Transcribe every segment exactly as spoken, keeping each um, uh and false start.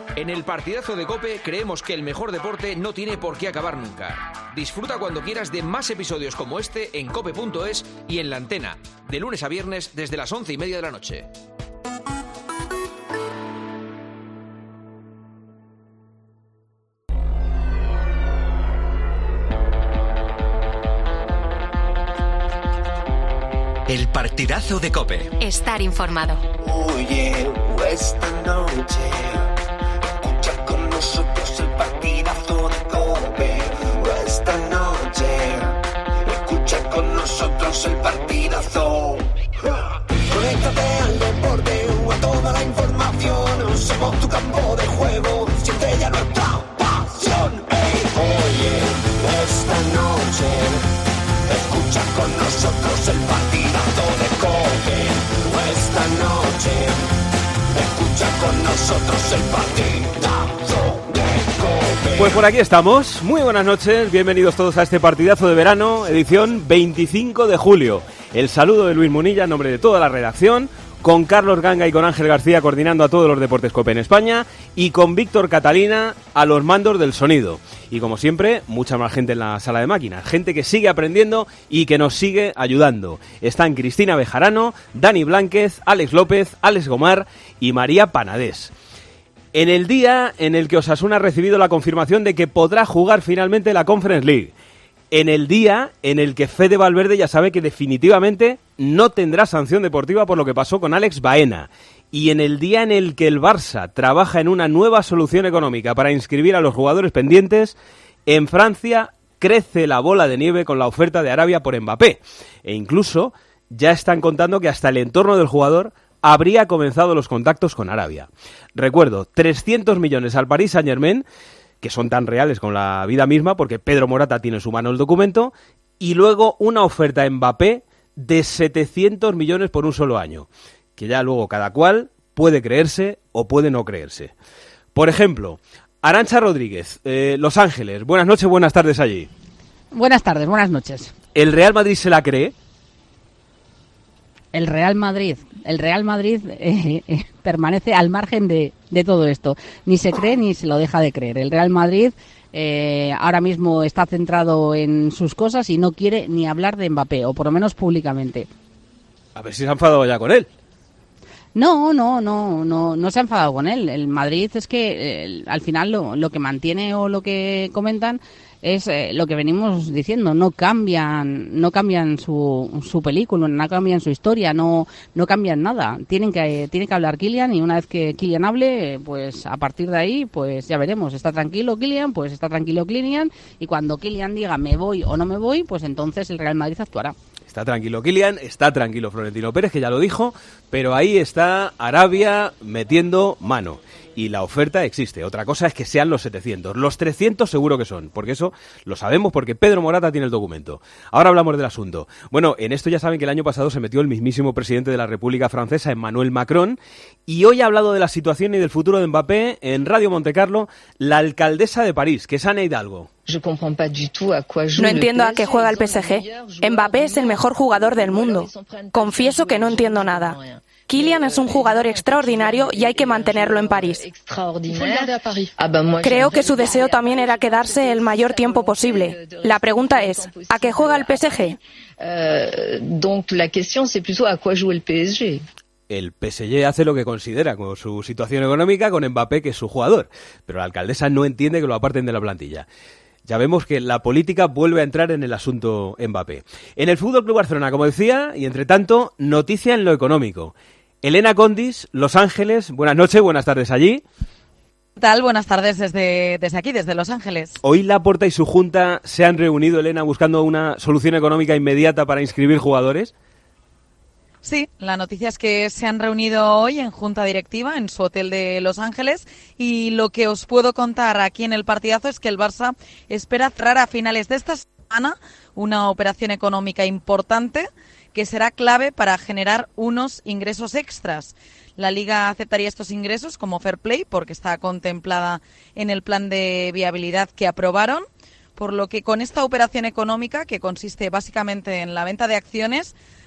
En el partidazo de COPE creemos que el mejor deporte no tiene por qué acabar nunca. Disfruta cuando quieras de más episodios como este en cope punto es y en la antena, de lunes a viernes desde las once y media de la noche. El partidazo de COPE. Estar informado. Oye, esta noche escucha con nosotros el partidazo de COPE. Esta noche escucha con nosotros el partidazo. Conéctate al deporte o a toda la información. Somos tu campo de juego, siente ya nuestra pasión. Hey, oye, esta noche escucha con nosotros el partidazo de COPE. Esta noche escucha con nosotros el partidazo de COPE. Pues por aquí estamos. Muy buenas noches, bienvenidos todos a este partidazo de verano, edición veinticinco de julio. El saludo de Luis Munilla en nombre de toda la redacción, con Carlos Ganga y con Ángel García coordinando a todos los deportes COPE en España y con Víctor Catalina a los mandos del sonido. Y como siempre, mucha más gente en la sala de máquinas, gente que sigue aprendiendo y que nos sigue ayudando. Están Cristina Bejarano, Dani Blánquez, Alex López, Alex Gomar y María Panadés. En el día en el que Osasuna ha recibido la confirmación de que podrá jugar finalmente la Conference League. En el día en el que Fede Valverde ya sabe que definitivamente no tendrá sanción deportiva por lo que pasó con Alex Baena. Y en el día en el que el Barça trabaja en una nueva solución económica para inscribir a los jugadores pendientes, en Francia crece la bola de nieve con la oferta de Arabia por Mbappé. E incluso ya están contando que hasta el entorno del jugador habría comenzado los contactos con Arabia. Recuerdo, trescientos millones al Paris Saint-Germain, que son tan reales con la vida misma, porque Pedro Morata tiene en su mano el documento, y luego una oferta a Mbappé de setecientos millones por un solo año, que ya luego cada cual puede creerse o puede no creerse. Por ejemplo, Arantxa Rodríguez, eh, Los Ángeles, buenas noches, buenas tardes allí. Buenas tardes, buenas noches. ¿El Real Madrid se la cree? El Real Madrid, el Real Madrid eh, eh, permanece al margen de, de todo esto. Ni se cree ni se lo deja de creer. El Real Madrid eh, ahora mismo está centrado en sus cosas y no quiere ni hablar de Mbappé, o por lo menos públicamente. A ver si se ha enfadado ya con él. No, no, no, no, no se ha enfadado con él. El Madrid es que eh, al final lo, lo que mantiene o lo que comentan es eh, lo que venimos diciendo, no cambian, no cambian su, su película, no cambian su historia, no, no cambian nada. Tienen que, tiene que hablar Kylian y una vez que Kylian hable, pues a partir de ahí, pues ya veremos. Está tranquilo Kylian, pues está tranquilo Kylian y cuando Kylian diga me voy o no me voy, pues entonces el Real Madrid actuará. Está tranquilo Kylian, está tranquilo Florentino Pérez, que ya lo dijo, pero ahí está Arabia metiendo mano. Y la oferta existe. Otra cosa es que sean los setecientos. Los trescientos seguro que son, porque eso lo sabemos porque Pedro Morata tiene el documento. Ahora hablamos del asunto. Bueno, en esto ya saben que el año pasado se metió el mismísimo presidente de la República Francesa, Emmanuel Macron, y hoy ha hablado de la situación y del futuro de Mbappé en Radio Montecarlo la alcaldesa de París, que es Ana Hidalgo. No entiendo a qué juega el P S G. Mbappé es el mejor jugador del mundo. Confieso que no entiendo nada. Kylian es un jugador extraordinario y hay que mantenerlo en París. Creo que su deseo también era quedarse el mayor tiempo posible. La pregunta es, ¿a qué juega el P S G? El P S G hace lo que considera con su situación económica, con Mbappé, que es su jugador, pero la alcaldesa no entiende que lo aparten de la plantilla. Ya vemos que la política vuelve a entrar en el asunto Mbappé. En el Fútbol Club Barcelona, como decía, y entre tanto, noticia en lo económico. Elena Condis, Los Ángeles, buenas noches, buenas tardes allí. ¿Qué tal? Buenas tardes desde, desde aquí, desde Los Ángeles. Hoy Laporta y su junta se han reunido, Elena, buscando una solución económica inmediata para inscribir jugadores. Sí, la noticia es que se han reunido hoy en junta directiva en su hotel de Los Ángeles y lo que os puedo contar aquí en el partidazo es que el Barça espera cerrar a finales de esta semana una operación económica importante que será clave para generar unos ingresos extras. La Liga aceptaría estos ingresos como fair play porque está contemplada en el plan de viabilidad que aprobaron, por lo que con esta operación económica, que consiste básicamente en la venta de acciones,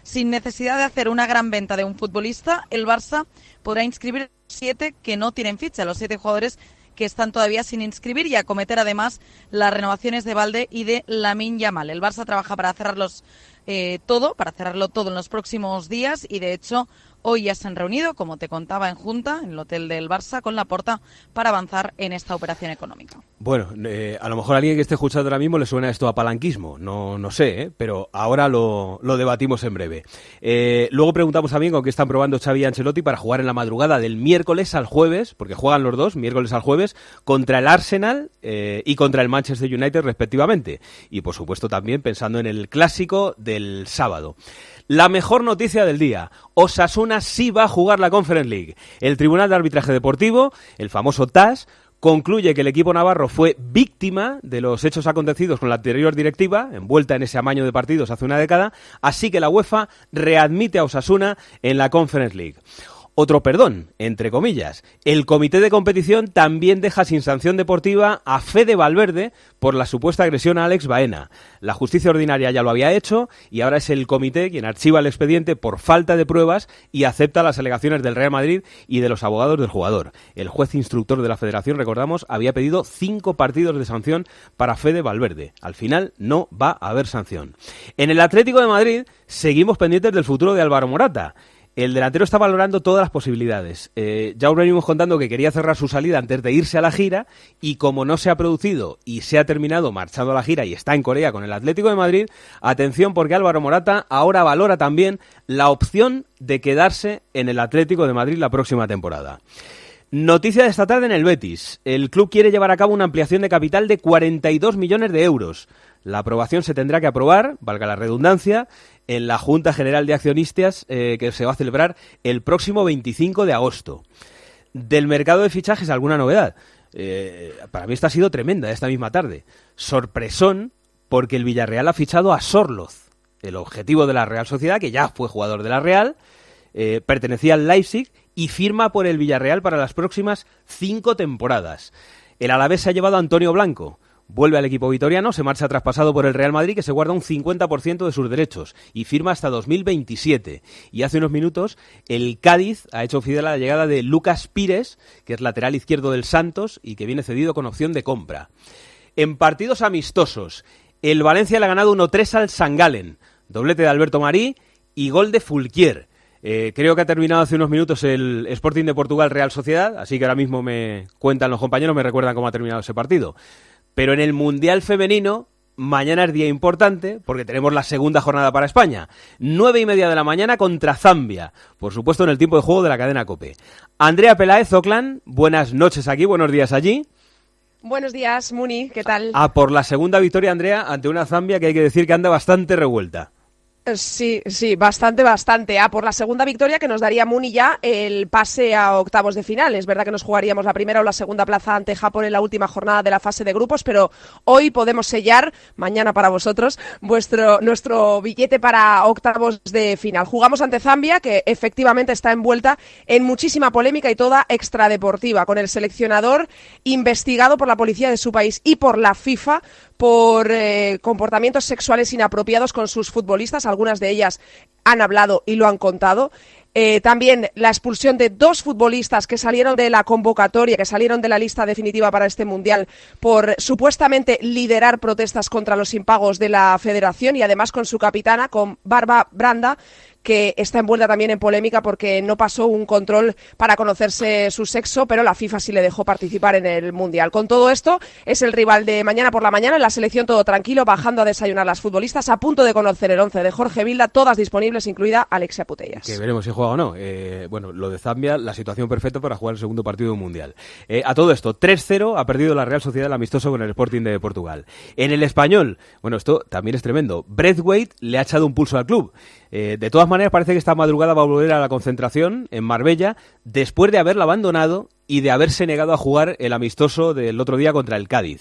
Sin necesidad de hacer una gran venta de un futbolista, el Barça podrá inscribir siete que no tienen ficha, los siete jugadores que están todavía sin inscribir, y acometer además las renovaciones de Balde y de Lamine Yamal. El Barça trabaja para cerrarlos eh, todo, para cerrarlo todo en los próximos días, y de hecho hoy ya se han reunido, como te contaba, en Junta, en el hotel del Barça, con Laporta, para avanzar en esta operación económica. Bueno, eh, a lo mejor a alguien que esté escuchando ahora mismo le suena esto a palanquismo, no, no sé, ¿eh? Pero ahora lo, lo debatimos en breve. Eh, luego preguntamos también con qué están probando Xavi y Ancelotti para jugar en la madrugada del miércoles al jueves, porque juegan los dos, miércoles al jueves, contra el Arsenal eh, y contra el Manchester United respectivamente. Y por supuesto también pensando en el clásico del sábado. La mejor noticia del día: Osasuna sí va a jugar la Conference League. El Tribunal de Arbitraje Deportivo, el famoso T A S, concluye que el equipo navarro fue víctima de los hechos acontecidos con la anterior directiva, envuelta en ese amaño de partidos hace una década, así que la UEFA readmite a Osasuna en la Conference League. Otro perdón, entre comillas. El comité de competición también deja sin sanción deportiva a Fede Valverde por la supuesta agresión a Alex Baena. La justicia ordinaria ya lo había hecho y ahora es el comité quien archiva el expediente por falta de pruebas y acepta las alegaciones del Real Madrid y de los abogados del jugador. El juez instructor de la Federación, recordamos, había pedido cinco partidos de sanción para Fede Valverde. Al final no va a haber sanción. En el Atlético de Madrid seguimos pendientes del futuro de Álvaro Morata. El delantero está valorando todas las posibilidades. Eh, ya os venimos contando que quería cerrar su salida antes de irse a la gira, y como no se ha producido y se ha terminado marchando a la gira y está en Corea con el Atlético de Madrid, atención, porque Álvaro Morata ahora valora también la opción de quedarse en el Atlético de Madrid la próxima temporada. Noticia de esta tarde en el Betis. El club quiere llevar a cabo una ampliación de capital de cuarenta y dos millones de euros. La aprobación se tendrá que aprobar, valga la redundancia, en la Junta General de Accionistas eh, que se va a celebrar el próximo veinticinco de agosto. Del mercado de fichajes, ¿alguna novedad? Eh, para mí esta ha sido tremenda esta misma tarde. Sorpresón, porque el Villarreal ha fichado a Sorloz, el objetivo de la Real Sociedad, que ya fue jugador de la Real, eh, pertenecía al Leipzig y firma por el Villarreal para las próximas cinco temporadas. El Alavés se ha llevado a Antonio Blanco. Vuelve al equipo vitoriano, se marcha traspasado por el Real Madrid, que se guarda un cincuenta por ciento de sus derechos y firma hasta dos mil veintisiete. Y hace unos minutos el Cádiz ha hecho oficial la llegada de Lucas Pires, que es lateral izquierdo del Santos y que viene cedido con opción de compra. En partidos amistosos, el Valencia le ha ganado uno tres al San Galen, doblete de Alberto Marí y gol de Fulquier. Eh, creo que ha terminado hace unos minutos el Sporting de Portugal Real Sociedad, así que ahora mismo me cuentan los compañeros, me recuerdan cómo ha terminado ese partido. Pero en el Mundial Femenino, mañana es día importante porque tenemos la segunda jornada para España. Nueve y media de la mañana contra Zambia, por supuesto en el tiempo de juego de la cadena COPE. Andrea Peláez, Oclan, buenas noches aquí, buenos días allí. Buenos días, Muni, ¿qué tal? Ah, por la segunda victoria, Andrea, ante una Zambia que hay que decir que anda bastante revuelta. Sí, sí, bastante, bastante. Ah, por la segunda victoria que nos daría Muni ya el pase a octavos de final. Es verdad que nos jugaríamos la primera o la segunda plaza ante Japón en la última jornada de la fase de grupos, pero hoy podemos sellar, mañana para vosotros, vuestro nuestro billete para octavos de final. Jugamos ante Zambia, que efectivamente está envuelta en muchísima polémica y toda extradeportiva, con el seleccionador investigado por la policía de su país y por la FIFA por eh, comportamientos sexuales inapropiados con sus futbolistas. Algunas de ellas han hablado y lo han contado. Eh, también la expulsión de dos futbolistas que salieron de la convocatoria, que salieron de la lista definitiva para este Mundial por supuestamente liderar protestas contra los impagos de la Federación, y además con su capitana, con Barba Branda, que está envuelta también en polémica porque no pasó un control para conocerse su sexo, pero la FIFA sí le dejó participar en el Mundial. Con todo esto, es el rival de mañana por la mañana. En la selección todo tranquilo, bajando a desayunar las futbolistas, a punto de conocer el once de Jorge Vilda, todas disponibles, incluida Alexia Putellas. Que veremos si juega o no. Eh, bueno, lo de Zambia, la situación perfecta para jugar el segundo partido del Mundial. Eh, a todo esto, tres cero ha perdido la Real Sociedad el amistoso con el Sporting de Portugal. En el Español, bueno, esto también es tremendo. Braithwaite le ha echado un pulso al club. Eh, de todas maneras, parece que esta madrugada va a volver a la concentración en Marbella después de haberla abandonado y de haberse negado a jugar el amistoso del otro día contra el Cádiz.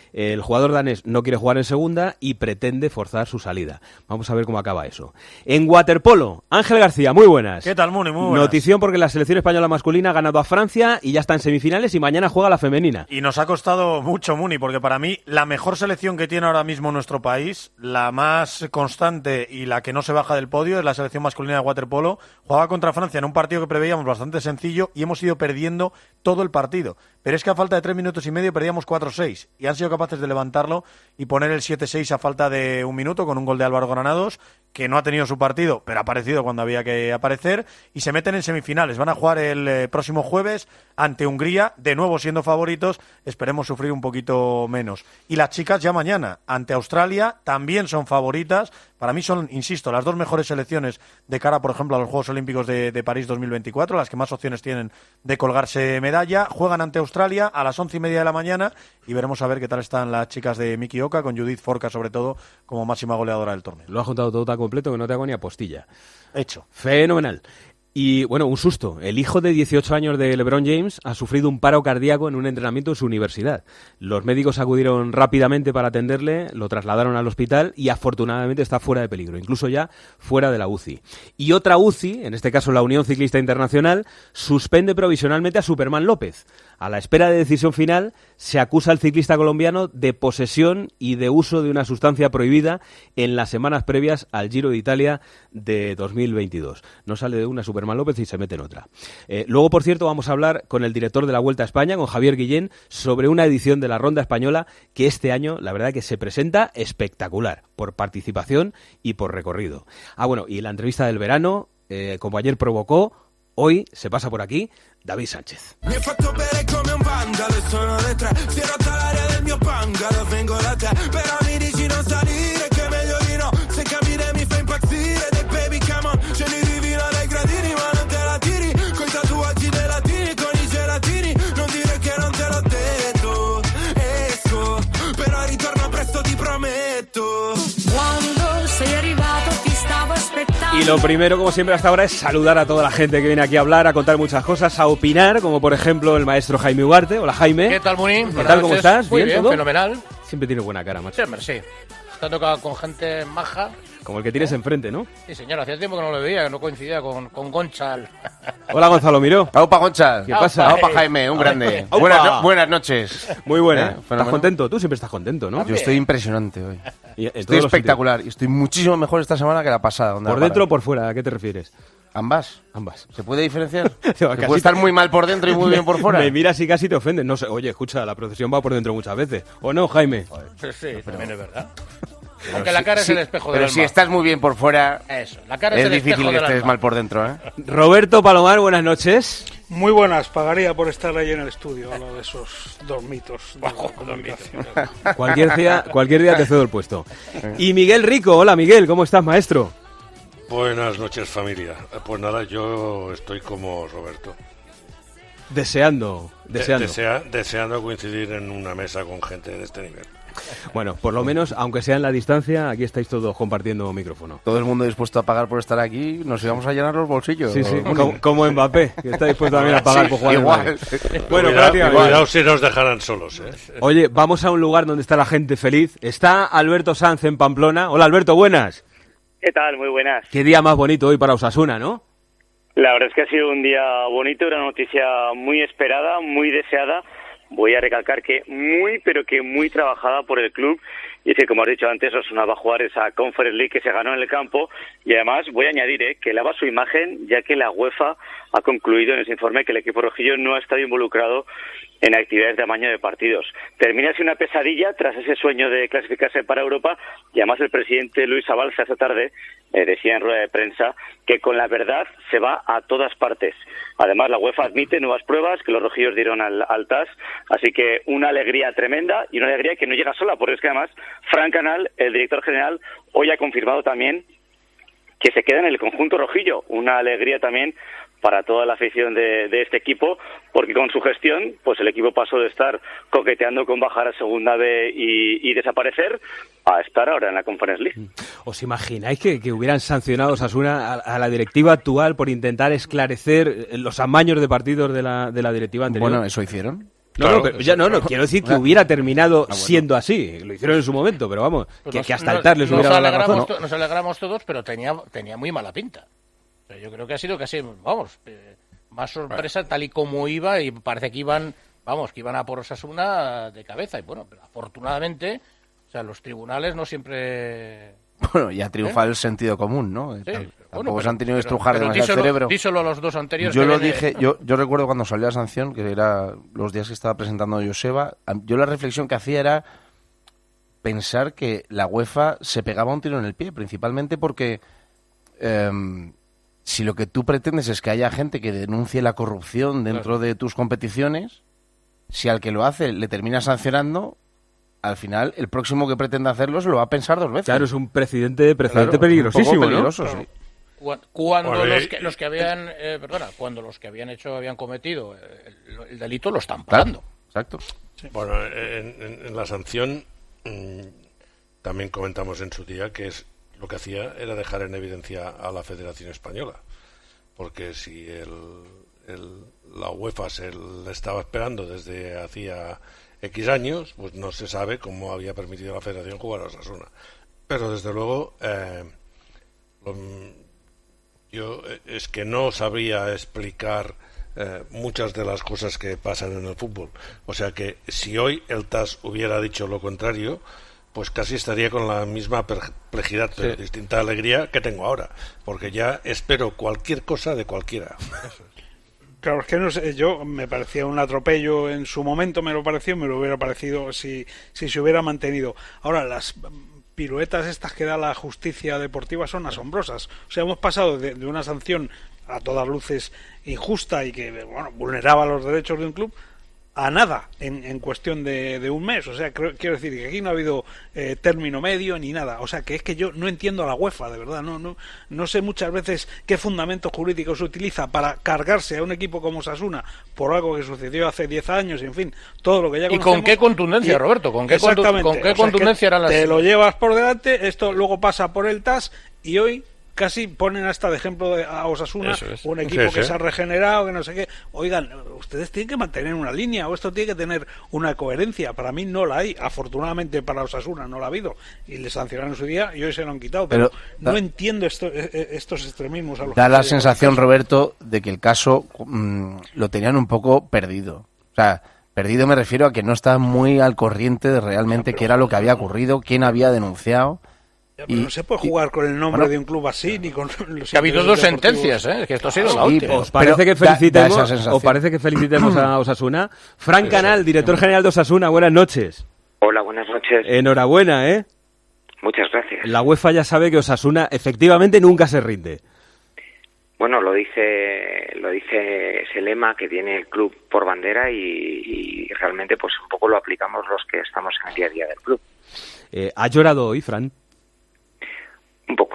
El jugador danés no quiere jugar en segunda y pretende forzar su salida. Vamos a ver cómo acaba eso. En waterpolo, Ángel García, muy buenas. ¿Qué tal, Muni? Muy buenas. Notición porque la selección española masculina ha ganado a Francia y ya está en semifinales y mañana juega la femenina. Y nos ha costado mucho, Muni, porque para mí la mejor selección que tiene ahora mismo nuestro país, la más constante y la que no se baja del podio, es la selección masculina de waterpolo. Jugaba contra Francia en un partido que preveíamos bastante sencillo y hemos ido perdiendo todo el partido. Pero es que a falta de tres minutos y medio perdíamos cuatro seis y han sido capaces de levantarlo y poner el siete seis a falta de un minuto con un gol de Álvaro Granados, que no ha tenido su partido, pero ha aparecido cuando había que aparecer, y se meten en semifinales. Van a jugar el eh, próximo jueves ante Hungría, de nuevo siendo favoritos, esperemos sufrir un poquito menos. Y las chicas ya mañana ante Australia también son favoritas. Para mí son, insisto, las dos mejores selecciones de cara, por ejemplo, a los Juegos Olímpicos de, de París dos mil veinticuatro, las que más opciones tienen de colgarse medalla. Juegan ante Australia a las once y media de la mañana y veremos a ver qué tal están las chicas de Miki Oka, con Judith Forca sobre todo como máxima goleadora del torneo. Lo ha juntado todo tan completo que no te hago ni apostilla. Hecho. Fenomenal. Y bueno, un susto. El hijo de dieciocho años de LeBron James ha sufrido un paro cardíaco en un entrenamiento en su universidad. Los médicos acudieron rápidamente para atenderle, lo trasladaron al hospital y afortunadamente está fuera de peligro, incluso ya fuera de la U C I. Y otra U C I, en este caso la Unión Ciclista Internacional, suspende provisionalmente a Superman López. A la espera de decisión final, se acusa al ciclista colombiano de posesión y de uso de una sustancia prohibida en las semanas previas al Giro de Italia de dos mil veintidós. No sale de una Superman López y se mete en otra. Eh, luego, por cierto, vamos a hablar con el director de la Vuelta a España, con Javier Guillén, sobre una edición de la Ronda Española que este año, la verdad, que se presenta espectacular, por participación y por recorrido. Ah, bueno, y la entrevista del verano, eh, como ayer provocó, hoy se pasa por aquí David Sánchez. Mi hai fatto bere come un vandalo e sono le tre. Si è rotta l'aria del mio bungalow, vengo da te. Però mi dici non salire, che meglio di no. Se capire mi fa impazzire. Dei baby come on, scendi divino dai gradini, ma non te la tiri. Coi tatuaggi dei latini, con i gelatini. Non dire che non te l'ho detto. Esco, però ritorno presto, ti prometto. Quando sei arrivato ti stavo aspettando. Y lo primero, como siempre hasta ahora, es saludar a toda la gente que viene aquí a hablar, a contar muchas cosas, a opinar, como por ejemplo el maestro Jaime Ugarte. Hola, Jaime. ¿Qué tal, Muni? ¿Qué tal, cómo estás? Muy ¿Bien, bien, todo? fenomenal. Siempre tiene buena cara, macho. Siempre, sí. Está tocado con gente maja. Como el que tienes enfrente, ¿no? Sí, señor, hacía tiempo que no lo veía, que no coincidía con, con Gonchal. Hola, Gonzalo Miró. Aupa, Gonchal. ¿Qué pasa? Aupa, Jaime, un grande. Aupa. Buenas, no- buenas noches. Muy buena. ¿Eh? ¿Estás contento? Tú siempre estás contento, ¿no? Yo estoy impresionante hoy. Y en Estoy todos los espectacular. Y estoy muchísimo mejor esta semana que la pasada. donde ¿Por la dentro o paré. por fuera? ¿A qué te refieres? Ambas. Ambas. ¿Se puede diferenciar? Se ¿Se puede estar muy mal por dentro y muy bien por fuera? Me miras y casi te ofendes. No sé, oye, escucha, la procesión va por dentro muchas veces. ¿O no, Jaime? Pues sí, también es verdad. Pero Aunque sí, la cara sí, es el espejo del Pero alma. si estás muy bien por fuera, Eso, la cara es, es el difícil espejo que del estés alma. mal por dentro, ¿eh? Roberto Palomar, buenas noches. Muy buenas, pagaría por estar ahí en el estudio, uno de esos dos mitos de la comunicación. Cualquier día, cualquier día te cedo el puesto. Y Miguel Rico, hola Miguel, ¿cómo estás, maestro? Buenas noches, familia. Pues nada, yo estoy como Roberto. Deseando, De- deseando. desea- deseando coincidir en una mesa con gente de este nivel. Bueno, por lo menos, aunque sea en la distancia, aquí estáis todos compartiendo micrófono. Todo el mundo dispuesto a pagar por estar aquí, nos íbamos a llenar los bolsillos. Sí, sí, Muni. como, como Mbappé, que está dispuesto también a pagar Sí, por jugar en igual. Madrid. Bueno, Cuidado, prácticamente. cuidado si nos dejaran solos, ¿eh? Oye, vamos a un lugar donde está la gente feliz. Está Alberto Sanz en Pamplona. Hola Alberto, buenas. ¿Qué tal? Muy buenas. Qué día más bonito hoy para Osasuna, ¿no? La verdad es que ha sido un día bonito, una noticia muy esperada, muy deseada. Voy a recalcar que muy, pero que muy trabajada por el club. Y es que, como has dicho antes, Osasuna va a jugar esa Conference League que se ganó en el campo. Y además, voy a añadir eh, que lava su imagen, ya que la UEFA ha concluido en ese informe que el equipo rojillo no ha estado involucrado en actividades de amaño de partidos. Termina así una pesadilla tras ese sueño de clasificarse para Europa. Y además el presidente Luis Abalza esta tarde eh, decía en rueda de prensa que con la verdad se va a todas partes. Además, la UEFA admite nuevas pruebas que los rojillos dieron al, al T A S, así que una alegría tremenda y una alegría que no llega sola, porque es que además Fran Canal, el director general, hoy ha confirmado también que se queda en el conjunto rojillo. Una alegría también para toda la afición de, de este equipo, porque con su gestión, pues el equipo pasó de estar coqueteando con bajar a Segunda B y, y desaparecer a estar ahora en la Conference League. ¿Os imagináis que, que hubieran sancionado Osasuna a, a la directiva actual por intentar esclarecer los amaños de partidos de la, de la directiva anterior? Bueno, ¿eso hicieron? No, claro, no, pero ya no, no, quiero decir que hubiera terminado ah, bueno. siendo así. Lo hicieron en su momento, pero vamos, pues que, nos, que hasta el TAR les hubiera dado la razón. To, nos alegramos todos, pero tenía, tenía muy mala pinta. Pero yo creo que ha sido casi, vamos, eh, más sorpresa tal y como iba, y parece que iban, vamos, que iban a por Osasuna de cabeza. Y bueno, pero afortunadamente, o sea, los tribunales no siempre... Bueno, ya triunfa ¿Eh? el sentido común, ¿no? Sí, Tampoco bueno, se han tenido que estrujar pero, demasiado díselo, el cerebro. Díselo a los dos anteriores. Yo que lo viene... dije, yo, yo recuerdo cuando salió la sanción, que era los días que estaba presentando Joseba, yo la reflexión que hacía era pensar que la UEFA se pegaba un tiro en el pie, principalmente porque eh, si lo que tú pretendes es que haya gente que denuncie la corrupción dentro claro. de tus competiciones, si al que lo hace le termina sancionando, al final, el próximo que pretenda hacerlo se lo va a pensar dos veces. Claro, es un precedente, precedente claro, peligrosísimo, peligroso, ¿no? Sí. Cuando bueno, los, que, los que habían, eh, perdona, cuando los que habían hecho, habían cometido el, el delito lo están pagando. Claro, exacto. Sí. Bueno, en, en, en la sanción mmm, también comentamos en su día que es lo que hacía era dejar en evidencia a la Federación Española, porque si el, el, la UEFA se le estaba esperando desde hacía X años, pues no se sabe cómo había permitido a la Federación jugar a Osasuna. Pero desde luego, eh, lo, yo es que no sabría explicar eh, muchas de las cosas que pasan en el fútbol. O sea que si hoy el T A S hubiera dicho lo contrario, pues casi estaría con la misma perplejidad, pero sí. distinta alegría que tengo ahora, porque ya espero cualquier cosa de cualquiera. Eso es. Claro, es que no sé, yo me parecía un atropello en su momento, me lo pareció, me lo hubiera parecido si, si se hubiera mantenido. Ahora, las piruetas estas que da la justicia deportiva son asombrosas. O sea, hemos pasado de, de una sanción a todas luces injusta y que, bueno, vulneraba los derechos de un club, a nada en, en cuestión de, de un mes. O sea, creo, quiero decir que aquí no ha habido eh, término medio ni nada. O sea, que es que yo no entiendo a la UEFA, de verdad. No no no sé muchas veces qué fundamentos jurídicos se utiliza para cargarse a un equipo como Osasuna por algo que sucedió hace diez años, en fin, todo lo que ya conocemos. ¿Y con qué contundencia, y, Roberto? ¿Con qué, exactamente, con qué o sea, contundencia eran las... Te lo llevas por delante, esto luego pasa por el T A S y hoy... casi ponen hasta de ejemplo de, a Osasuna, es. un equipo sí, que sí. se ha regenerado, que no sé qué. Oigan, ustedes tienen que mantener una línea, o esto tiene que tener una coherencia. Para mí no la hay. Afortunadamente para Osasuna no la ha habido. Y le sancionaron en su día y hoy se lo han quitado. Pero, pero no da, entiendo esto, estos extremismos. A los da la sensación, Roberto, de que el caso mmm, lo tenían un poco perdido. O sea, perdido me refiero a que no estaban muy al corriente de realmente qué era lo que había ocurrido, quién había denunciado. Ya, pero y, no se puede jugar y, con el nombre bueno, de un club así ni con los que ha habido dos sentencias, ¿eh? Que esto ha sido la última. ¿Os parece que felicitemos, da, da ¿os parece que felicitemos a Osasuna? Fran Canal, director general de Osasuna, buenas noches. Hola, buenas noches. Enhorabuena, ¿eh? Muchas gracias. La UEFA ya sabe que Osasuna efectivamente nunca se rinde. Bueno, lo dice lo dice ese lema que tiene el club por bandera y, y realmente pues un poco lo aplicamos los que estamos en el día a día del club. Eh, ¿Ha llorado hoy, Fran? Un poco.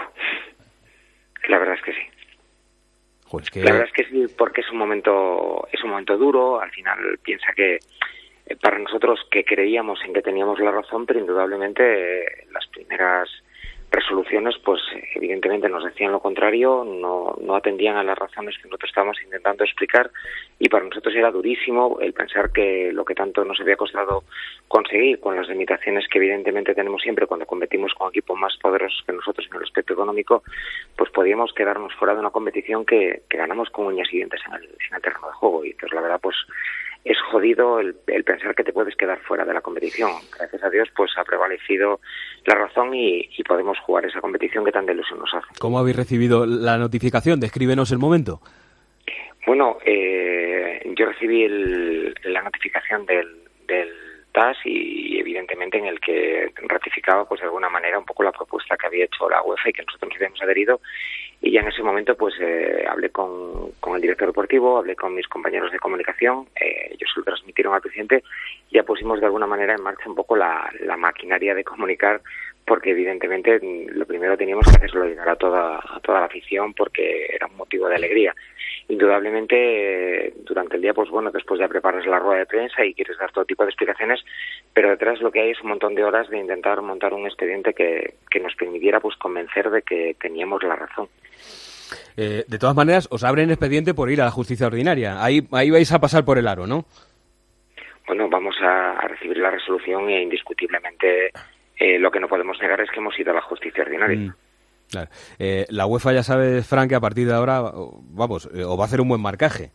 La verdad es que sí. Pues que... La verdad es que sí, porque es un momento es un momento duro. Al final piensa que eh, para nosotros que creíamos en que teníamos la razón, pero indudablemente eh, las primeras resoluciones, pues evidentemente nos decían lo contrario, no, no atendían a las razones que nosotros estábamos intentando explicar, y para nosotros era durísimo el pensar que lo que tanto nos había costado conseguir, con las limitaciones que evidentemente tenemos siempre cuando competimos con equipos más poderosos que nosotros en el aspecto económico, pues podíamos quedarnos fuera de una competición que, que ganamos con uñas y dientes en el, en el terreno de juego. Y entonces la verdad pues es jodido el, el pensar que te puedes quedar fuera de la competición. Gracias a Dios pues ha prevalecido la razón y, y podemos jugar esa competición que tan de ilusión nos hace. ¿Cómo habéis recibido la notificación? Descríbenos el momento. Bueno, eh, yo recibí el, la notificación del, del T A S y evidentemente en el que ratificaba pues de alguna manera un poco la propuesta que había hecho la UEFA y que nosotros nos habíamos adherido. Y ya en ese momento pues eh, hablé con, con el director deportivo, hablé con mis compañeros de comunicación, eh, ellos se lo transmitieron al presidente y ya pusimos de alguna manera en marcha un poco la, la maquinaria de comunicar, porque evidentemente lo primero teníamos que hacerlo llegar a toda, a toda la afición porque era un motivo de alegría. Indudablemente eh, durante el día pues bueno, después ya preparas la rueda de prensa y quieres dar todo tipo de explicaciones, pero detrás lo que hay es un montón de horas de intentar montar un expediente que, que nos permitiera pues convencer de que teníamos la razón. Eh, de todas maneras, os abren expediente por ir a la justicia ordinaria. Ahí ahí vais a pasar por el aro, ¿no? bueno, vamos a, a recibir la resolución e indiscutiblemente eh, lo que no podemos negar es que hemos ido a la justicia ordinaria. Mm. Claro. Eh, la UEFA ya sabe, Fran, que a partir de ahora, vamos, eh, o va a hacer un buen marcaje.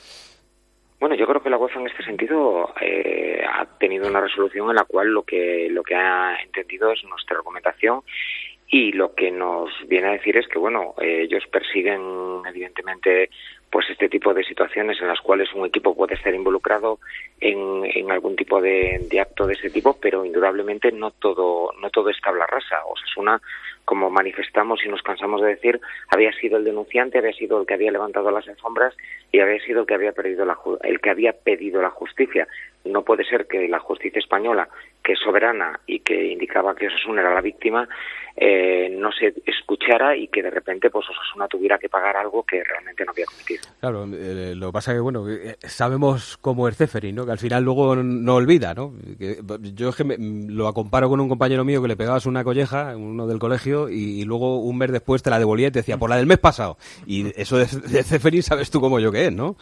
Bueno, yo creo que la UEFA en este sentido eh, ha tenido una resolución en la cual lo que lo que ha entendido es nuestra argumentación y lo que nos viene a decir es que, bueno, eh, ellos persiguen evidentemente pues este tipo de situaciones en las cuales un equipo puede estar involucrado en, en algún tipo de, de acto de ese tipo, pero indudablemente no todo no todo es tabla rasa. Osasuna, como manifestamos y nos cansamos de decir, había sido el denunciante, había sido el que había levantado las alfombras y había sido el que había perdido la el que había pedido la justicia. No puede ser que la justicia española, que es soberana y que indicaba que Osasuna era la víctima, eh, no se escuchara y que de repente pues Osasuna tuviera que pagar algo que realmente no había cometido. Claro, eh, lo que pasa es que, bueno, eh, sabemos cómo es Ceferin, ¿no? Que al final luego no olvida, ¿no? Que, yo es que me, lo comparo con un compañero mío que le pegabas una colleja, uno del colegio, y, y luego un mes después te la devolvía y te decía, por la del mes pasado. Y eso de, de Ceferin sabes tú como yo que es, ¿no?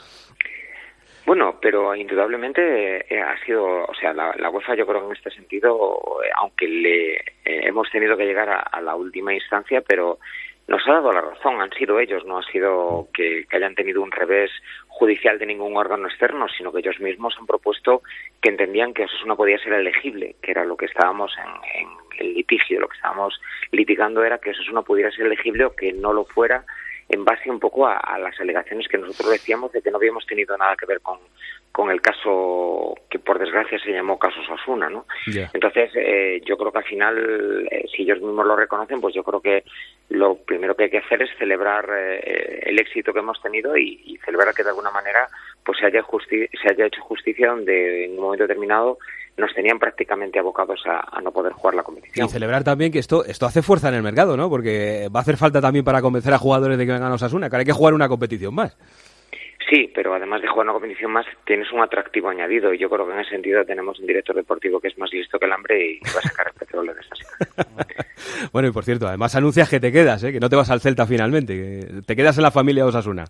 Bueno, pero indudablemente eh, ha sido, o sea, la, la UEFA yo creo que en este sentido, eh, aunque le eh, hemos tenido que llegar a, a la última instancia, pero nos ha dado la razón, han sido ellos, no ha sido que, que hayan tenido un revés judicial de ningún órgano externo, sino que ellos mismos han propuesto que entendían que Osasuna podía ser elegible, que era lo que estábamos en, en el litigio, lo que estábamos litigando era que Osasuna pudiera ser elegible o que no lo fuera, en base un poco a, a las alegaciones que nosotros decíamos de que no habíamos tenido nada que ver con, con el caso que por desgracia se llamó caso Osasuna, ¿no? Yeah. Entonces eh, yo creo que al final, eh, si ellos mismos lo reconocen, pues yo creo que lo primero que hay que hacer es celebrar eh, el éxito que hemos tenido y, y celebrar que de alguna manera pues se haya, justi- se haya hecho justicia donde en un momento determinado nos tenían prácticamente abocados a, a no poder jugar la competición. Y celebrar también que esto esto hace fuerza en el mercado, ¿no? Porque va a hacer falta también para convencer a jugadores de que vengan a Osasuna, que ahora hay que jugar una competición más. Sí, pero además de jugar una competición más, tienes un atractivo añadido y yo creo que en ese sentido tenemos un director deportivo que es más listo que el hambre y va a sacar el petróleo de esta situación. Bueno, y por cierto, además anuncias que te quedas, ¿eh? Que no te vas al Celta finalmente, que te quedas en la familia de Osasuna.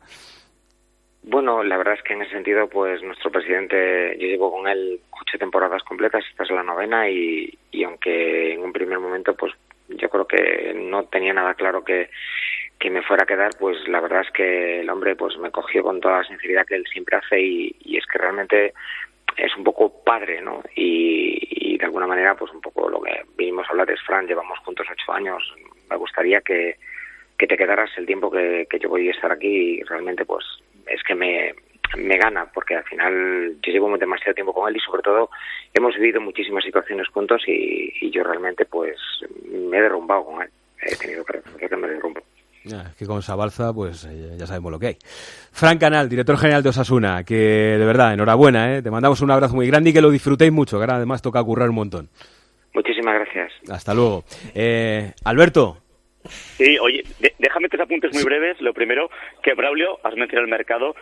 Bueno, la verdad es que en ese sentido, pues nuestro presidente, yo llevo con él ocho temporadas completas, esta es la novena y, y aunque en un primer momento, pues yo creo que no tenía nada claro que, que me fuera a quedar, pues la verdad es que el hombre pues me cogió con toda la sinceridad que él siempre hace y, y es que realmente es un poco padre, ¿no? Y, y de alguna manera, pues un poco lo que vinimos a hablar es, Fran, llevamos juntos ocho años, me gustaría que, que te quedaras el tiempo que, que yo voy a estar aquí y realmente pues es que me, me gana, porque al final yo llevo demasiado tiempo con él y sobre todo hemos vivido muchísimas situaciones juntos y, y yo realmente pues me he derrumbado con él, he tenido que reconocer que me derrumbo. Ya, es que con Sabalza pues eh, ya sabemos lo que hay. Fran Canal, director general de Osasuna, que de verdad, enhorabuena, ¿eh? Te mandamos un abrazo muy grande y que lo disfrutéis mucho, que ahora además toca currar un montón. Muchísimas gracias. Hasta luego. Eh, Alberto. Sí, oye, de, déjame tres apuntes muy breves. Lo primero, que Braulio, has mencionado el mercado,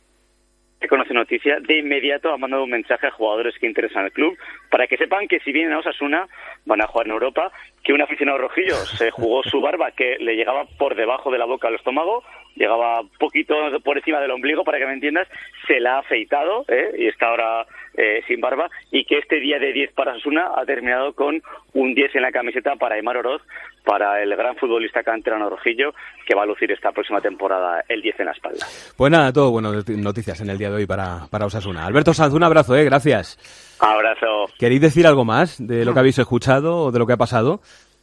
que conoce noticia, de inmediato ha mandado un mensaje a jugadores que interesan al club para que sepan que si vienen a Osasuna van a jugar en Europa, que un aficionado rojillo se jugó su barba que le llegaba por debajo de la boca al estómago, llegaba un poquito por encima del ombligo, para que me entiendas, se la ha afeitado ¿eh? y está ahora eh, sin barba, y que este día de diez para Osasuna ha terminado con un diez en la camiseta para Aimar Oroz, para el gran futbolista canterano rojillo, que va a lucir esta próxima temporada el diez en la espalda. Pues nada, todo bueno, noticias en el día de hoy para, para Osasuna. Alberto Sanz, un abrazo, ¿eh? Gracias. Abrazo. ¿Queréis decir algo más de lo que habéis escuchado o de lo que ha pasado?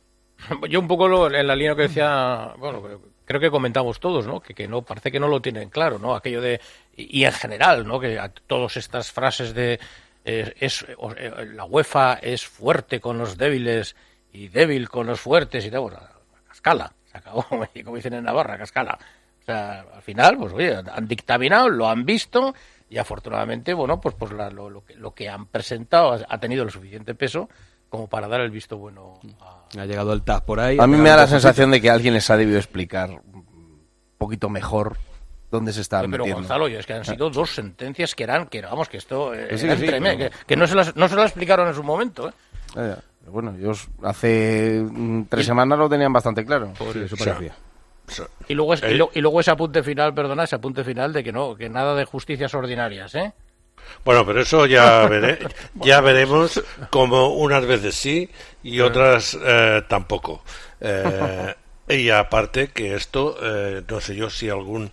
Yo un poco lo, en la línea que decía, bueno, creo que comentamos todos, ¿no? Que, que no parece que no lo tienen claro, ¿no? Aquello de, y, y en general, ¿no? Que a todas estas frases de eh, es eh, la UEFA es fuerte con los débiles y débil con los fuertes y tal, bueno, a cascala, se acabó, como dicen en Navarra, a cascala. O sea, al final, pues oye, han dictaminado, lo han visto y afortunadamente, bueno, pues pues la, lo, lo, que, lo que han presentado ha, ha tenido el suficiente peso como para dar el visto bueno a... Ha llegado el T A S por ahí. A mí me da la sensación de que alguien les ha debido explicar un poquito mejor dónde se estaban pero metiendo. Gonzalo, es que han sido dos sentencias que eran, que vamos, que esto Que sí, que sí, tremendo, pero- que, que no se las no se las explicaron en su momento, ¿eh? Eh, Bueno, ellos hace mm, tres semanas lo tenían bastante claro. Por Sí, eso. eso parecía. Y luego, es, y, El- lo- y luego ese apunte final, perdona, ese apunte final de que no, que nada de justicias ordinarias, ¿eh? Bueno, pero eso ya veré, ya veremos como unas veces sí y otras eh, tampoco. Eh, y aparte que esto, eh, no sé yo si algún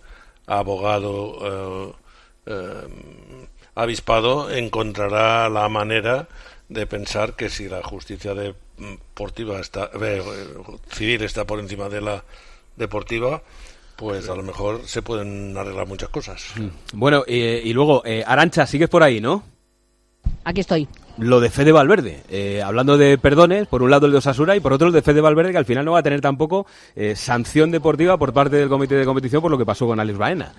abogado eh, eh, avispado encontrará la manera de pensar que si la justicia deportiva está, eh, civil está por encima de la deportiva, pues a lo mejor se pueden arreglar muchas cosas. Bueno, eh, y luego, eh, Arantxa, sigues por ahí, ¿no? Aquí estoy. Lo de Fede Valverde, eh, hablando de perdones, por un lado el de Osasuna y por otro el de Fede Valverde, que al final no va a tener tampoco eh, sanción deportiva por parte del comité de competición por lo que pasó con Alex Baena.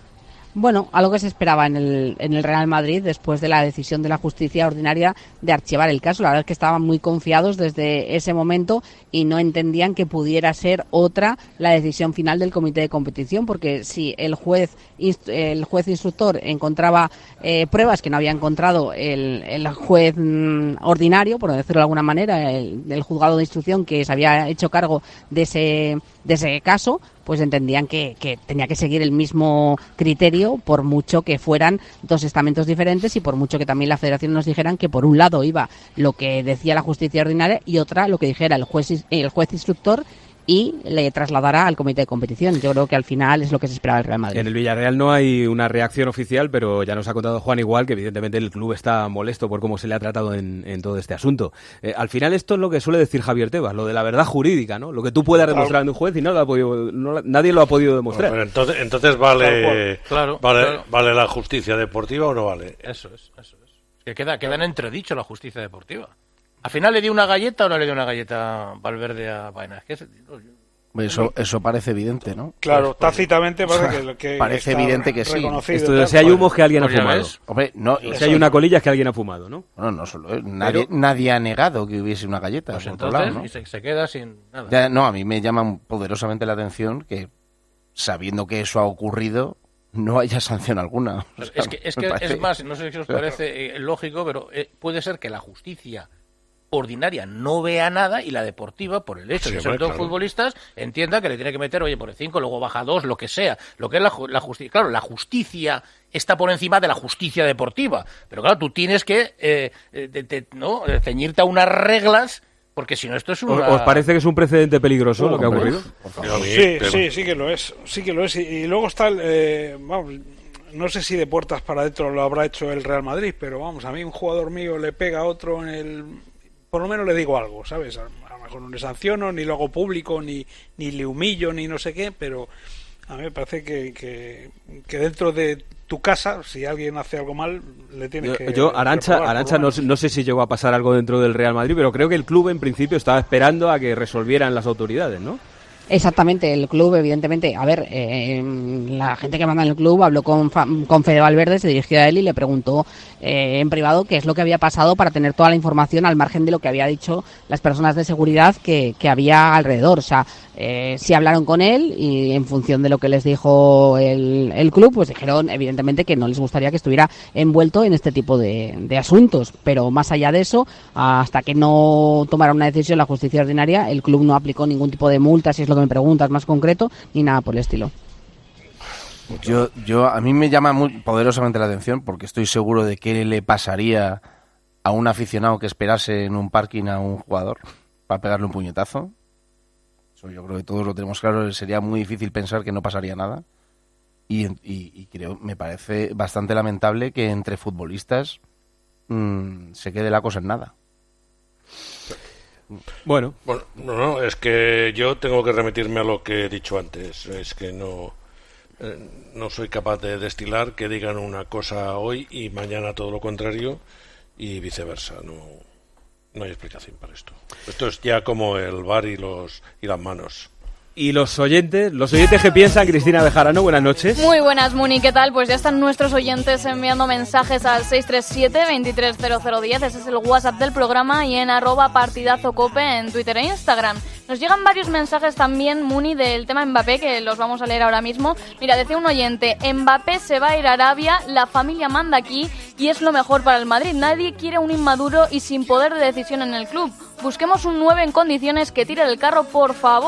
Bueno, algo que se esperaba en el, en el Real Madrid después de la decisión de la justicia ordinaria de archivar el caso. La verdad es que estaban muy confiados desde ese momento y no entendían que pudiera ser otra la decisión final del comité de competición, porque si el juez el juez instructor encontraba eh, pruebas que no había encontrado el, el juez mm, ordinario, por decirlo de alguna manera, el, el juzgado de instrucción que se había hecho cargo de ese, de ese caso, pues entendían que, que tenía que seguir el mismo criterio, por mucho que fueran dos estamentos diferentes y por mucho que también la Federación nos dijeran que por un lado iba lo que decía la justicia ordinaria y otra lo que dijera el juez, el juez instructor, y le trasladará al comité de competición. Yo creo que al final es lo que se esperaba del Real Madrid. En el Villarreal no hay una reacción oficial, pero ya nos ha contado Juan igual que evidentemente el club está molesto por cómo se le ha tratado en, en todo este asunto. Eh, al final esto es lo que suele decir Javier Tebas, lo de la verdad jurídica, ¿no? Lo que tú puedas demostrar en un juez y no lo ha podido, no, nadie lo ha podido demostrar. Bueno, entonces, entonces vale, claro, vale, claro. ¿Vale la justicia deportiva o no vale? Eso es, eso es. Que queda, queda en entredicho la justicia deportiva. ¿Al final le dio una galleta o no le dio una galleta Valverde a Baena? Es que Eso, eso parece evidente, ¿no? Claro, pues, tácitamente parece que, que parece evidente que sí. Esto, si hay humo es que alguien ha fumado. Hombre, no, si hay una colilla es que alguien ha fumado, ¿no? No, no solo es. Nadie, Pero, nadie ha negado que hubiese una galleta. Pues por entonces, otro lado, ¿no? Y se, se queda sin nada. Ya, no, a mí me llama poderosamente la atención que, sabiendo que eso ha ocurrido, no haya sanción alguna. O sea, es que, es, que parece... es más, no sé si os parece eh, lógico, pero eh, puede ser que la justicia ordinaria no vea nada y la deportiva, por el hecho sí, de ser dos claro. futbolistas, entienda que le tiene que meter, oye, por el cinco, luego baja dos, lo que sea. Lo que es la, la justicia. Claro, la justicia está por encima de la justicia deportiva. Pero claro, tú tienes que eh, de, de, ¿no? ceñirte a unas reglas, porque si no esto es una... ¿Os parece que es un precedente peligroso oh, lo que ha ocurrido? Sí, sí, sí que lo es. Sí que lo es. Y, y luego está el... Eh, vamos, no sé si de puertas para adentro lo habrá hecho el Real Madrid, pero vamos, a mí un jugador mío le pega a otro en el... Por lo menos le digo algo, ¿sabes? A lo mejor no le sanciono, ni lo hago público, ni, ni le humillo, ni no sé qué, pero a mí me parece que, que, que dentro de tu casa, si alguien hace algo mal, le tienes yo, que... Yo, Arantxa, Arantxa no, no sé si llegó a pasar algo dentro del Real Madrid, pero creo que el club en principio estaba esperando a que resolvieran las autoridades, ¿no? Exactamente, el club, evidentemente, a ver, eh, la gente que manda en el club habló con, con Fede Valverde, se dirigió a él y le preguntó eh, en privado qué es lo que había pasado para tener toda la información al margen de lo que había dicho las personas de seguridad que, que había alrededor. O sea, eh, sí hablaron con él y en función de lo que les dijo el, el club, pues dijeron evidentemente que no les gustaría que estuviera envuelto en este tipo de, de asuntos. Pero más allá de eso, hasta que no tomara una decisión la justicia ordinaria, el club no aplicó ningún tipo de multa, si es lo que me preguntas más concreto, ni nada por el estilo. Yo, yo a mí me llama muy poderosamente la atención porque estoy seguro de qué le pasaría a un aficionado que esperase en un parking a un jugador para pegarle un puñetazo. Eso yo creo que todos lo tenemos claro. Sería muy difícil pensar que no pasaría nada. Y, y, y creo, me parece bastante lamentable que entre futbolistas mmm, se quede la cosa en nada. Bueno. bueno, no, no, es que yo tengo que remitirme a lo que he dicho antes. Es que no, eh, no soy capaz de destilar que digan una cosa hoy y mañana todo lo contrario y viceversa. No, no hay explicación para esto. Esto es ya como el V A R y los y las manos. Y los oyentes, los oyentes que piensan, Cristina Bejarano, buenas noches. Muy buenas, Muni, ¿qué tal? Pues ya están nuestros oyentes enviando mensajes al seis tres siete, veintitrés cero cero diez, ese es el WhatsApp del programa, y en arroba partidazocope en Twitter e Instagram. Nos llegan varios mensajes también, Muni, del tema Mbappé, que los vamos a leer ahora mismo. Mira, decía un oyente, Mbappé se va a ir a Arabia, la familia manda aquí y es lo mejor para el Madrid. Nadie quiere un inmaduro y sin poder de decisión en el club. Busquemos un nueve en condiciones que tire el carro, por favor.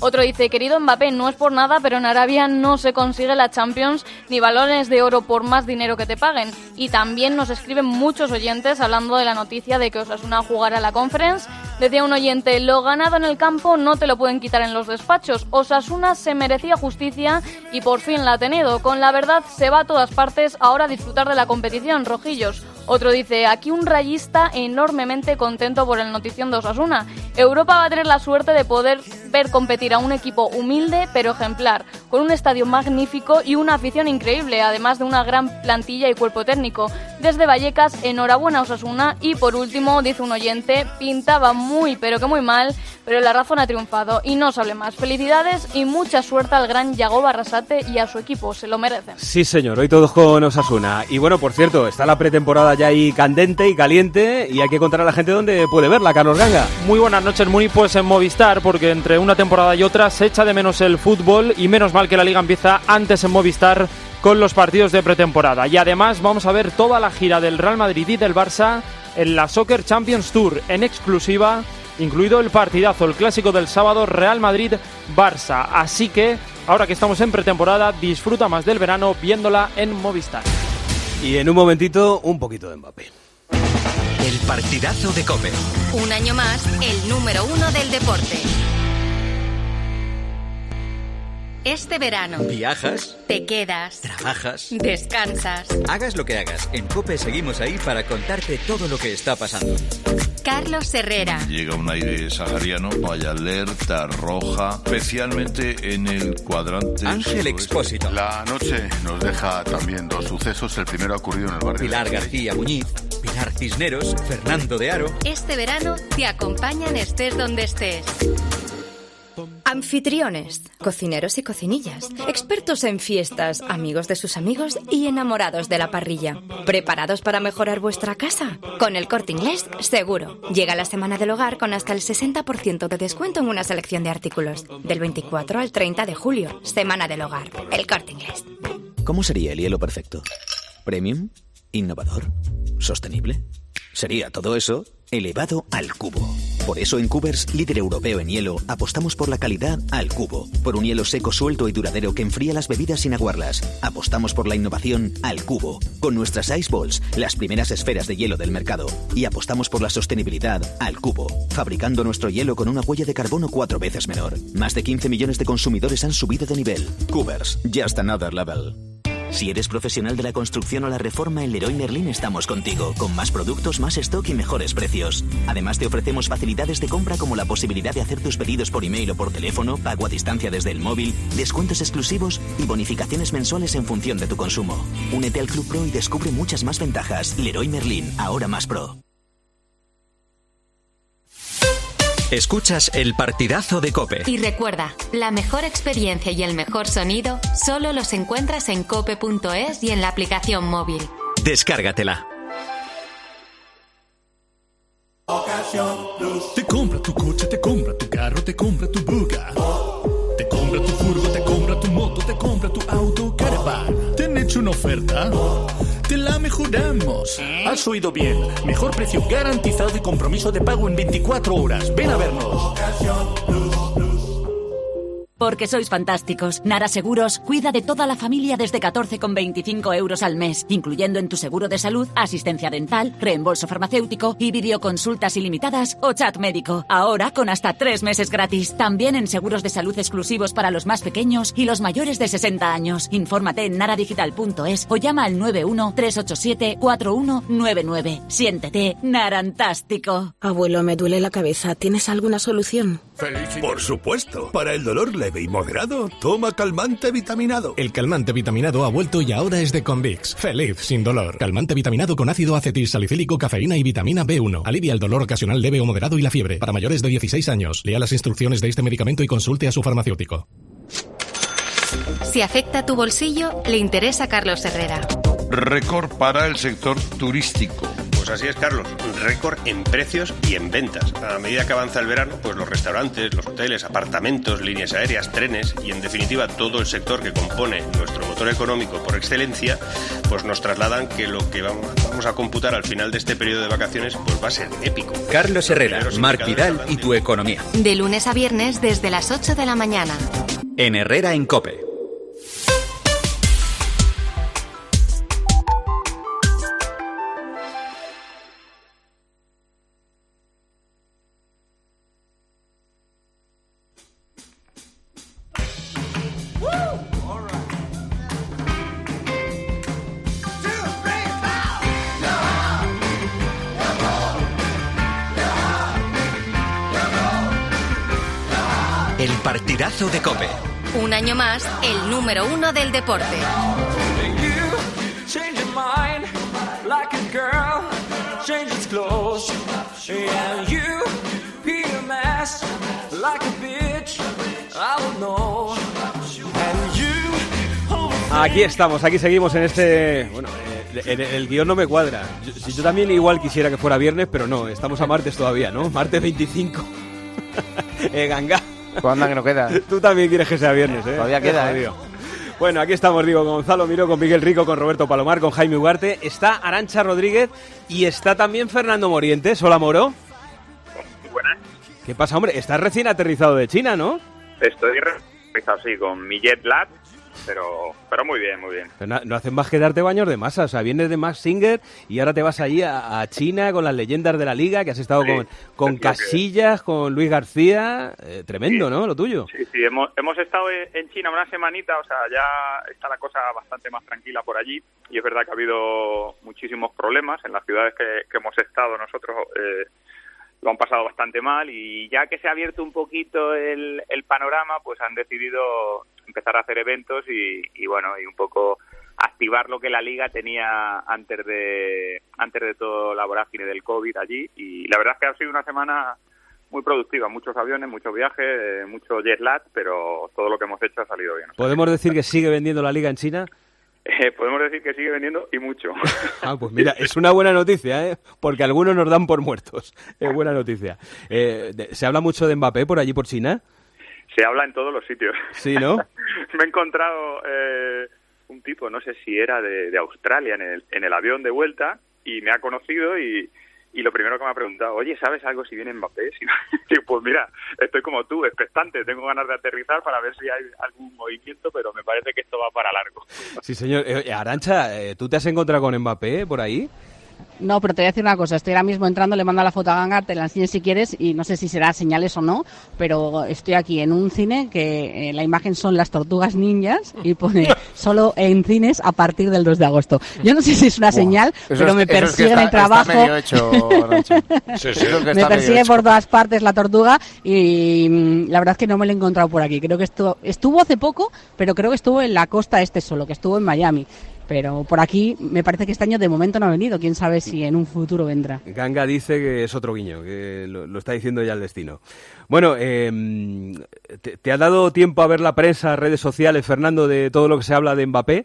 Otro dice, querido Mbappé, no es por nada, pero en Arabia no se consigue la Champions ni balones de oro por más dinero que te paguen. Y también nos escriben muchos oyentes hablando de la noticia de que Osasuna jugará la Conference. Decía un oyente, lo ganado en el campo no te lo pueden quitar en los despachos. Osasuna se merecía justicia y por fin la ha tenido. Con la verdad se va a todas partes, ahora a disfrutar de la competición, rojillos. Otro dice, aquí un rayista enormemente contento por el notición de Osasuna. Europa va a tener la suerte de poder ver competir a un equipo humilde pero ejemplar, con un estadio magnífico y una afición increíble, además de una gran plantilla y cuerpo técnico. Desde Vallecas, enhorabuena Osasuna. Y por último, dice un oyente, pintaba muy pero que muy mal, pero la razón ha triunfado y no se hable más. Felicidades y mucha suerte al gran Yago Barrasate y a su equipo, se lo merecen. Sí señor, hoy todos con Osasuna. Y bueno, por cierto, está la pretemporada ya ahí candente y caliente y hay que contar a la gente dónde puede verla, Carlos Ganga. Muy buenas noches, Muni, pues en Movistar, porque entre una temporada y otra se echa de menos el fútbol y menos mal que la Liga empieza antes en Movistar con los partidos de pretemporada. Y además vamos a ver toda la gira del Real Madrid y del Barça en la Soccer Champions Tour en exclusiva, incluido el partidazo, el clásico del sábado, Real Madrid-Barça. Así que, ahora que estamos en pretemporada, disfruta más del verano viéndola en Movistar. Y en un momentito, un poquito de Mbappé. El partidazo de COPE. Un año más, el número uno del deporte. Este verano. ¿Viajas? Te quedas. ¿Trabajas? Descansas. Hagas lo que hagas, en COPE seguimos ahí para contarte todo lo que está pasando. Carlos Herrera. Llega un aire sahariano, hay alerta roja, especialmente en el cuadrante... Ángel Expósito. La noche nos deja también dos sucesos. El primero ha ocurrido en el barrio... Pilar García Muñiz, Pilar Cisneros, Fernando de Aro... Este verano te acompañan estés donde estés. Anfitriones, cocineros y cocinillas, expertos en fiestas, amigos de sus amigos y enamorados de la parrilla. ¿Preparados para mejorar vuestra casa? Con El Corte Inglés, seguro. Llega la Semana del Hogar con hasta el sesenta por ciento de descuento en una selección de artículos. Del veinticuatro al treinta de julio. Semana del Hogar. El Corte Inglés. ¿Cómo sería el hielo perfecto? ¿Premium? ¿Innovador? ¿Sostenible? Sería todo eso elevado al cubo. Por eso en Cubers, líder europeo en hielo, apostamos por la calidad al cubo. Por un hielo seco, suelto y duradero que enfría las bebidas sin aguarlas. Apostamos por la innovación al cubo. Con nuestras Ice Balls, las primeras esferas de hielo del mercado. Y apostamos por la sostenibilidad al cubo. Fabricando nuestro hielo con una huella de carbono cuatro veces menor. Más de quince millones de consumidores han subido de nivel. Cubers, just another level. Si eres profesional de la construcción o la reforma, en Leroy Merlin estamos contigo, con más productos, más stock y mejores precios. Además te ofrecemos facilidades de compra como la posibilidad de hacer tus pedidos por email o por teléfono, pago a distancia desde el móvil, descuentos exclusivos y bonificaciones mensuales en función de tu consumo. Únete al Club Pro y descubre muchas más ventajas. Leroy Merlin, ahora más pro. Escuchas el partidazo de COPE. Y recuerda, la mejor experiencia y el mejor sonido solo los encuentras en cope punto es y en la aplicación móvil. Descárgatela. Te compra tu coche, te compra tu carro, te compra tu buga. Te compra tu furgo, te compra tu moto, te compra tu auto, caravan. ¿Te han hecho una oferta? Te la mejoramos. Has oído bien. Mejor precio garantizado y compromiso de pago en veinticuatro horas. Ven a vernos. Porque sois fantásticos. Nara Seguros cuida de toda la familia desde catorce con veinticinco euros al mes, incluyendo en tu seguro de salud, asistencia dental, reembolso farmacéutico y videoconsultas ilimitadas o chat médico. Ahora con hasta tres meses gratis. También en seguros de salud exclusivos para los más pequeños y los mayores de sesenta años. Infórmate en naradigital punto es o llama al nueve uno tres ocho siete cuatro uno nueve nueve. Siéntete narantástico. Abuelo, me duele la cabeza. ¿Tienes alguna solución? Por supuesto. Para el dolor leve y moderado, toma calmante vitaminado. El calmante vitaminado ha vuelto y ahora es de Convix. Feliz sin dolor. Calmante vitaminado con ácido acetilsalicílico, cafeína y vitamina B uno. Alivia el dolor ocasional leve o moderado y la fiebre. Para mayores de dieciséis años. Lea las instrucciones de este medicamento y consulte a su farmacéutico. Si afecta tu bolsillo, le interesa a Carlos Herrera. Récord para el sector turístico. Pues así es, Carlos. Un récord en precios y en ventas. A medida que avanza el verano, pues los restaurantes, los hoteles, apartamentos, líneas aéreas, trenes y, en definitiva, todo el sector que compone nuestro motor económico por excelencia, pues nos trasladan que lo que vamos, vamos a computar al final de este periodo de vacaciones pues va a ser épico. Carlos Herrera, Marc Vidal y tu economía. De lunes a viernes desde las ocho de la mañana. En Herrera en COPE. El partidazo de COPE. Un año más, el número uno del deporte. Aquí estamos, aquí seguimos en este... Bueno, eh, el, el guión no me cuadra. Yo, si yo también igual quisiera que fuera viernes, pero no, estamos a martes todavía, ¿no? Martes veinticinco. eh, Ganga. ¿Cuándo que no queda? Tú también quieres que sea viernes, ¿eh? Todavía queda, ¿eh? Bueno, aquí estamos, digo, con Gonzalo Miró, con Miguel Rico, con Roberto Palomar, con Jaime Ugarte. Está Arantxa Rodríguez y está también Fernando Morientes. Hola, Moro. Buenas. ¿Qué pasa, hombre? Estás recién aterrizado de China, ¿no? Estoy aterrizado, sí, con mi jet lag, pero, pero muy bien, muy bien. Pero no, no hacen más que darte baños de masa. O sea, vienes de Max Singer y ahora te vas allí a, a China con las leyendas de la Liga, que has estado sí, con, con Casillas, que... con Luis García. Eh, tremendo, sí. ¿no? Lo tuyo. Sí, sí, hemos, hemos estado en China una semanita, o sea, ya está la cosa bastante más tranquila por allí. Y es verdad que ha habido muchísimos problemas en las ciudades que, que hemos estado nosotros. Eh, lo han pasado bastante mal y ya que se ha abierto un poquito el, el panorama, pues han decidido empezar a hacer eventos y, y bueno, y un poco activar lo que la Liga tenía antes de antes de todo la vorágine del COVID allí. Y la verdad es que ha sido una semana muy productiva, muchos aviones, muchos viajes, mucho jet lag, pero todo lo que hemos hecho ha salido bien. ¿Podemos decir que sigue vendiendo la Liga en China? Eh, podemos decir que sigue vendiendo y mucho. Ah, pues mira, es una buena noticia, ¿eh? Porque algunos nos dan por muertos. Es buena noticia. Eh, de, ¿Se habla mucho de Mbappé por allí, por China? Se habla en todos los sitios. Sí, ¿no? Me he encontrado eh, un tipo, no sé si era de, de Australia, en el, en el avión de vuelta, y me ha conocido y... Y lo primero que me ha preguntado, oye, ¿sabes algo si viene Mbappé? Y pues mira, estoy como tú, expectante, tengo ganas de aterrizar para ver si hay algún movimiento, pero me parece que esto va para largo. Sí, señor. Eh, Arantxa, ¿tú te has encontrado con Mbappé por ahí? No, pero te voy a decir una cosa, estoy ahora mismo entrando, le mando la foto a Ganga, te la enseño si quieres y no sé si será señales o no, pero estoy aquí en un cine que eh, la imagen son las tortugas ninjas y pone solo en cines a partir del dos de agosto. Yo no sé si es una wow. señal, eso pero es, me persigue es en el trabajo. Está hecho, sí, sí. Me persigue por todas partes la tortuga y mm, la verdad es que no me lo he encontrado por aquí. Creo que estuvo, estuvo hace poco, pero creo que estuvo en la costa este solo, que estuvo en Miami. Pero por aquí me parece que este año de momento no ha venido. Quién sabe si en un futuro vendrá. Ganga dice que es otro guiño, que lo, lo está diciendo ya el destino. Bueno, eh, ¿te, ¿te ha dado tiempo a ver la prensa, redes sociales, Fernando, de todo lo que se habla de Mbappé?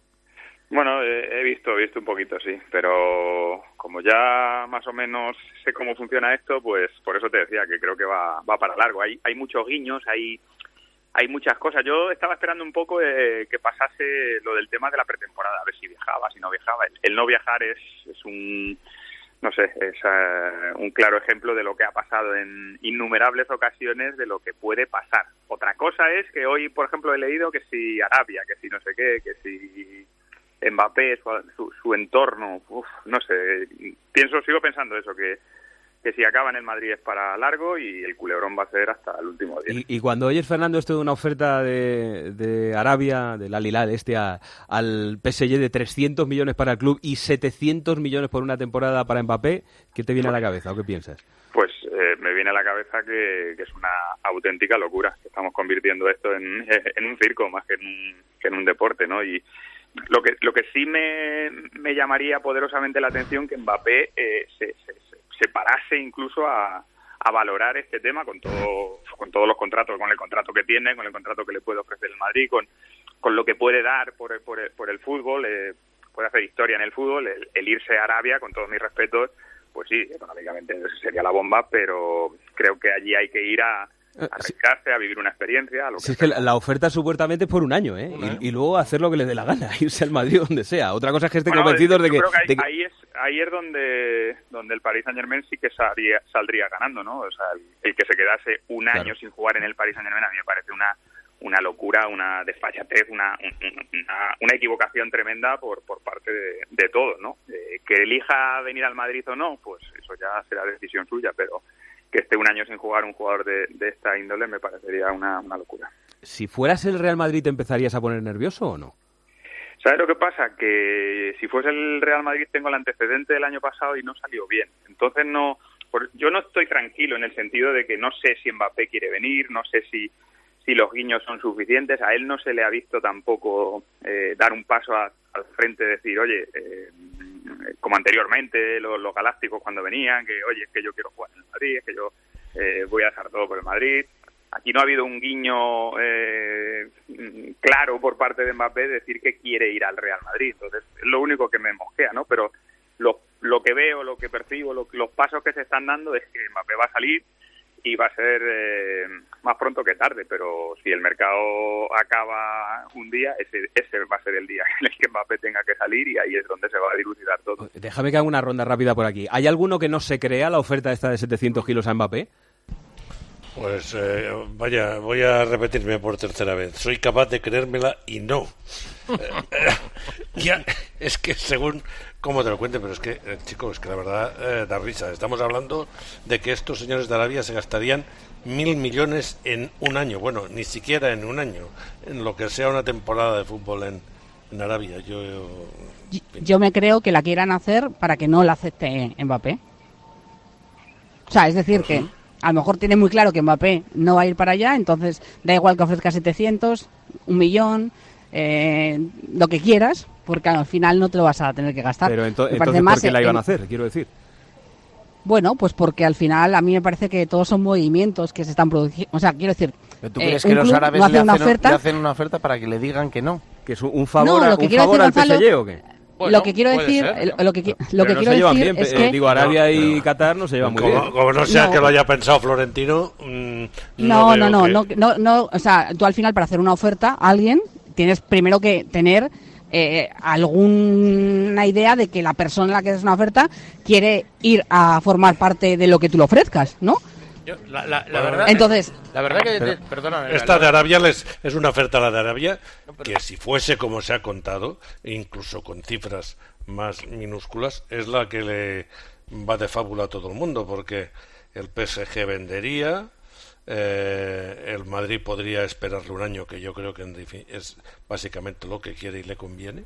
Bueno, eh, he visto, he visto un poquito, sí. Pero como ya más o menos sé cómo funciona esto, pues por eso te decía que creo que va, va para largo. Hay, hay muchos guiños, hay... Hay muchas cosas. Yo estaba esperando un poco eh, que pasase lo del tema de la pretemporada, a ver si viajaba, si no viajaba. El, el no viajar es, es un, no sé, es uh, un claro ejemplo de lo que ha pasado en innumerables ocasiones, de lo que puede pasar. Otra cosa es que hoy, por ejemplo, he leído que si Arabia, que si no sé qué, que si Mbappé, su, su, su entorno, uf, no sé, pienso, sigo pensando eso, que que si acaba en el Madrid es para largo y el culebrón va a ser hasta el último día. Y, y cuando oyes, Fernando, esto de una oferta de, de Arabia, del Al Hilal este, a, al P S G de trescientos millones para el club y setecientos millones por una temporada para Mbappé, ¿qué te viene a la cabeza o qué piensas? Pues eh, me viene a la cabeza que, que es una auténtica locura, que estamos convirtiendo esto en, en un circo más que en un, que en un deporte, ¿no? Y lo que lo que sí me, me llamaría poderosamente la atención que Mbappé eh, se, se, se parase incluso a, a valorar este tema con todo con todos los contratos, con el contrato que tiene, con el contrato que le puede ofrecer el Madrid, con, con lo que puede dar por el, por el, por el fútbol, eh, puede hacer historia en el fútbol, el, el irse a Arabia, con todos mis respetos, pues sí, económicamente sería la bomba, pero creo que allí hay que ir a, a arriesgarse, a vivir una experiencia. A lo que si es que la, la oferta supuestamente es por un año, ¿eh? Y, y luego hacer lo que le dé la gana, irse al Madrid donde sea. Otra cosa es que esté bueno, convencido de que... Yo creo que, ahí, de que... ahí es ahí es donde donde el Paris Saint-Germain sí que saldría, saldría ganando, ¿no? O sea, el, el que se quedase un año claro. sin jugar en el Paris Saint-Germain a mí me parece una una locura, una desfachatez, una, una, una equivocación tremenda por, por parte de, de todos, ¿no? Eh, que elija venir al Madrid o no, pues eso ya será decisión suya, pero que esté un año sin jugar un jugador de, de esta índole me parecería una, una locura. Si fueras el Real Madrid, ¿te empezarías a poner nervioso o no? ¿Sabes lo que pasa? Que si fuese el Real Madrid tengo el antecedente del año pasado y no salió bien. Entonces no, por, yo no estoy tranquilo en el sentido de que no sé si Mbappé quiere venir, no sé si si los guiños son suficientes. A él no se le ha visto tampoco eh, dar un paso a, al frente, decir, oye, eh, como anteriormente los, los galácticos cuando venían, que oye, es que yo quiero jugar en el Madrid, es que yo eh, voy a dejar todo por el Madrid. Aquí no ha habido un guiño eh, claro por parte de Mbappé de decir que quiere ir al Real Madrid. Entonces, es lo único que me mosquea, ¿no? Pero lo, lo que veo, lo que percibo, lo, los pasos que se están dando es que Mbappé va a salir y va a ser eh, más pronto que tarde, pero si el mercado acaba un día, ese, ese va a ser el día en el que Mbappé tenga que salir y ahí es donde se va a dilucidar todo. Déjame que haga una ronda rápida por aquí. ¿Hay alguno que no se crea la oferta esta de setecientos kilos a Mbappé? Pues eh, vaya, voy a repetirme por tercera vez. Soy capaz de creérmela y no. Ya, es que según cómo te lo cuente, pero es que, eh, chicos, es que la verdad eh, da risa. Estamos hablando de que estos señores de Arabia se gastarían mil millones en un año. Bueno, ni siquiera en un año, en lo que sea una temporada de fútbol en, en Arabia. Yo, yo, yo me creo que la quieran hacer para que no la acepte Mbappé. O sea, es decir, que a lo mejor tiene muy claro que Mbappé no va a ir para allá, entonces da igual que ofrezca setecientos, un millón, eh, lo que quieras, porque al final no te lo vas a tener que gastar. Pero ento- entonces, ¿por qué la iban a hacer? Quiero decir. Bueno, pues porque al final a mí me parece que todos son movimientos que se están produciendo. O sea, quiero decir, ¿Pero tú eh, crees que los árabes no hace le, una hacen, oferta, le hacen una oferta para que le digan que no? ¿Que es un favor, no, a, lo que un quiero favor decir, al P S G Gonzalo, o qué? Bueno, lo que quiero decir, ser, ¿no? lo que, lo que no quiero se llevan decir bien, es eh, que... digo, Arabia no, y no. Qatar no se llevan muy como, bien. Como no sea no. que lo haya pensado Florentino... Mmm, no, no, no, que... no, no, no, o sea, tú al final para hacer una oferta a alguien tienes primero que tener eh, alguna idea de que la persona a la que haces una oferta quiere ir a formar parte de lo que tú le ofrezcas, ¿no? Yo, la, la, la verdad, Entonces, la verdad que, pero, perdóname, esta la, de Arabia les, es una oferta a la de Arabia no, pero, que si fuese como se ha contado, incluso con cifras más minúsculas, es la que le va de fábula a todo el mundo, porque el P S G vendería, eh, el Madrid podría esperarle un año, que yo creo que es básicamente lo que quiere y le conviene,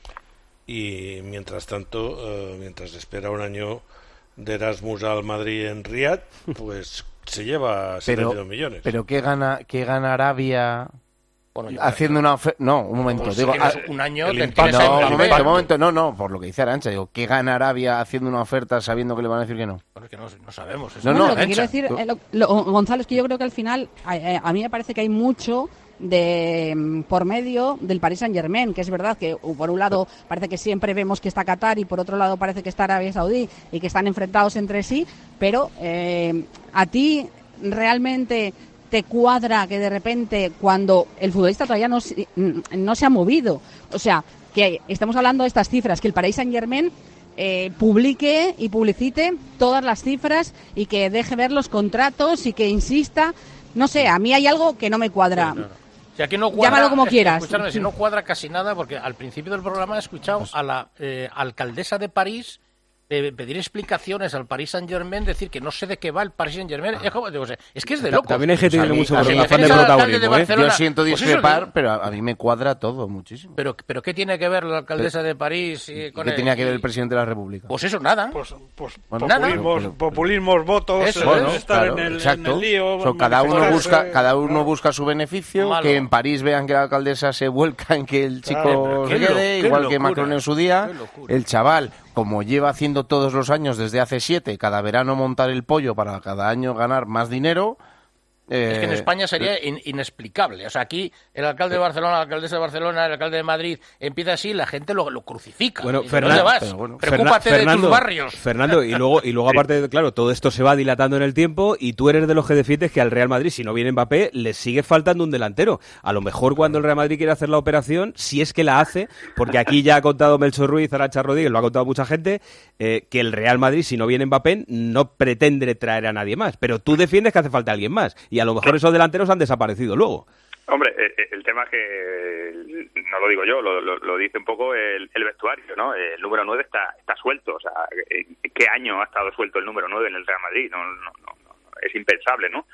y mientras tanto, eh, mientras espera un año de Erasmus al Madrid en Riad, pues se lleva setecientos millones. Pero ¿qué gana, qué gana Arabia bueno, haciendo una oferta? No, un momento. Pues digo, si a... un año el te impacto, no, un momento, un momento, no, no, por lo que dice Arantxa, digo, ¿qué gana Arabia haciendo una oferta sabiendo que le van a decir que no? Bueno, es que no, no sabemos. No, no, no, lo que quiero decir, eh, lo, lo, Gonzalo, es que yo creo que al final, a, a mí me parece que hay mucho de por medio del Paris Saint-Germain, que es verdad que por un lado parece que siempre vemos que está Qatar y por otro lado parece que está Arabia Saudí y que están enfrentados entre sí, pero eh, a ti realmente te cuadra que de repente cuando el futbolista todavía no, no se ha movido, o sea, que estamos hablando de estas cifras, que el Paris Saint-Germain eh, publique y publicite todas las cifras y que deje ver los contratos y que insista, no sé, a mí hay algo que no me cuadra. Sí, no, no. Si aquí no cuadra, llámalo como quieras. Escuchadme, si no cuadra casi nada, porque al principio del programa he escuchado a la eh, alcaldesa de París eh, pedir explicaciones al Paris Saint-Germain, decir que no sé de qué va el Paris Saint-Germain. Es, como, digo, es que es de locos. También hay gente que tiene mucho afán de protagonismo, ¿eh? Yo siento discrepar, pues pero a, a mí me cuadra todo muchísimo. Pero, pero ¿qué tiene que ver la alcaldesa pero, de París y con ¿Qué el, tenía que ver el presidente de la República? Pues eso, nada. Pues, pues bueno, populismos, pero, pero, populismos, votos, eso, bueno, estar claro, en, el, exacto. en el lío. So, cada uno busca, cada uno claro. busca su beneficio. Malo. Que en París vean que la alcaldesa se vuelca en que el chico claro, se quede, lo, igual locura, que Macron en su día. El chaval, como lleva haciendo todos los años desde hace siete, cada verano montar el pollo para cada año ganar más dinero, Eh, es que en España sería in, inexplicable. O sea, aquí el alcalde de Barcelona, la alcaldesa de Barcelona, el alcalde de Madrid empieza así, la gente lo, lo crucifica. Bueno, Dice, Fernando, ¿dónde vas? pero bueno, Preocúpate Fernando, de tus barrios. Fernando, y luego, y luego aparte, claro, todo esto se va dilatando en el tiempo y tú eres de los que defiendes que al Real Madrid, si no viene Mbappé, le sigue faltando un delantero. A lo mejor cuando el Real Madrid quiere hacer la operación, si es que la hace, porque aquí ya ha contado Melchor Ruiz, Arantxa Rodríguez, lo ha contado mucha gente, eh, que el Real Madrid, si no viene Mbappé, no pretende traer a nadie más. Pero tú defiendes que hace falta alguien más. Y a lo mejor esos delanteros han desaparecido luego. Hombre, el tema es que, no lo digo yo, lo, lo, lo dice un poco el, el vestuario, ¿no? El número nueve está está suelto, o sea, ¿qué año ha estado suelto el número nueve en el Real Madrid? No, no, no, no, es impensable, ¿no?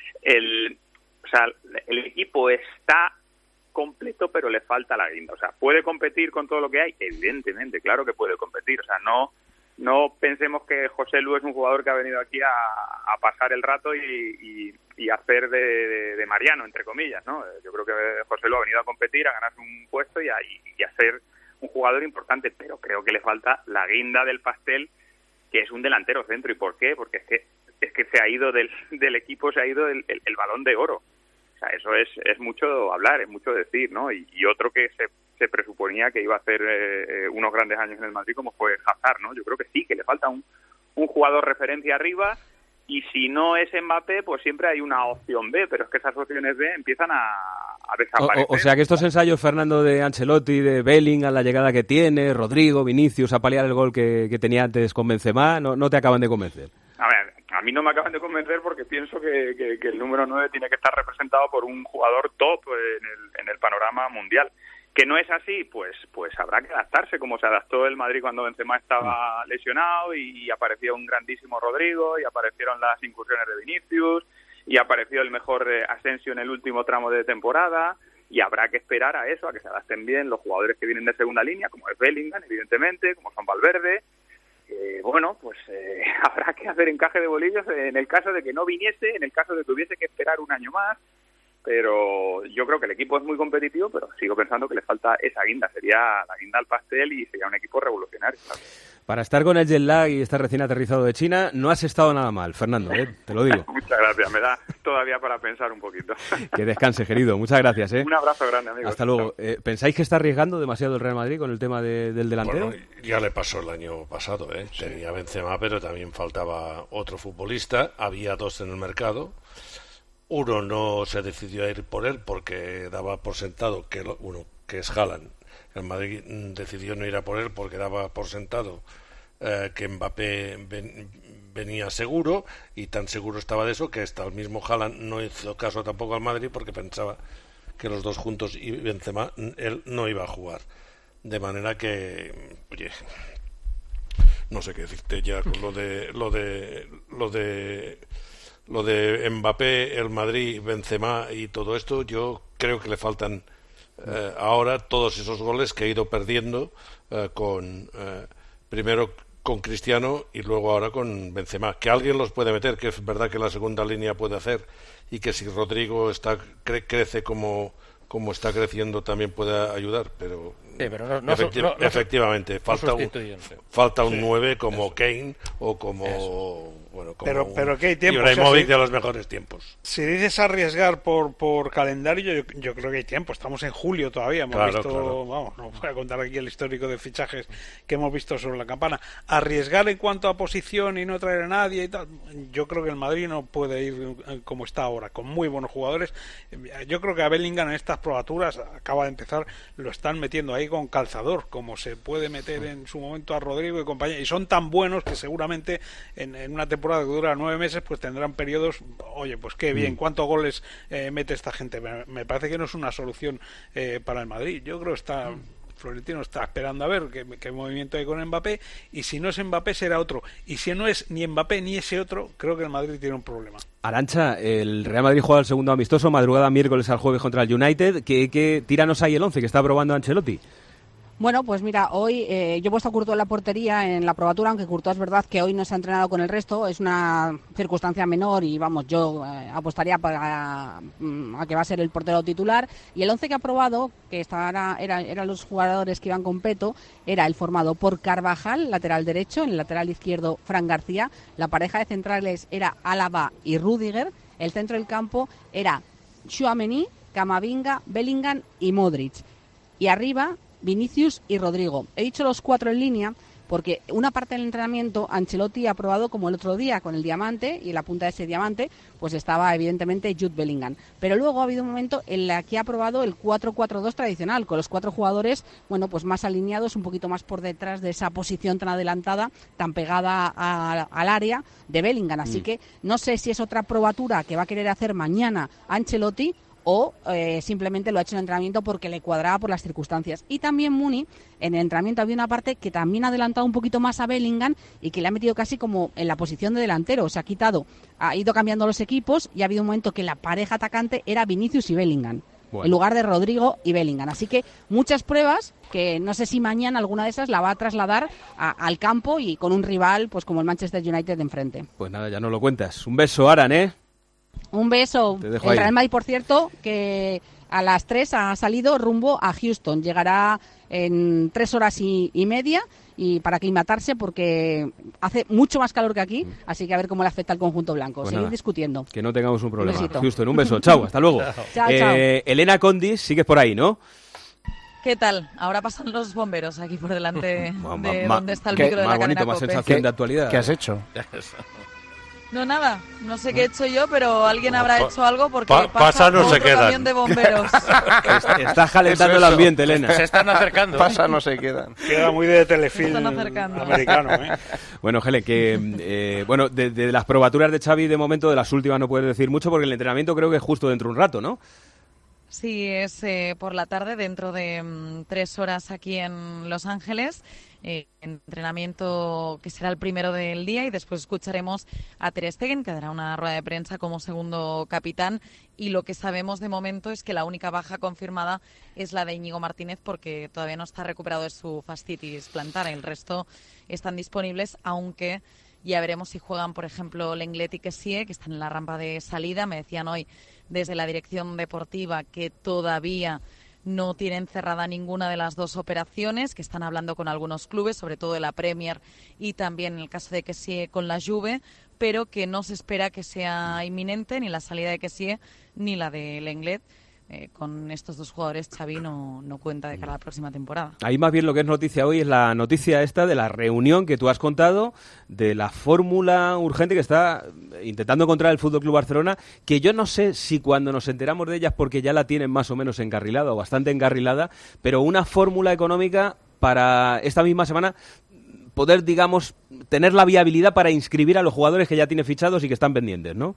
El, o sea, el equipo está completo, pero le falta la guinda. O sea, ¿puede competir con todo lo que hay? Evidentemente, claro que puede competir. O sea, no no pensemos que José Lu es un jugador que ha venido aquí a, a pasar el rato y, y, y hacer de, de, de Mariano, entre comillas, ¿no? Yo creo que José Lu ha venido a competir, a ganarse un puesto y a, y a ser un jugador importante, pero creo que le falta la guinda del pastel, que es un delantero centro. ¿Y por qué? Porque es que es que se ha ido del, del equipo, se ha ido el, el, el Balón de Oro. O sea, eso es, es mucho hablar, es mucho decir, ¿no? Y, y otro que se, se presuponía que iba a hacer eh, unos grandes años en el Madrid, como fue Hazard, ¿no? Yo creo que sí, que le falta un, un jugador referencia arriba, y si no es Mbappé, pues siempre hay una opción B, pero es que esas opciones B empiezan a, a desaparecer. O, o sea, que estos ensayos, Fernando, de Ancelotti, de Bellingham, la llegada que tiene, Rodrigo, Vinicius, a paliar el gol que, que tenía antes con Benzema, no, no te acaban de convencer. A ver, a mí no me acaban de convencer porque pienso que, que, que el número nueve tiene que estar representado por un jugador top en el, en el panorama mundial. Que no es así, pues pues habrá que adaptarse, como se adaptó el Madrid cuando Benzema estaba lesionado y apareció un grandísimo Rodrigo y aparecieron las incursiones de Vinicius y apareció el mejor Asensio en el último tramo de temporada, y habrá que esperar a eso, a que se adapten bien los jugadores que vienen de segunda línea, como es Bellingham, evidentemente, como son Valverde. Eh, bueno, pues eh, habrá que hacer encaje de bolillos en el caso de que no viniese, en el caso de que hubiese que esperar un año más. Pero yo creo que el equipo es muy competitivo, pero sigo pensando que le falta esa guinda, sería la guinda al pastel y sería un equipo revolucionario, ¿sabes? Para estar con el jet lag y estar recién aterrizado de China, no has estado nada mal, Fernando, ¿eh? Te lo digo. Muchas gracias, me da todavía para pensar un poquito. Que descanse, querido, muchas gracias, ¿eh? Un abrazo grande, amigo. Hasta luego. Eh, ¿Pensáis que está arriesgando demasiado el Real Madrid con el tema de, del delantero? Bueno, ya le pasó el año pasado, ¿eh? Sí. Tenía Benzema, pero también faltaba otro futbolista, había dos en el mercado. Uno no se decidió a ir por él porque daba por sentado que lo, uno que es Haaland. El Madrid decidió no ir a por él porque daba por sentado eh, que Mbappé ven, venía seguro, y tan seguro estaba de eso que hasta el mismo Haaland no hizo caso tampoco al Madrid porque pensaba que los dos juntos y Benzema él no iba a jugar. De manera que, oye, no sé qué decirte ya con lo de lo de lo de Lo de Mbappé, el Madrid, Benzema y todo esto. Yo creo que le faltan eh, ahora todos esos goles que ha ido perdiendo eh, con eh, primero con Cristiano y luego ahora con Benzema. Que alguien los puede meter, que es verdad que la segunda línea puede hacer, y que si Rodrigo está cre- crece como como está creciendo también puede ayudar, pero, sí, pero no, no, efecti- no, no, efectivamente no falta un falta un nueve como eso. Kane o como Eso. bueno como pero pero que hay tiempo, Ibrahimovic, o sea, si, de los mejores tiempos. Si dices arriesgar por por calendario, yo, yo creo que hay tiempo. Estamos en julio todavía, hemos claro, visto, claro. vamos, no voy a contar aquí el histórico de fichajes que hemos visto sobre la campana. Arriesgar en cuanto a posición y no traer a nadie y tal, yo creo que el Madrid no puede ir como está ahora, con muy buenos jugadores. Yo creo que a Bellingham en estas probaturas, acaba de empezar, lo están metiendo ahí con calzador, como se puede meter en su momento a Rodrigo y compañía, y son tan buenos que seguramente en, en una temporada que dura nueve meses pues tendrán periodos, oye, pues qué bien, cuántos goles eh, mete esta gente. Me, me parece que no es una solución eh, para el Madrid. Yo creo que está Florentino está esperando a ver qué, qué movimiento hay con Mbappé, y si no es Mbappé será otro, y si no es ni Mbappé ni ese otro, creo que el Madrid tiene un problema. Arantxa, el Real Madrid juega el segundo amistoso, madrugada miércoles al jueves contra el United. ¿Qué, qué tíranos ahí el once que está probando Ancelotti? Bueno, pues mira, hoy eh, yo he puesto a Courtois en la portería en la probatura, aunque Courtois es verdad que hoy no se ha entrenado con el resto, es una circunstancia menor y vamos, yo eh, apostaría para, mm, a que va a ser el portero titular. Y el once que ha probado, que estará, era, eran los jugadores que iban con Peto, era el formado por Carvajal, lateral derecho, en el lateral izquierdo Fran García, la pareja de centrales era Álava y Rüdiger, el centro del campo era Tchouaméni, Camavinga, Bellingham y Modric. Y arriba, Vinicius y Rodrigo. He dicho los cuatro en línea porque una parte del entrenamiento Ancelotti ha probado como el otro día con el diamante, y en la punta de ese diamante pues estaba evidentemente Jude Bellingham. Pero luego ha habido un momento en el que ha probado el cuatro cuatro dos tradicional, con los cuatro jugadores bueno pues más alineados, un poquito más por detrás de esa posición tan adelantada, tan pegada a, al área de Bellingham. Así mm. que no sé si es otra probatura que va a querer hacer mañana Ancelotti, o eh, simplemente lo ha hecho en el entrenamiento porque le cuadraba por las circunstancias. Y también Muni, en el entrenamiento había una parte que también ha adelantado un poquito más a Bellingham y que le ha metido casi como en la posición de delantero. Se ha quitado, ha ido cambiando los equipos y ha habido un momento que la pareja atacante era Vinicius y Bellingham, bueno, en lugar de Rodrigo y Bellingham. Así que muchas pruebas que no sé si mañana alguna de esas la va a trasladar a, al campo y con un rival pues como el Manchester United de enfrente. Pues nada, ya no lo cuentas. Un beso, Aran, ¿eh? Un beso. El Real Madrid, por cierto, que a las tres ha salido rumbo a Houston. Llegará en tres horas y, y media y para aclimatarse porque hace mucho más calor que aquí, así que a ver cómo le afecta al conjunto blanco. Pues Seguir nada, discutiendo. Que no tengamos un problema. Un Houston, un beso. Chao, hasta luego. Chao, eh, chao. Elena Condis, sigues por ahí, ¿no? ¿Qué tal? Ahora pasan los bomberos aquí por delante de ma, ma, donde está el ¿qué, micro de la bonito, cadena más COPE. sensación ¿Qué, de actualidad? ¿Qué has hecho? No, nada. No sé qué he hecho yo, pero alguien habrá Pa, hecho algo porque pa, pasa, pasa no otro se quedan. camión de bomberos. Estás calentando el ambiente, Elena. Se están acercando. Pasa no se quedan. Queda muy de telefilm americano, ¿eh? Bueno, Helen, que eh, bueno, de, de las probaturas de Xavi de momento, de las últimas no puedes decir mucho porque el entrenamiento creo que es justo dentro de un rato, ¿no? Sí, es eh, por la tarde, dentro de mm, tres horas aquí en Los Ángeles. Eh, entrenamiento que será el primero del día y después escucharemos a Ter Stegen, que dará una rueda de prensa como segundo capitán, y lo que sabemos de momento es que la única baja confirmada es la de Íñigo Martínez porque todavía no está recuperado de su fascitis plantar. El resto están disponibles, aunque ya veremos si juegan, por ejemplo, Lenglet y Kessie, que están en la rampa de salida. Me decían hoy desde la dirección deportiva que todavía no tienen cerrada ninguna de las dos operaciones, que están hablando con algunos clubes, sobre todo de la Premier y también en el caso de Kessie con la Juve, pero que no se espera que sea inminente ni la salida de Kessie ni la de Lenglet. Eh, con estos dos jugadores Xavi no, no cuenta de cara a la próxima temporada. Ahí más bien lo que es noticia hoy es la noticia esta de la reunión que tú has contado, de la fórmula urgente que está intentando encontrar el F C Barcelona, que yo no sé si cuando nos enteramos de ellas porque ya la tienen más o menos encarrilada o bastante encarrilada, pero una fórmula económica para esta misma semana poder, digamos, tener la viabilidad para inscribir a los jugadores que ya tiene fichados y que están pendientes, ¿no?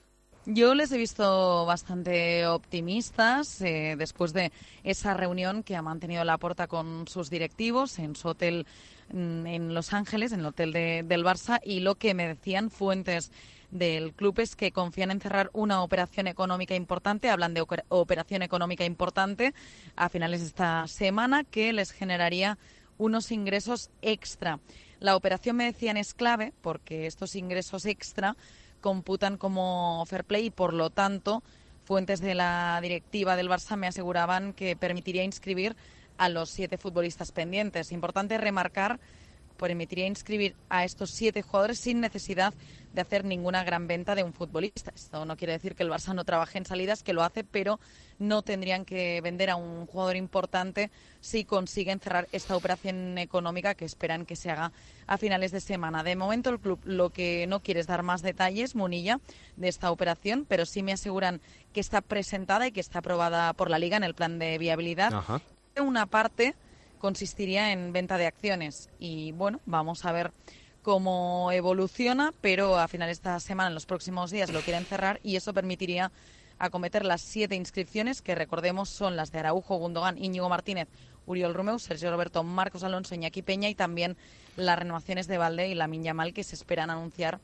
Yo les he visto bastante optimistas eh, después de esa reunión que ha mantenido Laporta con sus directivos en su hotel mm, en Los Ángeles, en el hotel de, del Barça, y lo que me decían fuentes del club es que confían en cerrar una operación económica importante, hablan de operación económica importante a finales de esta semana que les generaría unos ingresos extra. La operación, me decían, es clave porque estos ingresos extra computan como fair play y, por lo tanto, fuentes de la directiva del Barça me aseguraban que permitiría inscribir a los siete futbolistas pendientes. Importante remarcar, permitiría inscribir a estos siete jugadores sin necesidad de hacer ninguna gran venta de un futbolista. Esto no quiere decir que el Barça no trabaje en salidas, que lo hace, pero no tendrían que vender a un jugador importante si consiguen cerrar esta operación económica que esperan que se haga a finales de semana. De momento el club lo que no quiere es dar más detalles, Munilla, de esta operación, pero sí me aseguran que está presentada y que está aprobada por la Liga en el plan de viabilidad. Ajá. Una parte consistiría en venta de acciones y, bueno, vamos a ver cómo evoluciona, pero a finales de esta semana, en los próximos días, lo quieren cerrar y eso permitiría acometer las siete inscripciones, que recordemos son las de Araujo, Gundogan, Íñigo Martínez, Uriol Romeu, Sergio Roberto, Marcos Alonso, Iñaki Peña, y también las renovaciones de Valde y Lamine Yamal, que se esperan anunciar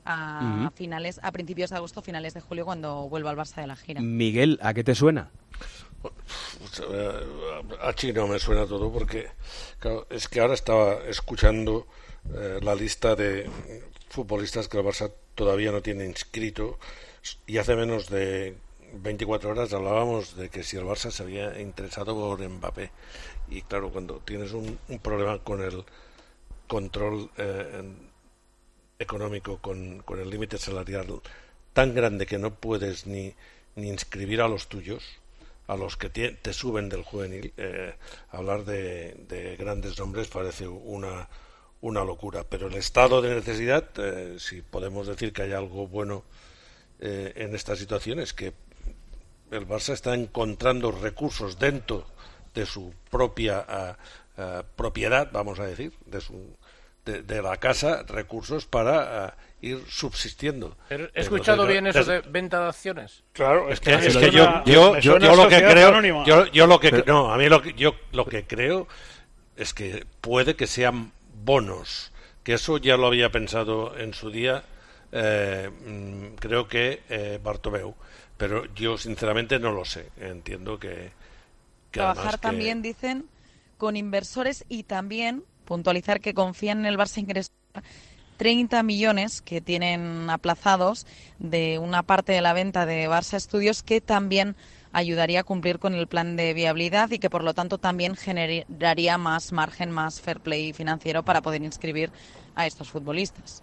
a uh-huh. finales, a principios de agosto, finales de julio, cuando vuelva al Barça de la gira. Miguel, ¿a qué te suena? A Chino me suena todo porque claro, es que ahora estaba escuchando eh, la lista de futbolistas que el Barça todavía no tiene inscrito, y hace menos de veinticuatro horas hablábamos de que si el Barça se había interesado por Mbappé, y claro, cuando tienes un, un problema con el control eh, económico, con, con el límite salarial tan grande que no puedes ni, ni inscribir a los tuyos, a los que te, te suben del juvenil. Eh, hablar de, de grandes nombres parece una, una locura, pero el estado de necesidad, eh, si podemos decir que hay algo bueno eh, en esta situación, es que el Barça está encontrando recursos dentro de su propia uh, uh, propiedad, vamos a decir, de su de, de la casa, recursos para uh, ir subsistiendo. Pero ¿he escuchado Entonces, bien eso de venta de acciones? Claro, es que, es que yo, yo, yo, yo lo que creo, yo, yo lo que no, a mí lo que yo lo que creo es que puede que sean bonos, que eso ya lo había pensado en su día, eh, creo que eh, Bartomeu, pero yo sinceramente no lo sé. Entiendo que, que trabajar que... también, dicen, con inversores y también puntualizar que confían en el Barça ingresar treinta millones que tienen aplazados de una parte de la venta de Barça Studios, que también ayudaría a cumplir con el plan de viabilidad y que por lo tanto también generaría más margen, más fair play financiero para poder inscribir a estos futbolistas.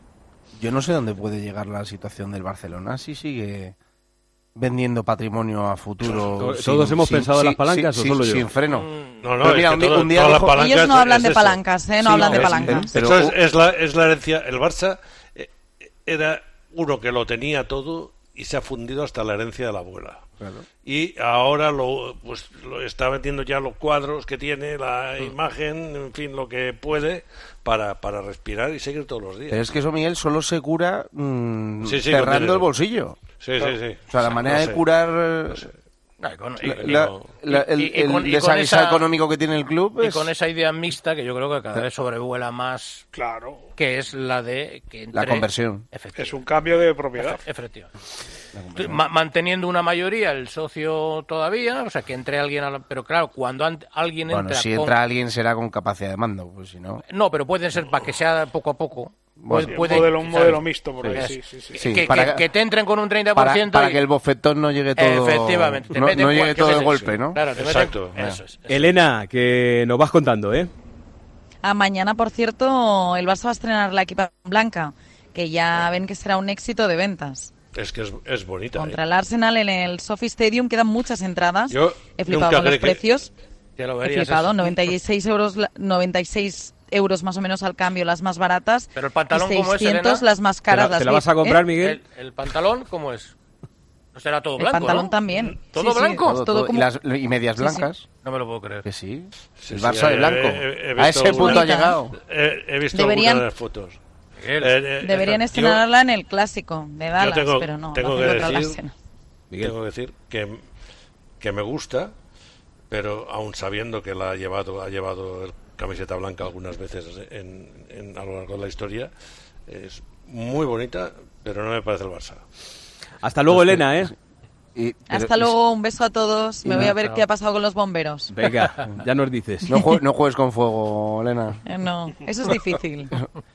Yo no sé dónde puede llegar la situación del Barcelona si sigue vendiendo patrimonio a futuro. Todos, sin, todos hemos sin, pensado en las palancas sin, o solo sin, yo. sin freno. No, no, pero mira, es un, todo, un día dijo, ellos no hablan de eso. palancas, ¿eh? No sí, hablan no, de palancas. Es, pero, es, es, la, es la herencia. El Barça eh, era uno que lo tenía todo y se ha fundido hasta la herencia de la abuela. Claro. Y ahora lo, pues, lo está metiendo ya los cuadros que tiene, la mm. imagen, en fin, lo que puede para, para respirar y seguir todos los días. Pero es que eso, Miguel, solo se cura mmm, sí, sí, cerrando el bolsillo. Sí, sí, sí. O sea, la manera no de curar no sé. la, la, la, el, y, y con, el desaguisado económico que tiene el club es... es... Y con esa idea mixta que yo creo que cada vez sobrevuela más, claro, que es la de que entre... la conversión. Es un cambio de propiedad. Efectivamente. Ma manteniendo una mayoría el socio todavía, o sea, que entre alguien, a la... pero claro, cuando alguien bueno, entra si con... entra alguien será con capacidad de mando, pues si no... No, pero pueden ser para que sea poco a poco. Bueno, sí, puede, un modelo, un modelo mixto por ahí, sí, sí, sí. sí. Que, que, que te entren con un treinta por ciento para, para y... que el bofetón no llegue todo, efectivamente, te no, no llegue todo de golpe, ¿no? Claro, te exacto. Meten... Eso es, eso. Elena, que nos vas contando, ¿eh? A mañana, por cierto, el Barça va a estrenar la equipa blanca, que ya ven que será un éxito de ventas. Es que es, es bonita. Contra ¿eh? el Arsenal en el Sophie Stadium quedan muchas entradas. Yo he flipado con los precios. Ya lo he flipado, eso. noventa y seis euros, noventa y seis euros más o menos al cambio, las más baratas. Pero el pantalón, y ¿cómo es, Elena? Las más caras. ¿Te la, las ¿te la vas a comprar, ¿eh? Miguel? El, el pantalón, ¿cómo es? ¿No será todo blanco? El pantalón ¿no? también. ¿Todo sí, blanco? Sí, todo, todo todo. como... ¿Y, las, ¿Y medias blancas? Sí, sí. No me lo puedo creer. Que sí. sí el sí, Barça sí, de blanco. He, he a ese punto bonita. ha llegado. He, he visto Deberían... algunas de las fotos. Eh, eh, Deberían eh, estrenarla yo... en el clásico de Dallas, tengo, pero no. Tengo, que decir, tengo que decir que, que me gusta, pero aún sabiendo que la ha llevado, ha llevado el camiseta blanca algunas veces en, en, a lo largo de la historia, es muy bonita, pero no me parece el Barça. Hasta luego, pues, Elena, ¿eh? Y, pero, Hasta luego, un beso a todos. Me voy no, a ver no. qué ha pasado con los bomberos. Venga, ya nos dices. No, jue no juegues con fuego, Elena. Eh, no, eso es difícil.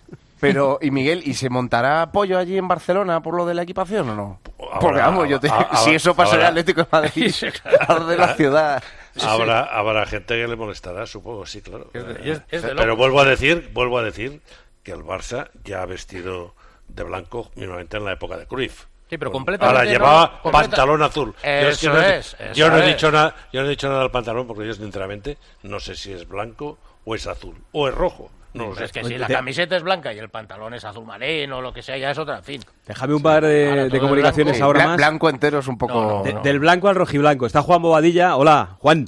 Pero, y Miguel, ¿y se montará apoyo allí en Barcelona por lo de la equipación o no? Habrá, Porque vamos, yo te, habrá, si eso pasa en el Atlético de Madrid, al de la ciudad... Habrá, habrá gente que le molestará, supongo, sí, claro. Es, es de Pero vuelvo a decir, vuelvo a decir que el Barça ya ha vestido de blanco mínimamente en la época de Cruyff. Sí, pero completamente. Ahora llevaba no, completa... pantalón azul. Eso yo es que no, es, yo eso no he es. dicho nada, yo no he dicho nada del pantalón porque yo sinceramente no sé si es blanco o es azul o es rojo. No lo sé. Es que si la camiseta es blanca y el pantalón es azul marino o lo que sea, ya es otra, en fin. Déjame un par de, Ahora, de comunicaciones sí, ahora bla más. Blanco entero es un poco... No, no, de, no. Del blanco al rojiblanco. Está Juan Bobadilla. Hola, Juan.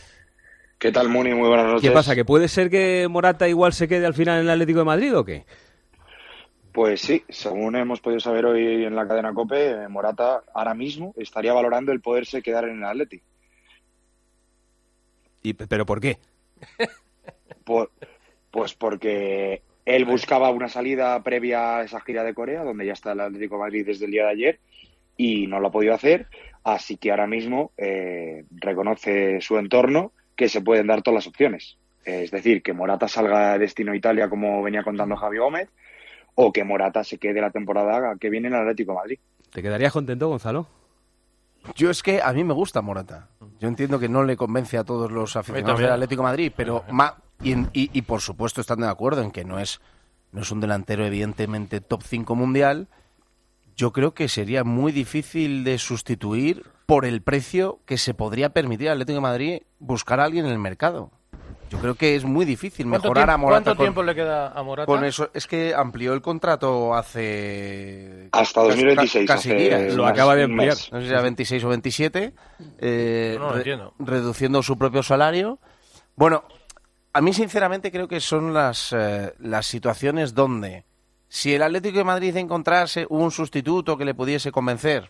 ¿Qué tal, Muni? Muy buenas noches. ¿Qué pasa? ¿Que puede ser que Morata igual se quede al final en el Atlético de Madrid o qué? Pues sí, según hemos podido saber hoy en la cadena COPE, Morata ahora mismo estaría valorando el poderse quedar en el Atleti. ¿Y, ¿Pero por qué? Por, pues porque él buscaba una salida previa a esa gira de Corea, donde ya está el Atlético de Madrid desde el día de ayer, y no lo ha podido hacer, así que ahora mismo eh, reconoce su entorno que se pueden dar todas las opciones. Es decir, que Morata salga de destino Italia, como venía contando Javi Gómez, o que Morata se quede la temporada que viene en el Atlético de Madrid. ¿Te quedarías contento, Gonzalo? Yo es que a mí me gusta Morata. Yo entiendo que no le convence a todos los aficionados del Atlético de Madrid, pero ma, y, y, y por supuesto están de acuerdo en que no es, no es un delantero evidentemente top cinco mundial. yo creo que sería muy difícil de sustituir por el precio que se podría permitir al Atlético de Madrid buscar a alguien en el mercado. Yo creo que es muy difícil mejorar tiempo, a Morata. ¿Cuánto con, tiempo le queda a Morata? Con eso, es que amplió el contrato hace... Hasta dos mil veintiséis. Casi hace días. Lo acaba de ampliar. No sé si era veintiséis o veintisiete. Eh, no lo re- entiendo. reduciendo su propio salario. Bueno, a mí sinceramente creo que son las, eh, las situaciones donde si el Atlético de Madrid encontrase un sustituto que le pudiese convencer...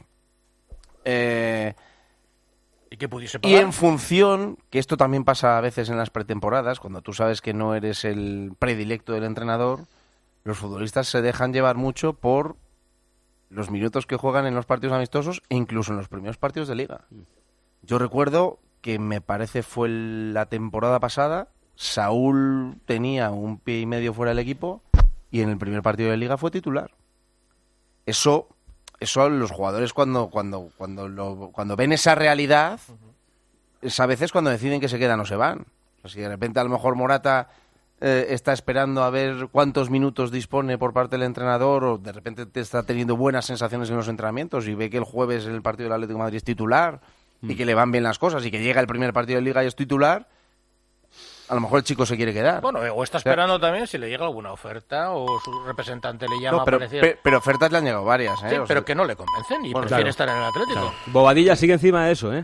Eh, ¿Y que pudiese Y pagar? en función, que esto también pasa a veces en las pretemporadas, cuando tú sabes que no eres el predilecto del entrenador, los futbolistas se dejan llevar mucho por los minutos que juegan en los partidos amistosos e incluso en los primeros partidos de Liga. Yo recuerdo que me parece fue la temporada pasada, Saúl tenía un pie y medio fuera del equipo y en el primer partido de Liga fue titular. Eso... Eso los jugadores cuando cuando cuando lo, cuando ven esa realidad, es a veces cuando deciden que se quedan o se van. O sea, si de repente a lo mejor Morata eh, está esperando a ver cuántos minutos dispone por parte del entrenador o de repente te está teniendo buenas sensaciones en los entrenamientos y ve que el jueves el partido del Atlético de Madrid es titular mm. y que le van bien las cosas y que llega el primer partido de Liga y es titular, a lo mejor el chico se quiere quedar. Bueno, o está esperando o sea, también si le llega alguna oferta o su representante le llama no, pero, a decir... pero, pero ofertas le han llegado varias, ¿eh? Sí, o pero sea, que no le convencen y bueno, prefiere claro, estar en el Atlético. Claro. Bobadilla sigue encima de eso, ¿eh?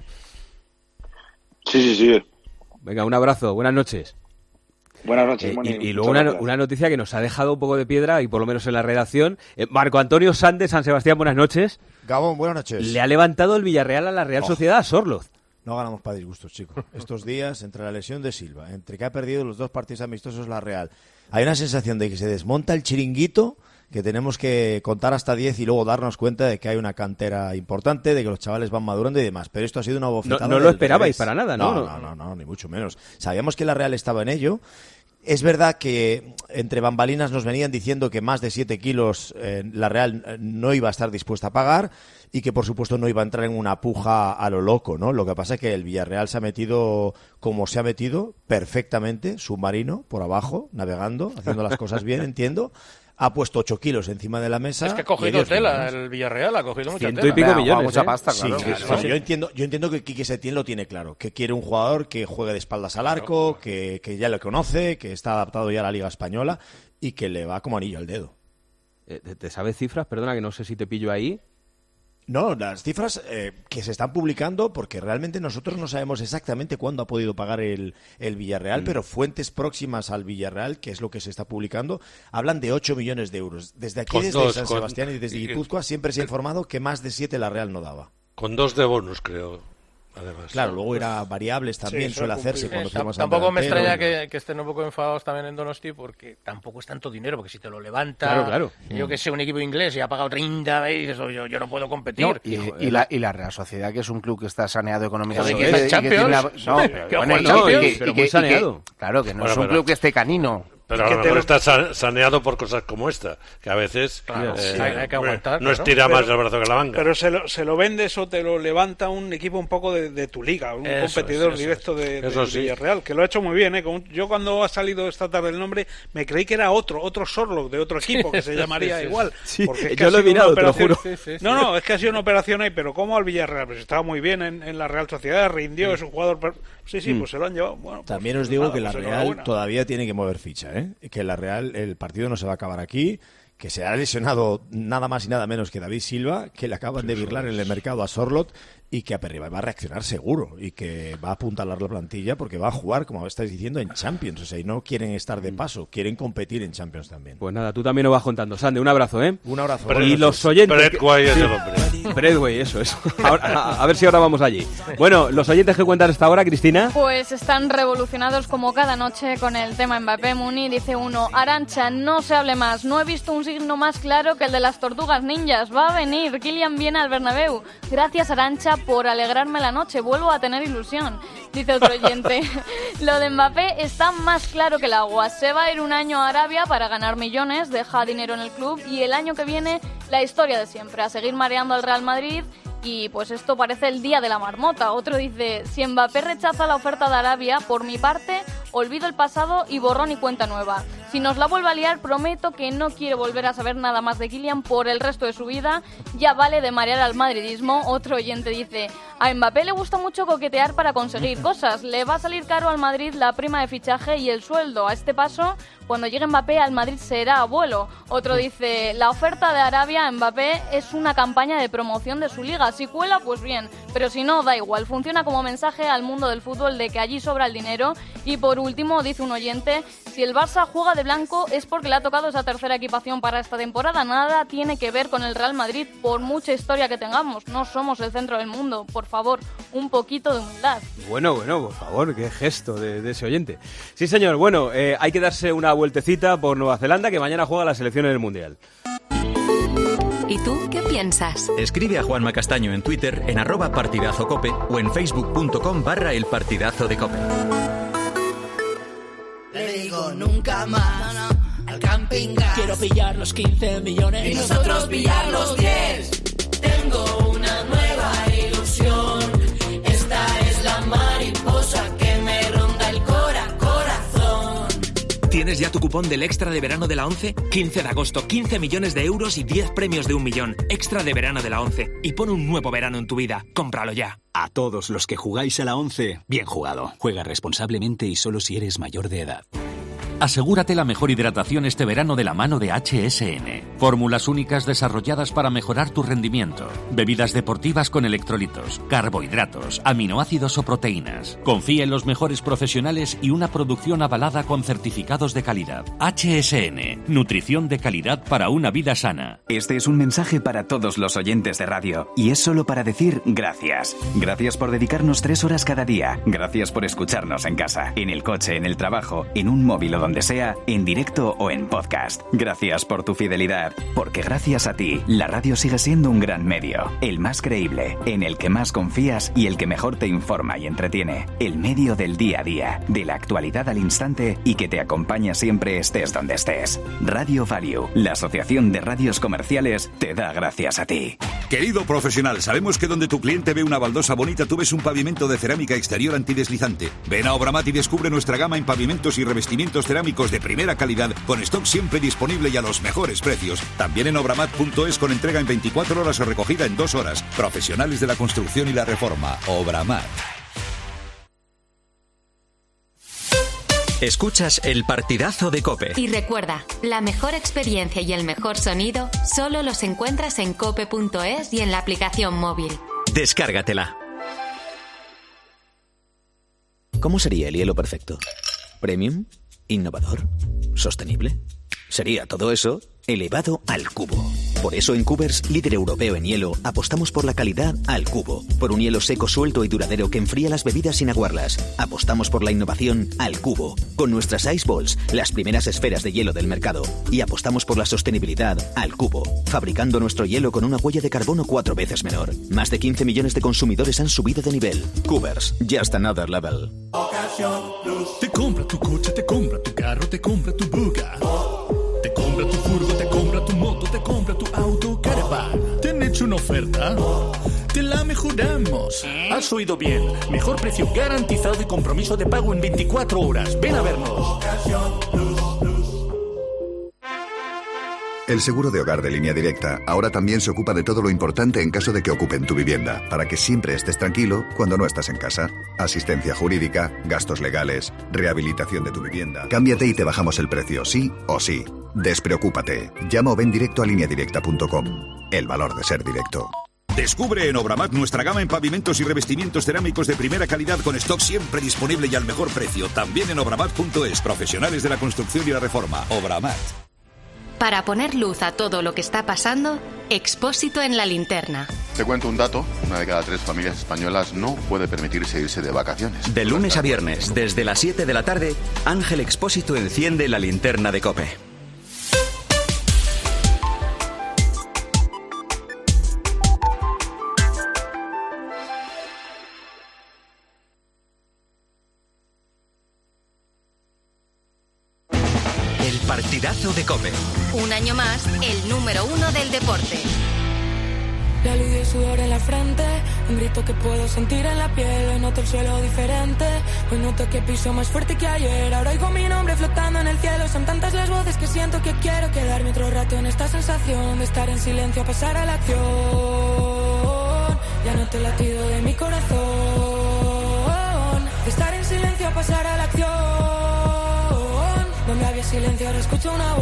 Sí, sí, sí. Venga, un abrazo, buenas noches. Buenas noches, eh, Moni. Y, y luego una, una noticia que nos ha dejado un poco de piedra, y por lo menos en la redacción. Eh, Marco Antonio Sanz de San Sebastián, buenas noches. Gabón, buenas noches. Le ha levantado el Villarreal a la Real Oh. Sociedad a Sorloz. No ganamos para disgustos, chicos. Estos días, entre la lesión de Silva, entre que ha perdido los dos partidos amistosos la Real, hay una sensación de que se desmonta el chiringuito, que tenemos que contar hasta diez y luego darnos cuenta de que hay una cantera importante, de que los chavales van madurando y demás. Pero esto ha sido una bofetada. No, no lo del esperabais revés. para nada, ¿no? No, no, no, no, ni mucho menos. Sabíamos que la Real estaba en ello. Es verdad que entre bambalinas nos venían diciendo que más de siete kilos eh, la Real no iba a estar dispuesta a pagar y que por supuesto no iba a entrar en una puja a lo loco, ¿no? Lo que pasa es que el Villarreal se ha metido como se ha metido, perfectamente, submarino, por abajo, navegando, haciendo las cosas bien, entiendo. Ha puesto ocho kilos encima de la mesa. Es que ha cogido tela, el Villarreal ha cogido mucha Ciento tela. y pico millones, mucha ¿eh? pasta, Sí, claro. claro. Sí, sí. Yo entiendo, yo entiendo que Quique Setién lo tiene claro, que quiere un jugador que juegue de espaldas al arco, que, que ya lo conoce, que está adaptado ya a la Liga Española y que le va como anillo al dedo. Eh, ¿Te, te sabes cifras? Perdona que no sé si te pillo ahí. No, las cifras eh, que se están publicando, porque realmente nosotros no sabemos exactamente cuándo ha podido pagar el, el Villarreal, mm. pero fuentes próximas al Villarreal, que es lo que se está publicando, hablan de ocho millones de euros. Desde aquí, Con desde dos, San con- Sebastián y desde Guipúzcoa, siempre se ha informado que más de siete la Real no daba. Con dos de bonus, creo, además. Claro, luego era variables también, Sí, suele eso hacerse cumple. cuando Sí, firmas al tampoco me delantero. extraña que, que estén un poco enfadados también en Donosti porque tampoco es tanto dinero, porque si te lo levanta, Claro, claro. yo que sé, un equipo inglés y ha pagado treinta veces, y dices, "Oye, yo, yo no puedo competir". No, y, y la, y la Real Sociedad, que es un club que está saneado económicamente. Joder, que está en y que tiene Champions. la- no, Que pero, juega en y que- Champions, y que- pero y muy que- saneado. Claro, que no Bueno, es un pero- club que esté canino. Pero a que lo te mejor lo- está sa- saneado por cosas como esta, que a veces Claro, eh, sí, hay que aguantar, no claro. estira más Pero- el brazo que la manga. Pero se lo, se lo vendes o te lo levanta un equipo un poco de, de tu liga, un Eso competidor es, eso directo es. de, de Eso sí. Villarreal, que lo ha hecho muy bien. ¿eh? Con- Yo cuando ha salido esta tarde el nombre, me creí que era otro, otro Sorlock de otro equipo, que se Sí, llamaría sí, sí. igual. Sí, porque es que yo ha lo he sido una mirado, te lo operación- juro. Sí, sí, sí. No, no, es que ha sido una operación ahí, pero ¿cómo al Villarreal? Pues estaba muy bien en, en la Real Sociedad, rindió, es un jugador... per- Sí, sí, pues se lo han llevado. Bueno, pues También os digo nada, que la pues Real enhorabuena. todavía tiene que mover ficha, ¿eh? Que la Real, el partido no se va a acabar aquí, que se ha lesionado nada más y nada menos que David Silva, que le acaban de virlar en el mercado a Sorloth y que Aperriba va a reaccionar seguro y que va a apuntalar la plantilla porque va a jugar, como estáis diciendo, en Champions. O sea, y no quieren estar de paso, quieren competir en Champions también. Pues nada, tú también nos vas contando. Sande, un abrazo, ¿eh? Un abrazo. Pero- Y los oyentes... que- Breadway es Sí. el hombre. Breadway, eso, eso. Ahora- a, a ver si ahora vamos allí. Bueno, los oyentes que cuentan esta hora, Cristina. Pues están revolucionados como cada noche con el tema Mbappé. Muni dice uno, Arancha, no se hable más. No he visto un signo más claro que el de las tortugas ninjas. Va a venir. Kylian viene al Bernabéu. Gracias, Arancha, por alegrarme la noche. Vuelvo a tener ilusión. Dice otro oyente. Lo de Mbappé está más claro que el agua. Se va a ir un año a Arabia para ganar millones, deja dinero en el club y el año que viene la historia de siempre, a seguir mareando al Real Madrid. Y pues esto parece el día de la marmota. Otro dice, si Mbappé rechaza la oferta de Arabia, por mi parte, olvido el pasado y borrón y cuenta nueva. Si nos la vuelve a liar, prometo que no quiero volver a saber nada más de Kylian por el resto de su vida. Ya vale de marear al madridismo. Otro oyente dice, a Mbappé le gusta mucho coquetear para conseguir cosas. Le va a salir caro al Madrid la prima de fichaje y el sueldo. A este paso, cuando llegue Mbappé al Madrid será abuelo. Otro dice, la oferta de Arabia a Mbappé es una campaña de promoción de su liga. Si cuela, pues bien, pero si no, da igual. Funciona como mensaje al mundo del fútbol de que allí sobra el dinero. Y por último, dice un oyente, si el Barça juega de blanco es porque le ha tocado esa tercera equipación para esta temporada. Nada tiene que ver con el Real Madrid, por mucha historia que tengamos. No somos el centro del mundo. Por favor, un poquito de humildad. Bueno, bueno, por favor, qué gesto de, de ese oyente. Sí, señor, bueno, eh, hay que darse una vueltecita por Nueva Zelanda, que mañana juega la selección en el Mundial. ¿Y tú qué piensas? Escribe a Juanma Castaño en Twitter, en arroba partidazocope o en facebook.com barra el partidazo de cope. Le digo nunca más al camping gas. Quiero pillar los quince millones y nosotros pillar los diez. Tengo una nueva ilusión. Esta es la mariposa que me ronda el cora, corazón. ¿Tienes ya tu cupón del Extra de Verano de la ONCE? quince de agosto, quince millones de euros y diez premios de un millón. Extra de Verano de la ONCE. Y pon un nuevo verano en tu vida. Cómpralo ya. A todos los que jugáis a la ONCE, bien jugado. Juega responsablemente y solo si eres mayor de edad. Asegúrate la mejor hidratación este verano de la mano de H S N. Fórmulas únicas desarrolladas para mejorar tu rendimiento. Bebidas deportivas con electrolitos, carbohidratos, aminoácidos o proteínas. Confía en los mejores profesionales y una producción avalada con certificados de calidad. H S N. Nutrición de calidad para una vida sana. Este es un mensaje para todos los oyentes de radio. Y es solo para decir gracias. Gracias por dedicarnos tres horas cada día. Gracias por escucharnos en casa, en el coche, en el trabajo, en un móvil o donde sea, en directo o en podcast. Gracias por tu fidelidad, porque gracias a ti, la radio sigue siendo un gran medio, el más creíble, en el que más confías y el que mejor te informa y entretiene. El medio del día a día, de la actualidad al instante y que te acompaña siempre estés donde estés. Radio Value, la Asociación de Radios Comerciales, te da gracias a ti. Querido profesional, sabemos que donde tu cliente ve una baldosa bonita, tú ves un pavimento de cerámica exterior antideslizante. Ven a Obramat y descubre nuestra gama en pavimentos y revestimientos cerámicos de primera calidad, con stock siempre disponible y a los mejores precios. También en obramat punto es, con entrega en veinticuatro horas o recogida en dos horas. Profesionales de la construcción y la reforma. Obramat. Escuchas el partidazo de COPE. Y recuerda, la mejor experiencia y el mejor sonido solo los encuentras en cope punto es y en la aplicación móvil. Descárgatela. ¿Cómo sería el hielo perfecto? ¿Premium? ¿Innovador? ¿Sostenible? Sería todo eso elevado al cubo. Por eso en Cubers, líder europeo en hielo, apostamos por la calidad al cubo. Por un hielo seco, suelto y duradero que enfría las bebidas sin aguarlas. Apostamos por la innovación al cubo. Con nuestras Ice Balls, las primeras esferas de hielo del mercado. Y apostamos por la sostenibilidad al cubo. Fabricando nuestro hielo con una huella de carbono cuatro veces menor. Más de quince millones de consumidores han subido de nivel. Cubers, just another level. Te compra tu coche, te compra tu carro, te compra tu buga. Te compra tu furgo, te compra tu moto, te compra tu auto, caravan. ¿Te han hecho una oferta? Te la mejoramos. Has oído bien. Mejor precio garantizado y compromiso de pago en veinticuatro horas. Ven a vernos. El seguro de hogar de Línea Directa ahora también se ocupa de todo lo importante en caso de que ocupen tu vivienda, para que siempre estés tranquilo cuando no estás en casa. Asistencia jurídica, gastos legales, rehabilitación de tu vivienda. Cámbiate y te bajamos el precio, sí o sí. Despreocúpate. Llama o ven directo a línea directa punto com. El valor de ser directo. Descubre en Obramat nuestra gama en pavimentos y revestimientos cerámicos de primera calidad, con stock siempre disponible y al mejor precio. También en obramat punto es. Profesionales de la construcción y la reforma. Obramat. Para poner luz a todo lo que está pasando, Expósito en la linterna. Te cuento un dato: una de cada tres familias españolas no puede permitirse irse de vacaciones. De lunes a viernes, desde las siete de la tarde, Ángel Expósito enciende la linterna de COPE. Partidazo de COPE. Un año más, el número uno del deporte. La luz y el sudor en la frente, un grito que puedo sentir en la piel, hoy noto el suelo diferente. Hoy noto que piso más fuerte que ayer. Ahora oigo mi nombre flotando en el cielo. Son tantas las voces que siento que quiero quedarme otro rato en esta sensación de estar en silencio a pasar a la acción. Ya noto el latido de mi corazón, de estar en silencio a pasar a la acción. Donde había silencio ahora escucho una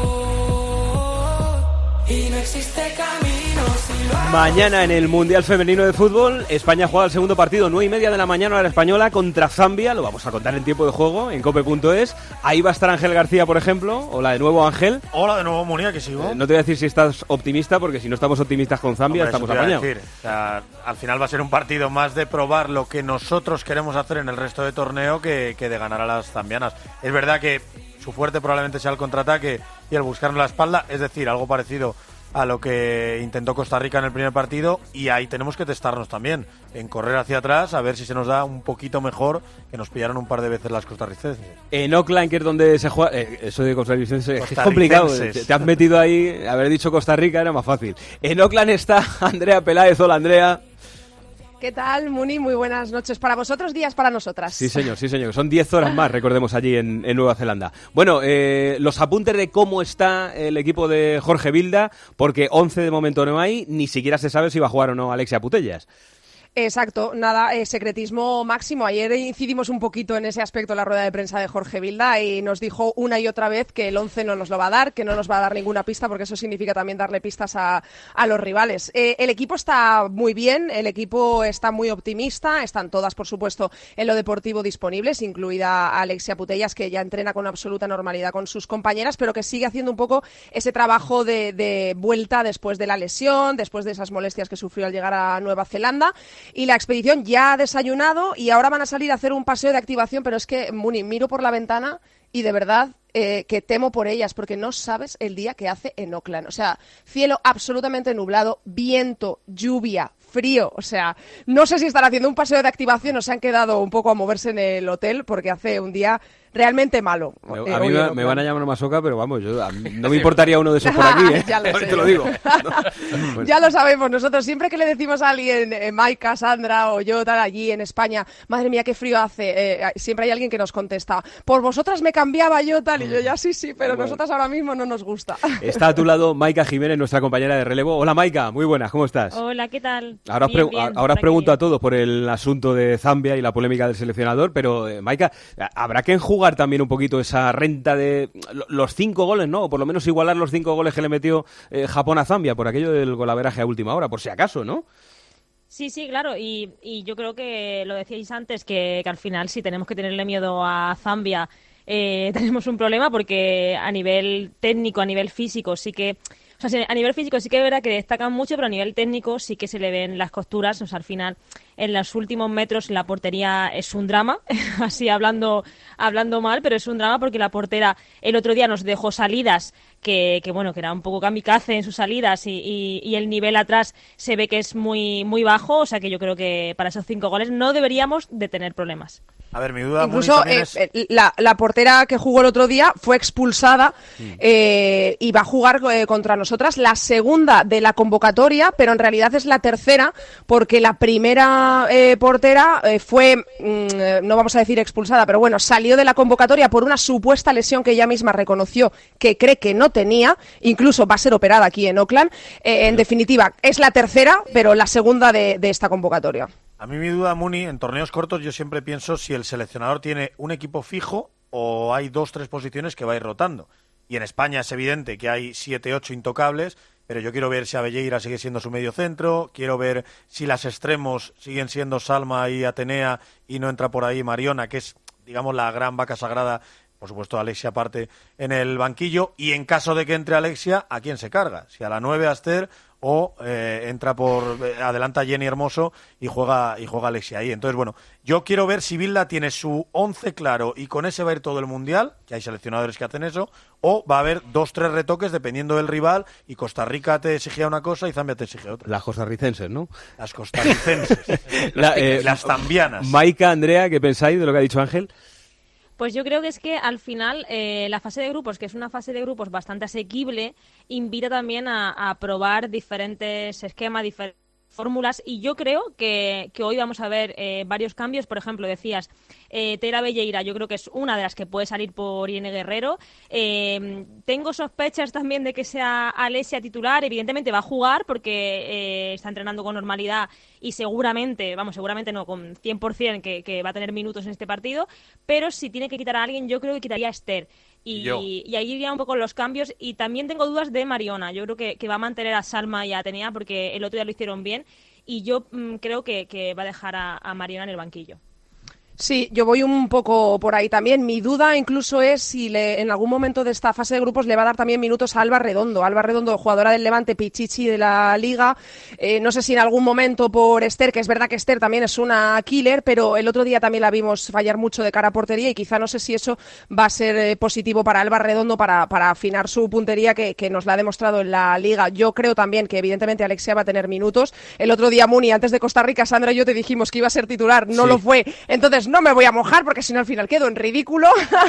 voz. Y no existe camino si lo hago. Mañana en el Mundial Femenino de Fútbol, España juega el segundo partido, nueve y media de la mañana hora española, contra Zambia. Lo vamos a contar en tiempo de juego, en cope punto es. Ahí va a estar Ángel García, por ejemplo. Hola de nuevo, Ángel. Hola de nuevo, Munía, que sigo. Eh, no te voy a decir si estás optimista, porque si no estamos optimistas con Zambia, Hombre, estamos eso te iba a apañados. decir. O sea, al final va a ser un partido más de probar lo que nosotros queremos hacer en el resto de torneo que, que de ganar a las zambianas. Es verdad que su fuerte probablemente sea el contraataque y el buscar la espalda, es decir, algo parecido a lo que intentó Costa Rica en el primer partido, y ahí tenemos que testarnos también, en correr hacia atrás, a ver si se nos da un poquito mejor, que nos pillaron un par de veces las costarricenses. En Oakland, que es donde se juega... Eh, eso de costarricenses es complicado. Te, te has metido ahí, haber dicho Costa Rica era más fácil. En Oakland está Andrea Peláez. Hola, Andrea. ¿Qué tal, Muni? Muy buenas noches para vosotros, días para nosotras. Sí, señor, sí, señor. Son diez horas más, recordemos, allí en, en Nueva Zelanda. Bueno, eh, los apuntes de cómo está el equipo de Jorge Vilda, porque once de momento no hay, ni siquiera se sabe si va a jugar o no Alexia Putellas. Exacto, nada, eh, secretismo máximo. Ayer incidimos un poquito en ese aspecto en la rueda de prensa de Jorge Vilda y nos dijo una y otra vez que el once no nos lo va a dar, que no nos va a dar ninguna pista, porque eso significa también darle pistas a, a los rivales. Eh, el equipo está muy bien, el equipo está muy optimista, están todas, por supuesto, en lo deportivo disponibles, incluida Alexia Putellas, que ya entrena con absoluta normalidad con sus compañeras, pero que sigue haciendo un poco ese trabajo de, de vuelta después de la lesión, después de esas molestias que sufrió al llegar a Nueva Zelanda. Y la expedición ya ha desayunado y ahora van a salir a hacer un paseo de activación, pero es que, Muni, miro por la ventana y de verdad eh, que temo por ellas, porque no sabes el día que hace en Oakland. O sea, cielo absolutamente nublado, viento, lluvia, frío. O sea, no sé si están haciendo un paseo de activación o se han quedado un poco a moverse en el hotel, porque hace un día realmente malo. A eh, mí me, me van a llamar masoca, pero vamos, yo, a mí no me importaría uno de esos por aquí, ¿eh? Ya lo sé. Te lo digo. Pues ya lo sabemos nosotros. Siempre que le decimos a alguien, eh, Maika, Sandra o yo, tal, allí en España, madre mía, qué frío hace, eh, siempre hay alguien que nos contesta, por vosotras me cambiaba yo, tal, y yo ya sí, sí, pero bueno, nosotras ahora mismo no nos gusta. Está a tu lado Maika Jiménez, nuestra compañera de relevo. Hola, Maika, muy buenas, ¿cómo estás? Hola, ¿qué tal? Ahora os, bien, pre bien, ahora os por pregunto aquí. a todos por el asunto de Zambia y la polémica del seleccionador, pero eh, Maika, habrá que enjugar también un poquito esa renta de los cinco goles, ¿no? O por lo menos igualar los cinco goles que le metió eh, Japón a Zambia por aquello del golaveraje a última hora, por si acaso, ¿no? Sí, sí, claro, y, y yo creo que lo decíais antes, que, que al final sí tenemos que tenerle miedo a Zambia. Eh, tenemos un problema porque a nivel técnico, a nivel físico, sí que... O sea, a nivel físico sí que es verdad que destacan mucho, pero a nivel técnico sí que se le ven las costuras. O sea, al final, en los últimos metros la portería es un drama, así hablando hablando mal, pero es un drama porque la portera el otro día nos dejó salidas que, que bueno, que era un poco kamikaze en sus salidas y, y, y el nivel atrás se ve que es muy, muy bajo. O sea, que yo creo que para esos cinco goles no deberíamos de tener problemas. A ver, mi duda, Incluso Muni, eh, es... la, la portera que jugó el otro día fue expulsada mm. eh, y va a jugar eh, contra nosotras la segunda de la convocatoria, pero en realidad es la tercera porque la primera eh, portera eh, fue, mm, no vamos a decir expulsada, pero bueno, salió de la convocatoria por una supuesta lesión que ella misma reconoció que cree que no tenía, incluso va a ser operada aquí en Oakland. Eh, en definitiva, es la tercera, pero la segunda de, de esta convocatoria. A mí mi duda, Muni, en torneos cortos yo siempre pienso si el seleccionador tiene un equipo fijo o hay dos, tres posiciones que va a ir rotando. Y en España es evidente que hay siete, ocho intocables, pero yo quiero ver si Abelleira sigue siendo su medio centro, quiero ver si las extremos siguen siendo Salma y Atenea y no entra por ahí Mariona, que es, digamos, la gran vaca sagrada, por supuesto Alexia aparte en el banquillo, y en caso de que entre Alexia, ¿a quién se carga? Si a la nueve a Esther o eh, entra por eh, adelanta Jenny Hermoso y juega y juega Alexia ahí. Entonces, bueno, yo quiero ver si Vilda tiene su once claro y con ese va a ir todo el Mundial, que hay seleccionadores que hacen eso, o va a haber dos, tres retoques dependiendo del rival y Costa Rica te exigía una cosa y Zambia te exige otra. Las costarricenses, ¿no? Las costarricenses. La, eh, las zambianas. Maika, Andrea, ¿qué pensáis de lo que ha dicho Ángel? Pues yo creo que es que al final eh, la fase de grupos, que es una fase de grupos bastante asequible, invita también a, a probar diferentes esquemas, diferentes fórmulas, y yo creo que, que hoy vamos a ver eh, varios cambios. Por ejemplo, decías, eh, Tera Belleira, yo creo que es una de las que puede salir por Irene Guerrero. Eh, tengo sospechas también de que sea Alessia titular. Evidentemente va a jugar porque eh, está entrenando con normalidad y seguramente, vamos, seguramente no, con cien por ciento que, que va a tener minutos en este partido, pero si tiene que quitar a alguien, yo creo que quitaría a Esther. Y, y ahí iría un poco los cambios. Y también tengo dudas de Mariona. Yo creo que, que va a mantener a Salma y a Atenea porque el otro día lo hicieron bien. Y yo mmm, creo que, que va a dejar a, a Mariona en el banquillo. Sí, yo voy un poco por ahí también. Mi duda incluso es si le, en algún momento de esta fase de grupos le va a dar también minutos a Alba Redondo. Alba Redondo, jugadora del Levante, Pichichi de la Liga. Eh, no sé si en algún momento por Esther, que es verdad que Esther también es una killer, pero el otro día también la vimos fallar mucho de cara a portería y quizá no sé si eso va a ser eh, positivo para Alba Redondo para, para afinar su puntería que, que nos la ha demostrado en la Liga. Yo creo también que evidentemente Alexia va a tener minutos. El otro día, Muni, antes de Costa Rica, Sandra y yo te dijimos que iba a ser titular, no sí. lo fue. Entonces no me voy a mojar porque si no al final quedo en ridículo.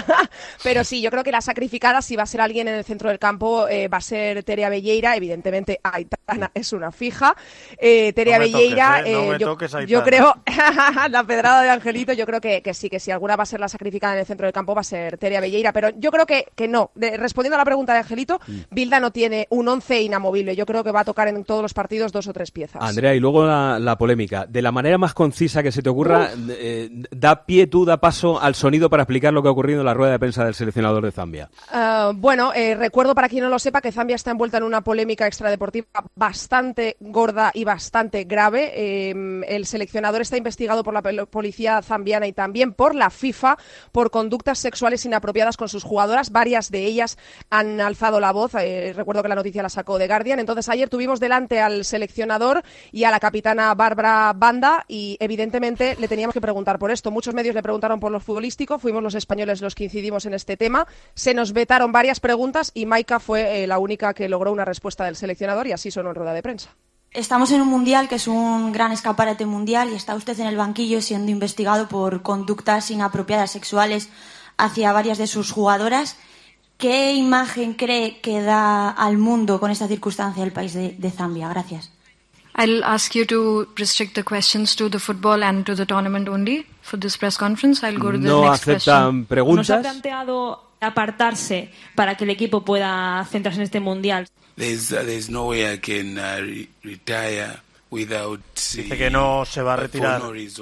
Pero sí, yo creo que la sacrificada, si va a ser alguien en el centro del campo, eh, va a ser Terea Belleira. Evidentemente Aitana es una fija. Eh, Terea no Belleira, toques, eh, no eh, yo, yo creo, la pedrada de Angelito, yo creo que, que sí, que si alguna va a ser la sacrificada en el centro del campo va a ser Terea Belleira, pero yo creo que, que no. De, respondiendo a la pregunta de Angelito, mm. Bilda no tiene un once inamovible. Yo creo que va a tocar en todos los partidos dos o tres piezas. Andrea, y luego la, la polémica. De la manera más concisa que se te ocurra, eh, da pie tú, da paso al sonido para explicar lo que ha ocurrido en la rueda de prensa del seleccionador de Zambia. Uh, bueno, eh, recuerdo para quien no lo sepa que Zambia está envuelta en una polémica extradeportiva bastante gorda y bastante grave. Eh, el seleccionador está investigado por la policía zambiana y también por la FIFA por conductas sexuales inapropiadas con sus jugadoras. Varias de ellas han alzado la voz. Eh, recuerdo que la noticia la sacó The Guardian. Entonces ayer tuvimos delante al seleccionador y a la capitana Bárbara Banda y evidentemente le teníamos que preguntar por esto. Muchos medios le preguntaron por lo futbolístico, fuimos los españoles los que incidimos en este tema. Se nos vetaron varias preguntas y Maika fue eh, la única que logró una respuesta del seleccionador y así sonó en rueda de prensa. Estamos en un mundial que es un gran escaparate mundial y está usted en el banquillo siendo investigado por conductas inapropiadas sexuales hacia varias de sus jugadoras. ¿Qué imagen cree que da al mundo con esta circunstancia el país de, de Zambia? Gracias. I'll ask you to restrict the questions to the football and to the tournament only for this press conference. I'll go to the no next aceptan question. preguntas. ¿Nos ha planteado apartarse para que el equipo pueda centrarse en este mundial? There's, uh, there's no way I can uh, re- retire without Dice que no se va a retirar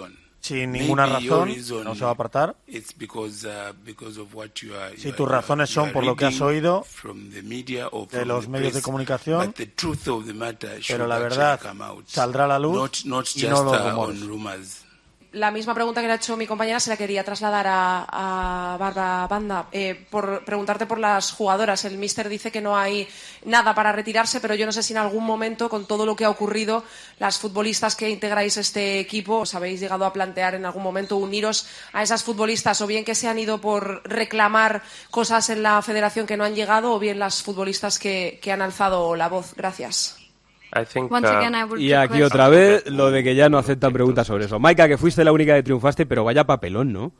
sin ninguna razón, no se va a apartar. Si tus razones son por lo que has oído de los medios de comunicación, pero la verdad saldrá a la luz y no los rumores. La misma pregunta que le ha hecho mi compañera se la quería trasladar a, a Bárbara Banda. Eh, por preguntarte por las jugadoras. El míster dice que no hay nada para retirarse, pero yo no sé si en algún momento, con todo lo que ha ocurrido, las futbolistas que integráis este equipo, os habéis llegado a plantear en algún momento uniros a esas futbolistas, o bien que se han ido por reclamar cosas en la federación que no han llegado, o bien las futbolistas que, que han alzado la voz. Gracias. Think, uh, y aquí otra vez lo de que ya no aceptan preguntas sobre eso. Maika, que fuiste la única que triunfaste, pero vaya papelón, ¿no?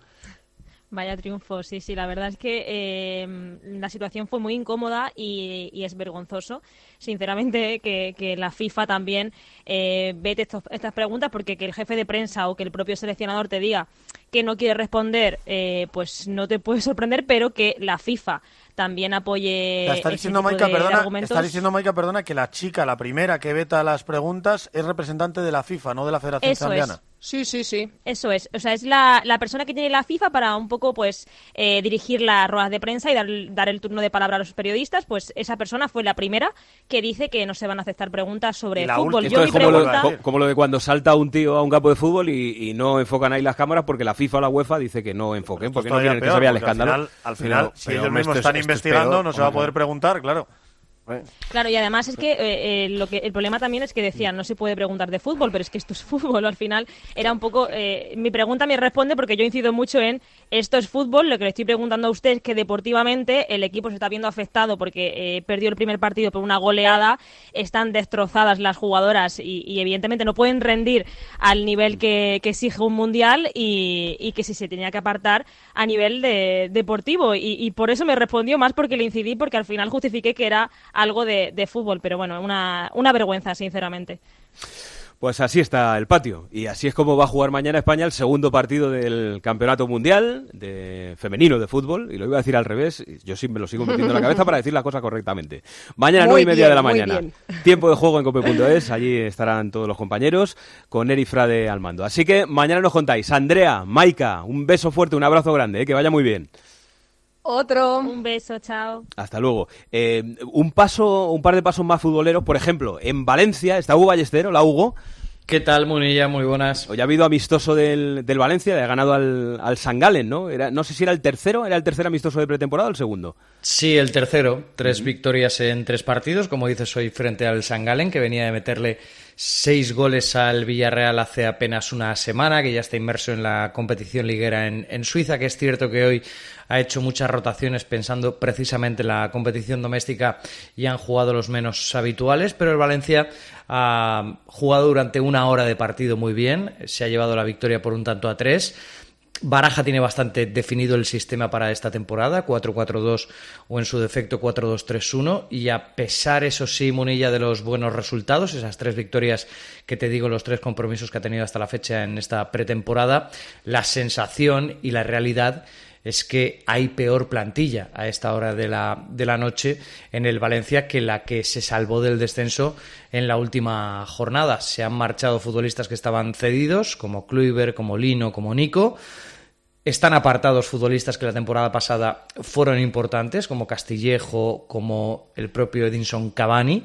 Vaya triunfo, sí, sí. La verdad es que eh, la situación fue muy incómoda y, y es vergonzoso, sinceramente, que, que la FIFA también eh, vete estos, estas preguntas, porque que el jefe de prensa o que el propio seleccionador te diga que no quiere responder, eh, pues no te puede sorprender, pero que la FIFA también apoye está diciendo Maika, perdona, está diciendo Maika, perdona, que la chica, la primera que veta las preguntas, es representante de la FIFA, no de la Federación Eso Zambiana. Es. Sí, sí, sí. Eso es. O sea, es la, la persona que tiene la FIFA para un poco, pues, eh, dirigir las ruedas de prensa y dar, dar el turno de palabra a los periodistas. Pues esa persona fue la primera que dice que no se van a aceptar preguntas sobre fútbol. Yo es como, pregunta... lo, como lo de cuando salta un tío a un campo de fútbol y, y no enfocan ahí las cámaras porque la FIFA o la UEFA dice que no enfoquen, porque no quieren que se vea el escándalo. Al final, al final pero, si pero ellos mismos están es, investigando, peor, no se va a poder preguntar, claro. Claro, y además es que, eh, eh, lo que el problema también es que decían no se puede preguntar de fútbol, pero es que esto es fútbol. Al final era un poco eh, mi pregunta me responde porque yo incido mucho en esto es fútbol. Lo que le estoy preguntando a usted es que deportivamente el equipo se está viendo afectado porque eh, perdió el primer partido por una goleada, están destrozadas las jugadoras y, y evidentemente no pueden rendir al nivel que, que exige un mundial y, y que si se tenía que apartar a nivel de, deportivo y, y por eso me respondió más porque le incidí, porque al final justifiqué que era algo de, de fútbol, pero bueno, una, una vergüenza, sinceramente. Pues así está el patio y así es como va a jugar mañana España el segundo partido del Campeonato Mundial de femenino de fútbol, y lo iba a decir al revés, yo sí me lo sigo metiendo en la cabeza para decir la cosa correctamente. Mañana nueve y media de la mañana, tiempo de juego en cope punto es, allí estarán todos los compañeros con Eri Frade al mando. Así que mañana nos contáis. Andrea, Maika, un beso fuerte, un abrazo grande, ¿eh? Que vaya muy bien. Otro. Un beso, chao. Hasta luego. Eh, un paso, un par de pasos más futboleros, por ejemplo, en Valencia está Hugo Ballestero, la Hugo. ¿Qué tal, Munilla? Muy buenas. Hoy ha habido amistoso del, del Valencia, le ha ganado al, al San Galen, ¿no? Era, no sé si era el tercero, ¿era el tercer amistoso de pretemporada o el segundo? Sí, el tercero. Tres uh-huh. victorias en tres partidos, como dices hoy, frente al San Galen, que venía de meterle seis goles al Villarreal hace apenas una semana, que ya está inmerso en la competición liguera en, en Suiza, que es cierto que hoy ha hecho muchas rotaciones pensando precisamente en la competición doméstica y han jugado los menos habituales, pero el Valencia ha jugado durante una hora de partido muy bien, se ha llevado la victoria por un tanto a tres. Baraja tiene bastante definido el sistema para esta temporada, cuatro cuatro dos o en su defecto cuatro dos tres uno, y a pesar, eso sí, Munilla, de los buenos resultados, esas tres victorias que te digo, los tres compromisos que ha tenido hasta la fecha en esta pretemporada, la sensación y la realidad es que hay peor plantilla a esta hora de la, de la noche en el Valencia que la que se salvó del descenso en la última jornada. Se han marchado futbolistas que estaban cedidos, como Kluivert, como Lino, como Nico. Están apartados futbolistas que la temporada pasada fueron importantes, como Castillejo, como el propio Edinson Cavani,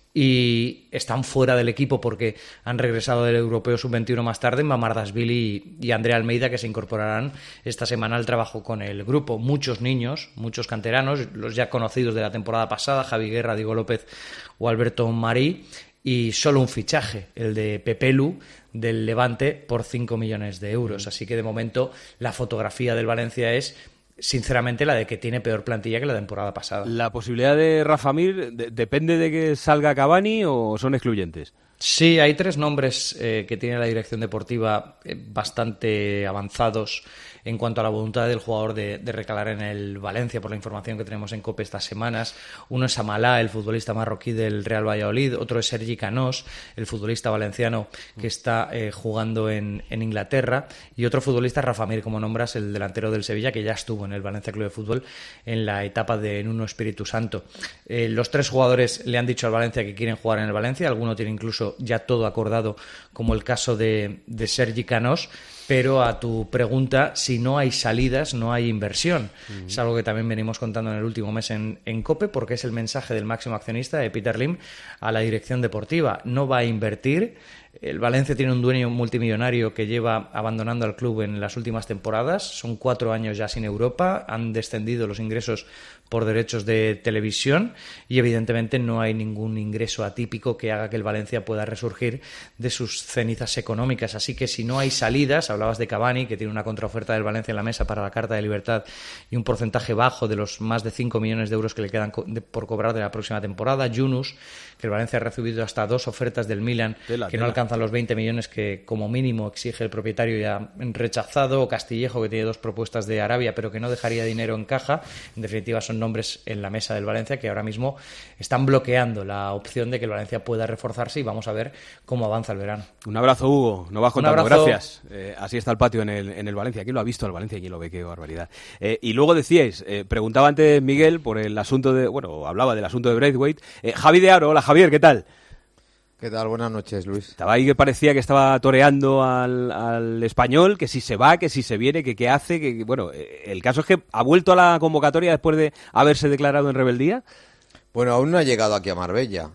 y están fuera del equipo porque han regresado del Europeo sub veintiuno más tarde Mamardashvili y, y Andrea Almeida, que se incorporarán esta semana al trabajo con el grupo. Muchos niños, muchos canteranos, los ya conocidos de la temporada pasada, Javi Guerra, Diego López o Alberto Marí, y solo un fichaje, el de Pepelu del Levante, por cinco millones de euros. Así que de momento la fotografía del Valencia es, sinceramente, la de que tiene peor plantilla que la temporada pasada. ¿La posibilidad de Rafa Mir de, depende de que salga Cavani o son excluyentes? Sí, hay tres nombres eh, que tiene la dirección deportiva eh, bastante avanzados en cuanto a la voluntad del jugador de, de recalar en el Valencia, por la información que tenemos en COPE estas semanas. Uno es Amalá, el futbolista marroquí del Real Valladolid. Otro es Sergi Canós, el futbolista valenciano que está eh, jugando en, en Inglaterra. Y otro futbolista, Rafa Mir, como nombras, el delantero del Sevilla, que ya estuvo en el Valencia Club de Fútbol en la etapa de Nuno Espíritu Santo. Eh, los tres jugadores le han dicho al Valencia que quieren jugar en el Valencia. Alguno tiene incluso ya todo acordado, como el caso de, de Sergi Canós. Pero a tu pregunta, si no hay salidas, no hay inversión. Uh-huh. Es algo que también venimos contando en el último mes en, en COPE, porque es el mensaje del máximo accionista, de Peter Lim, a la dirección deportiva. No va a invertir. El Valencia tiene un dueño multimillonario que lleva abandonando al club en las últimas temporadas. Son cuatro años ya sin Europa. Han descendido los ingresos por derechos de televisión y evidentemente no hay ningún ingreso atípico que haga que el Valencia pueda resurgir de sus cenizas económicas. Así que si no hay salidas, hablabas de Cavani, que tiene una contraoferta del Valencia en la mesa para la carta de libertad y un porcentaje bajo de los más de cinco millones de euros que le quedan por cobrar de la próxima temporada. Yunus, que el Valencia ha recibido hasta dos ofertas del Milan tela, que tela. no alcanzan los veinte millones que como mínimo exige el propietario y ha rechazado. O Castillejo, que tiene dos propuestas de Arabia pero que no dejaría dinero en caja. En definitiva, son nombres en la mesa del Valencia que ahora mismo están bloqueando la opción de que el Valencia pueda reforzarse, y vamos a ver cómo avanza el verano. Un abrazo, Hugo, nos vas contando. Gracias. Eh, así está el patio en el, en el Valencia. ¿Quién lo ha visto el Valencia? ¿Quién lo ve? Qué barbaridad. Eh, y luego decíais, eh, preguntaba antes Miguel por el asunto de, bueno, hablaba del asunto de Braithwaite. Eh, Javi de Aro, hola Javier, ¿qué tal? ¿Qué tal? Buenas noches, Luis. Estaba ahí que parecía que estaba toreando al, al Español, que si se va, que si se viene, que qué hace, que bueno, el caso es que ha vuelto a la convocatoria después de haberse declarado en rebeldía. Bueno, aún no ha llegado aquí a Marbella.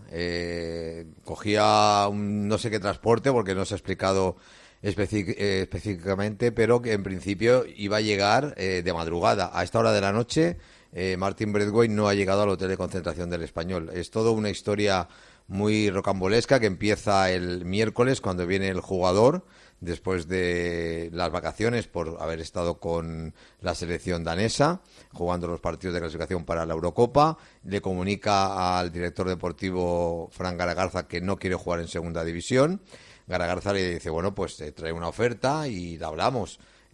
Eh, cogía un no sé qué transporte, porque no se ha explicado especi- eh, específicamente, pero que en principio iba a llegar eh, de madrugada. A esta hora de la noche, eh, Martin Braithwaite no ha llegado al hotel de concentración del Español. Es todo una historia muy rocambolesca que empieza el miércoles, cuando viene el jugador después de las vacaciones por haber estado con la selección danesa jugando los partidos de clasificación para la Eurocopa. Le comunica al director deportivo Fran Garagarza que no quiere jugar en segunda división. Garagarza le dice, bueno, pues te trae una oferta y la hablamos.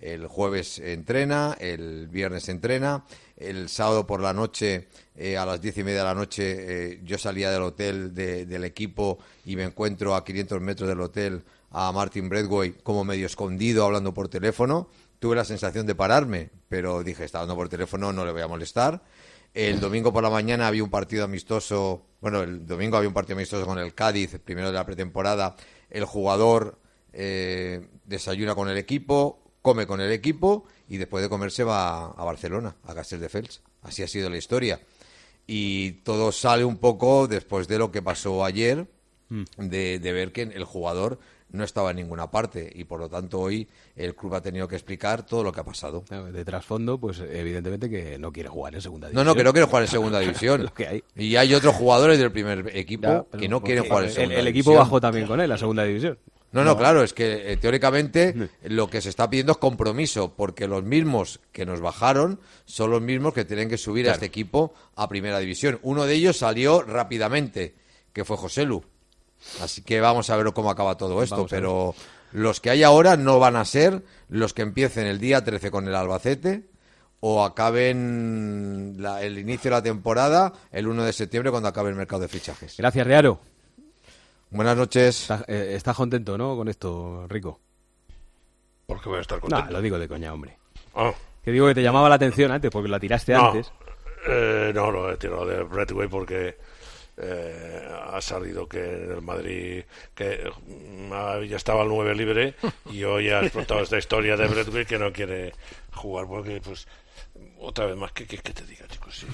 el jueves entrena, el viernes entrena, el sábado por la noche, eh, a las diez y media de la noche, eh, yo salía del hotel de, del equipo y me encuentro a quinientos metros del hotel a Martin Braithwaite como medio escondido hablando por teléfono. Tuve la sensación de pararme, pero dije, está hablando por teléfono, no le voy a molestar. El domingo por la mañana había un partido amistoso, bueno, el domingo había un partido amistoso con el Cádiz, primero de la pretemporada. El jugador eh, desayuna con el equipo, come con el equipo y después de comer se va a Barcelona, a Castelldefels. Así ha sido la historia. Y todo sale un poco después de lo que pasó ayer, mm. de, de ver que el jugador no estaba en ninguna parte y por lo tanto hoy el club ha tenido que explicar todo lo que ha pasado. De trasfondo, pues evidentemente que no quiere jugar en segunda división. No, no, que no quiere jugar en segunda división. Lo que hay. Y hay otros jugadores del primer equipo ya, que no quieren jugar en segunda el, el división. El equipo bajó también con él, la segunda división. No, no, claro, es que eh, teóricamente lo que se está pidiendo es compromiso, porque los mismos que nos bajaron son los mismos que tienen que subir claro. a este equipo a primera división. Uno de ellos salió rápidamente, que fue Joselu. Así que vamos a ver cómo acaba todo esto, pero los que hay ahora no van a ser los que empiecen el día trece con el Albacete o acaben la, el inicio de la temporada el uno de septiembre cuando acabe el mercado de fichajes. Gracias, Rearo. Buenas noches. Estás, eh, estás contento, ¿no?, con esto, Rico. ¿Por qué voy a estar contento? No, lo digo de coña, hombre. Ah. Que digo que te llamaba la atención antes porque la tiraste no, antes. Eh, no, lo he tirado de Braithwaite porque eh, ha salido que en el Madrid que uh, ya estaba el nueve libre y hoy ha explotado esta historia de Braithwaite que no quiere jugar porque, pues, otra vez más, ¿qué, qué, qué te diga, chicos? Sí.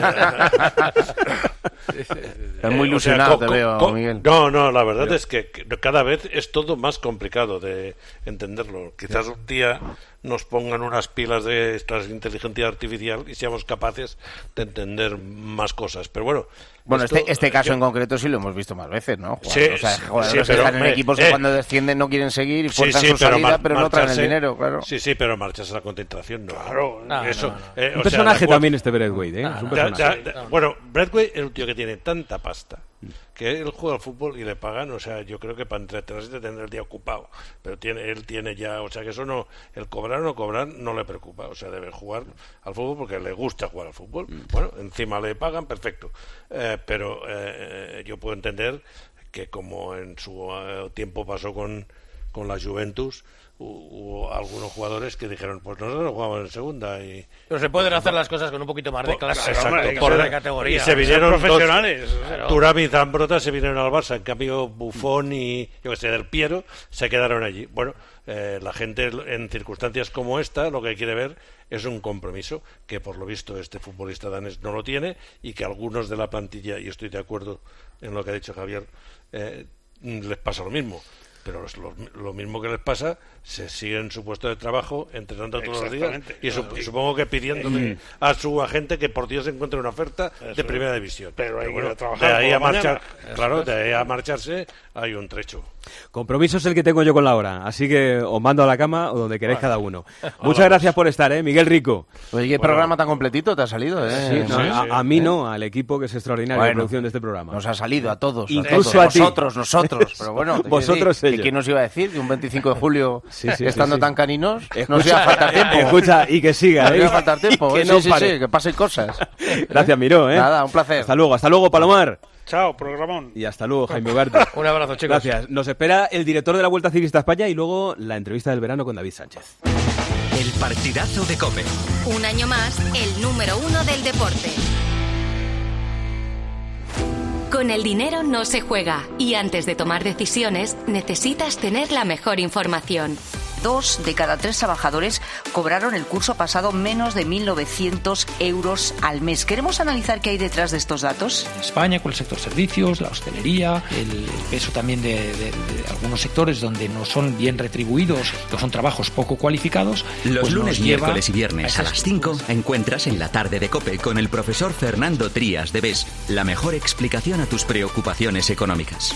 Es muy ilusionado, o sea, te veo, con, Miguel. No, no, la verdad Pero... es que cada vez es todo más complicado de entenderlo. Quizás un día nos pongan unas pilas de esta inteligencia artificial y seamos capaces de entender más cosas. Pero bueno... Bueno, esto, este, este caso yo... en concreto sí lo hemos visto más veces, ¿no? Juan? Sí, o sea, jugadores sí, que pero, están en eh, equipos eh, que cuando descienden no quieren seguir y fuerzan sí, sí, su salida, pero, pero no traen el dinero, claro. Sí, sí, pero marcharse a la concentración, no. Claro, no, eso, no, no. Eh, un o personaje sea, también este Braithwaite, ¿eh? No, es un no, personaje. ya, ya, bueno, Braithwaite es un tío que tiene tanta pasta que él juega al fútbol y le pagan, o sea, yo creo que para entretenerse de tener el día ocupado, pero tiene él tiene ya, o sea, que eso no, el cobrar o no cobrar no le preocupa, o sea, debe jugar al fútbol porque le gusta jugar al fútbol. Mm. Bueno, encima le pagan, perfecto, eh, pero eh, yo puedo entender que como en su uh, tiempo pasó con, con la Juventus, hubo algunos jugadores que dijeron, pues nosotros jugamos en segunda y... Pero se pueden hacer las cosas con un poquito más de clase, exacto, hombre, por de categoría. Y se vinieron profesionales. Pero... Thuram y Zambrotta se vinieron al Barça, en cambio Buffon y, yo que sé, Del Piero se quedaron allí. Bueno, eh, la gente en circunstancias como esta lo que quiere ver es un compromiso que por lo visto este futbolista danés no lo tiene y que algunos de la plantilla, y estoy de acuerdo en lo que ha dicho Javier, eh, les pasa lo mismo. Pero lo, lo mismo que les pasa, se siguen en su puesto de trabajo entrenando todos los días y su, supongo que pidiéndole a su agente que por Dios encuentre una oferta Eso de primera división. Pero hay pero bueno, que trabajar de ahí a marchar, mañana. claro, de ahí a marcharse hay un trecho. Compromiso es el que tengo yo con la hora, así que os mando a la cama o donde queráis cada uno. Muchas gracias por estar, ¿eh? Miguel Rico. Oye, ¿qué bueno. programa tan completito te ha salido? ¿eh? Sí, no, sí, a, sí. a mí no, al equipo que es extraordinario bueno, de producción de este programa. Nos ha salido a todos. Incluso a, a ti. Nosotros, nosotros. Pero bueno, vosotros decir, ¿quién nos iba a decir que un veinticinco de julio, sí, sí, estando sí, sí. tan caninos, escucha, nos iba a faltar tiempo? Escucha, y que siga, ¿eh? Nos iba a faltar tiempo. que ¿eh? no sí, sí, sí, que pasen cosas. Gracias, Miró, ¿eh? Nada, un placer. Hasta luego, hasta luego, Palomar. Chao, programón. Y hasta luego, Jaime Ugarte. Un abrazo, chicos. Gracias. Nos espera el director de la Vuelta Ciclista a España y luego la entrevista del verano con David Sánchez. El partidazo de COPE. Un año más, el número uno del deporte. Con el dinero no se juega y antes de tomar decisiones necesitas tener la mejor información. Dos de cada tres trabajadores cobraron el curso pasado menos de mil novecientos euros al mes. ¿Queremos analizar qué hay detrás de estos datos? En España, con el sector servicios, la hostelería, el peso también de, de, de algunos sectores donde no son bien retribuidos, que son trabajos poco cualificados. Los pues lunes, miércoles y viernes a, a las cinco encuentras en la tarde de COPE con el profesor Fernando Trías de B E S la mejor explicación a tus preocupaciones económicas.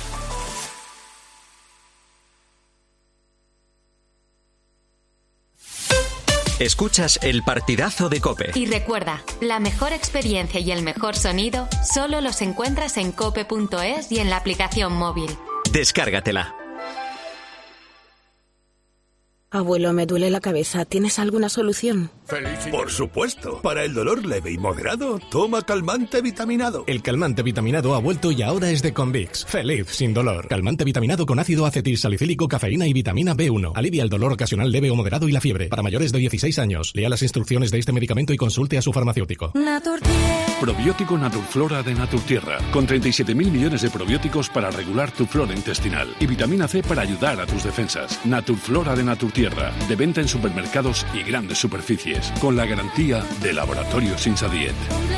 Escuchas el partidazo de COPE. Y recuerda, la mejor experiencia y el mejor sonido solo los encuentras en cope punto es y en la aplicación móvil. Descárgatela. Abuelo, me duele la cabeza. ¿Tienes alguna solución? Por supuesto. Para el dolor leve y moderado, toma calmante vitaminado. El calmante vitaminado ha vuelto y ahora es de Convix. Feliz sin dolor. Calmante vitaminado con ácido acetilsalicílico, cafeína y vitamina B uno. Alivia el dolor ocasional leve o moderado y la fiebre. Para mayores de dieciséis años. Lea las instrucciones de este medicamento y consulte a su farmacéutico. Probiótico Naturflora de Naturtierra. Con treinta y siete mil millones de probióticos para regular tu flora intestinal. Y vitamina C para ayudar a tus defensas. Naturflora de Naturtierra. De venta en supermercados y grandes superficies. Con la garantía de Laboratorios Insadiet.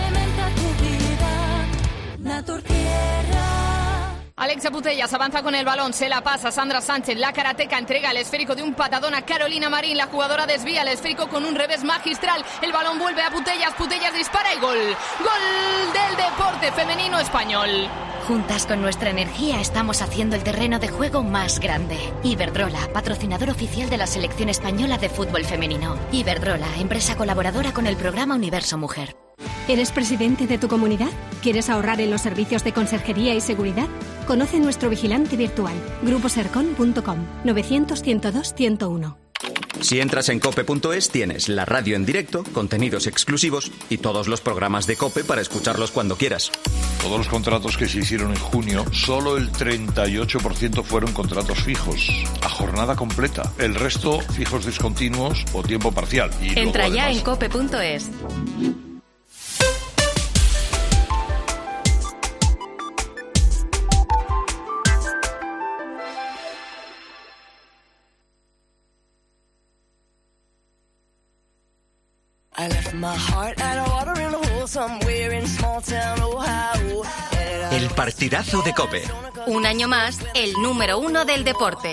Alexia Putellas avanza con el balón, se la pasa Sandra Sánchez, la karateca entrega el esférico de un patadón a Carolina Marín, la jugadora desvía el esférico con un revés magistral, el balón vuelve a Putellas, Putellas dispara y gol, gol del deporte femenino español. Juntas con nuestra energía estamos haciendo el terreno de juego más grande. Iberdrola, patrocinador oficial de la selección española de fútbol femenino. Iberdrola, empresa colaboradora con el programa Universo Mujer. ¿Eres presidente de tu comunidad? ¿Quieres ahorrar en los servicios de conserjería y seguridad? Conoce nuestro vigilante virtual, grupo sercon punto com, novecientos, ciento dos, ciento uno. Si entras en cope punto es tienes la radio en directo, contenidos exclusivos y todos los programas de COPE para escucharlos cuando quieras. Todos los contratos que se hicieron en junio, solo el treinta y ocho por ciento fueron contratos fijos, a jornada completa. El resto, fijos discontinuos o tiempo parcial. Y Entra luego, ya además, en cope punto es. El partidazo de COPE. Un año más, el número uno del deporte.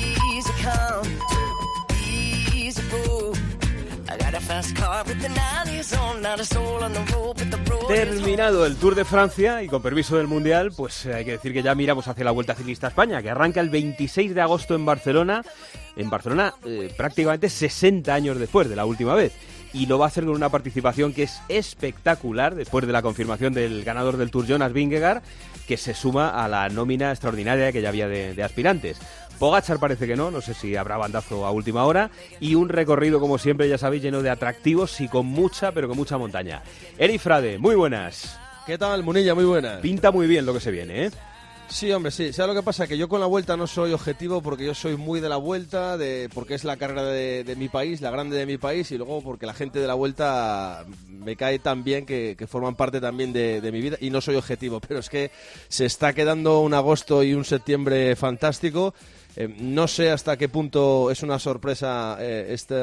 Terminado el Tour de Francia y con permiso del Mundial, pues hay que decir que ya miramos hacia la Vuelta Ciclista a España, que arranca el veintiséis de agosto en Barcelona. En Barcelona eh, prácticamente sesenta años después de la última vez. Y lo va a hacer con una participación que es espectacular, después de la confirmación del ganador del Tour, Jonas Vingegaard, que se suma a la nómina extraordinaria que ya había de, de aspirantes. Pogačar parece que no, no sé si habrá bandazo a última hora, y un recorrido, como siempre, ya sabéis, lleno de atractivos y con mucha, pero con mucha montaña. Eri Frade, muy buenas. ¿Qué tal, Munilla? Muy buenas. Pinta muy bien lo que se viene, ¿eh? Sí, hombre, sí. ¿Sabes lo que pasa? Que yo con la Vuelta no soy objetivo porque yo soy muy de la Vuelta, de porque es la carrera de, de mi país, la grande de mi país, y luego porque la gente de la Vuelta me cae tan bien que, que forman parte también de, de mi vida, y no soy objetivo. Pero es que se está quedando un agosto y un septiembre fantástico. Eh, no sé hasta qué punto es una sorpresa eh, este,